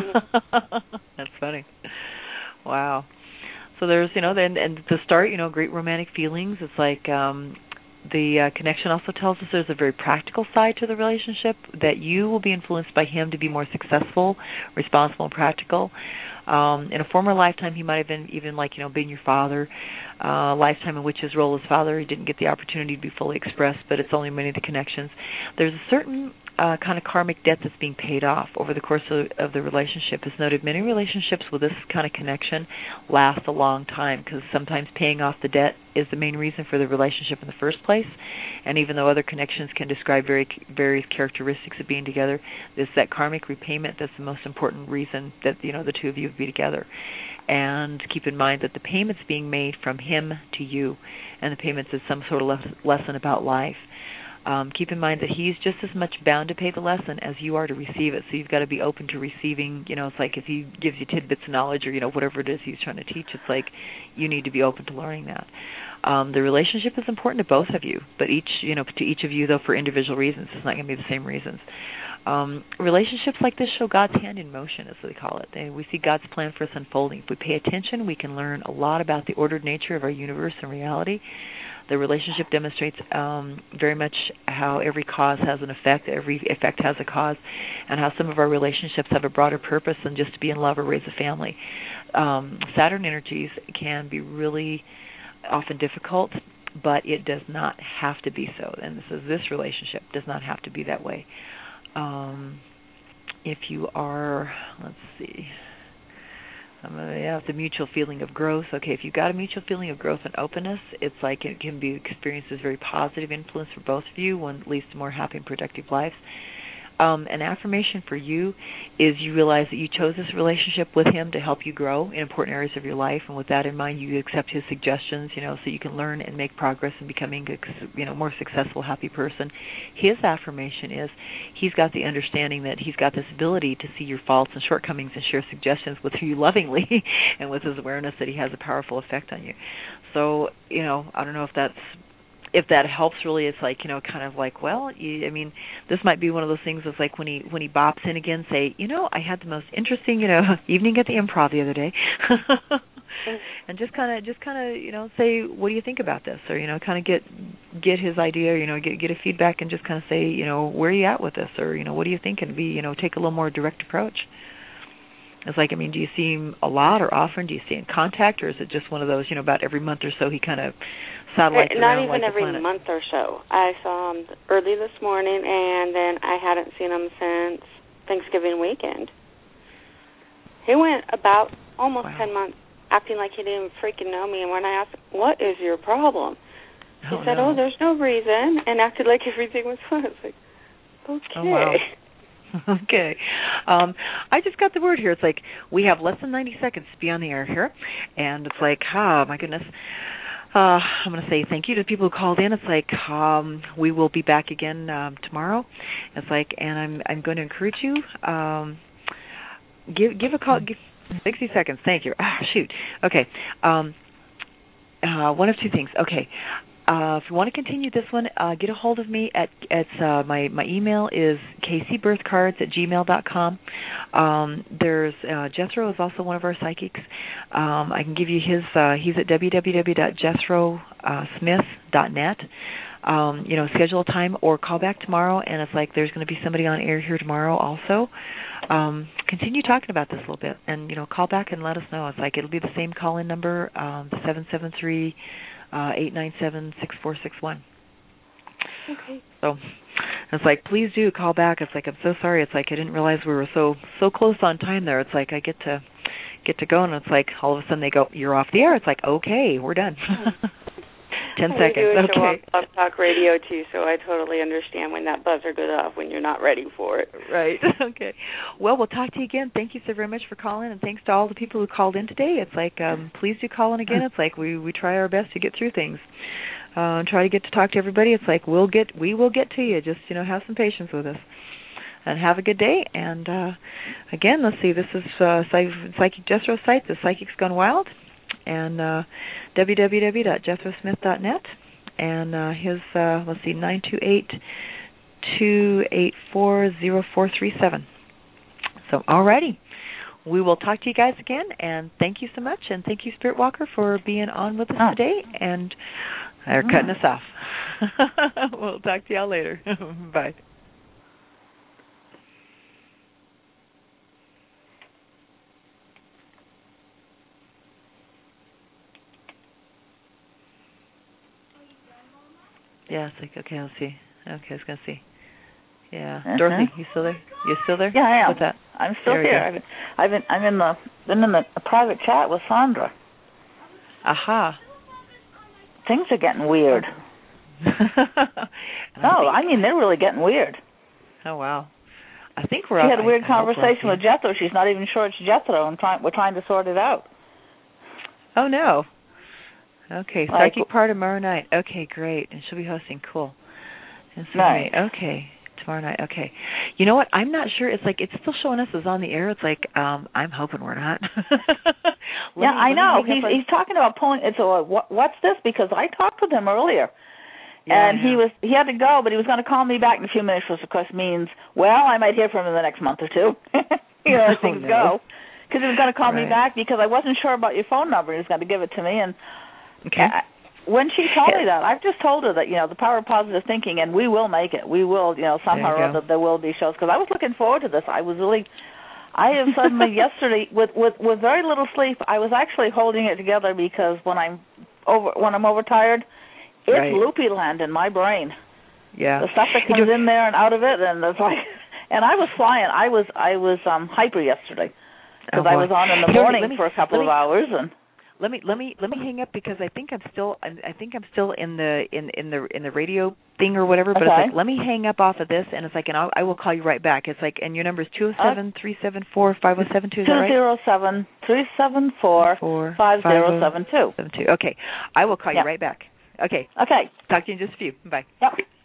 That's funny. Wow. So there's, then, and to start, great romantic feelings. It's like the connection also tells us there's a very practical side to the relationship, that you will be influenced by him to be more successful, responsible, and practical. In a former lifetime, he might have been even like, being your father, a lifetime in which his role as father, he didn't get the opportunity to be fully expressed, but it's only many of the connections. There's a certain kind of karmic debt that's being paid off over the course of the relationship. As noted, many relationships with this kind of connection last a long time, because sometimes paying off the debt is the main reason for the relationship in the first place. And even though other connections can describe various characteristics of being together, it's that karmic repayment that's the most important reason that the two of you would be together. And keep in mind that the payment's being made from him to you, and the payment's is some sort of lesson about life. Keep in mind that he's just as much bound to pay the lesson as you are to receive it. So you've got to be open to receiving. It's like if he gives you tidbits of knowledge or, whatever it is he's trying to teach, it's like you need to be open to learning that. The relationship is important to both of you, but to each of you, though, for individual reasons. It's not going to be the same reasons. Relationships like this show God's hand in motion, as they call it. We see God's plan for us unfolding. If we pay attention, we can learn a lot about the ordered nature of our universe and reality. The relationship demonstrates very much how every cause has an effect, every effect has a cause, and how some of our relationships have a broader purpose than just to be in love or raise a family. Saturn energies can be really often difficult, but it does not have to be so. And this relationship does not have to be that way. If you are, let's see... the mutual feeling of growth. Okay, if you've got a mutual feeling of growth and openness, it's like it can be experienced as very positive influence for both of you, one leads to more happy and productive lives. An affirmation for you is you realize that you chose this relationship with him to help you grow in important areas of your life, and with that in mind, you accept his suggestions, so you can learn and make progress in becoming a more successful, happy person. His affirmation is he's got the understanding that he's got this ability to see your faults and shortcomings and share suggestions with you lovingly, and with his awareness that he has a powerful effect on you. So, I don't know if that helps. Really, it's like, kind of like, this might be one of those things that's like when he bops in again, say, I had the most interesting, evening at the Improv the other day. And just kind of, say, what do you think about this? Or, kind of get his idea, get a feedback and just kind of say, where are you at with this? Or, what do you think? And take a little more direct approach. It's like, do you see him a lot or often? Do you stay in contact? Or is it just one of those, about every month or so he kind of satellites around like the planet? Not even every month or so. I saw him early this morning, and then I hadn't seen him since Thanksgiving weekend. He went about almost 10 months acting like he didn't freaking know me, and when I asked, what is your problem? He said, there's no reason, and acted like everything was fine. I was like, okay. Oh, wow. Okay. I just got the word here. It's like we have less than 90 seconds to be on the air here, and it's like, my goodness. I'm going to say thank you to the people who called in. It's like we will be back again tomorrow. It's like, and I'm going to encourage you. give a call. 60 seconds. Thank you. Shoot. Okay. One of two things. Okay. If you want to continue this one, get a hold of me at my email is kcbirthcards@gmail.com. There's Jethro is also one of our psychics. I can give you his. He's at www.jethrosmith.net. Schedule a time or call back tomorrow, and it's like there's going to be somebody on air here tomorrow also. Continue talking about this a little bit, and call back and let us know. It's like it'll be the same call-in number, the 773-897-6461. Okay. So it's like, please do call back. It's like, I'm so sorry. It's like I didn't realize we were so close on time there. It's like I get to go, and it's like all of a sudden they go, you're off the air. It's like, okay, we're done. 10 seconds. We do a show on Okay. Blog Talk Radio too, so I totally understand when that buzzer goes off when you're not ready for it. Right. Okay. Well, we'll talk to you again. Thank you so very much for calling, and thanks to all the people who called in today. It's like, please do call in again. It's like we try our best to get through things. Try to get to talk to everybody. It's like we will get to you. Just have some patience with us. And have a good day. And again, let's see. This is Psychic Jethro's site, the Psychics Gone Wild, and www.jethrosmith.net. And his 928-284-0437. So, alrighty. We will talk to you guys again, and thank you so much, and thank you, Spirit Walker, for being on with us today, and they're cutting us off. We'll talk to y'all later. Bye. Yeah, it's like, okay, I'll see. Okay, I was going to see. Yeah. Dorothy, you still there? You still there? Yeah, I am. What's that? I'm still here. I've been in a private chat with Sandra. Aha. Things are getting weird. They're really getting weird. Oh, wow. I think we're. She had a weird conversation with Jethro. She's not even sure it's Jethro, and we're trying to sort it out. Oh, no. Okay, psychic part tomorrow night. Okay, great. And she'll be hosting. Cool. Nice. Okay, tomorrow night. Okay. You know what? I'm not sure. It's like it's still showing us as on the air. It's like I'm hoping we're not. I know. He's talking about pulling. It's what's this? Because I talked with him earlier, and he had to go, but he was going to call me back in a few minutes, which of course means I might hear from him in the next month or two. As things go. Because he was going to call me back because I wasn't sure about your phone number. He was going to give it to me, and. Okay. When she told me that, I've just told her that, the power of positive thinking, and we will make it. We will, somehow or other there will be shows. Because I was looking forward to this. I have suddenly yesterday, with very little sleep, I was actually holding it together because when I'm overtired, it's loopy land in my brain. Yeah. The stuff that comes in there and out of it, and it's like, and I was flying. I was hyper yesterday because I was on in the morning for a couple of hours and. Let me hang up because I think I'm still in the radio thing or whatever. But it's like, let me hang up off of this, and it's like, and I will call you right back. It's like, and your number is 207-374-5072. Is that right? 207-374-5072. Okay, I will call you right back. Okay. Okay. Talk to you in just a few. Bye. Yep.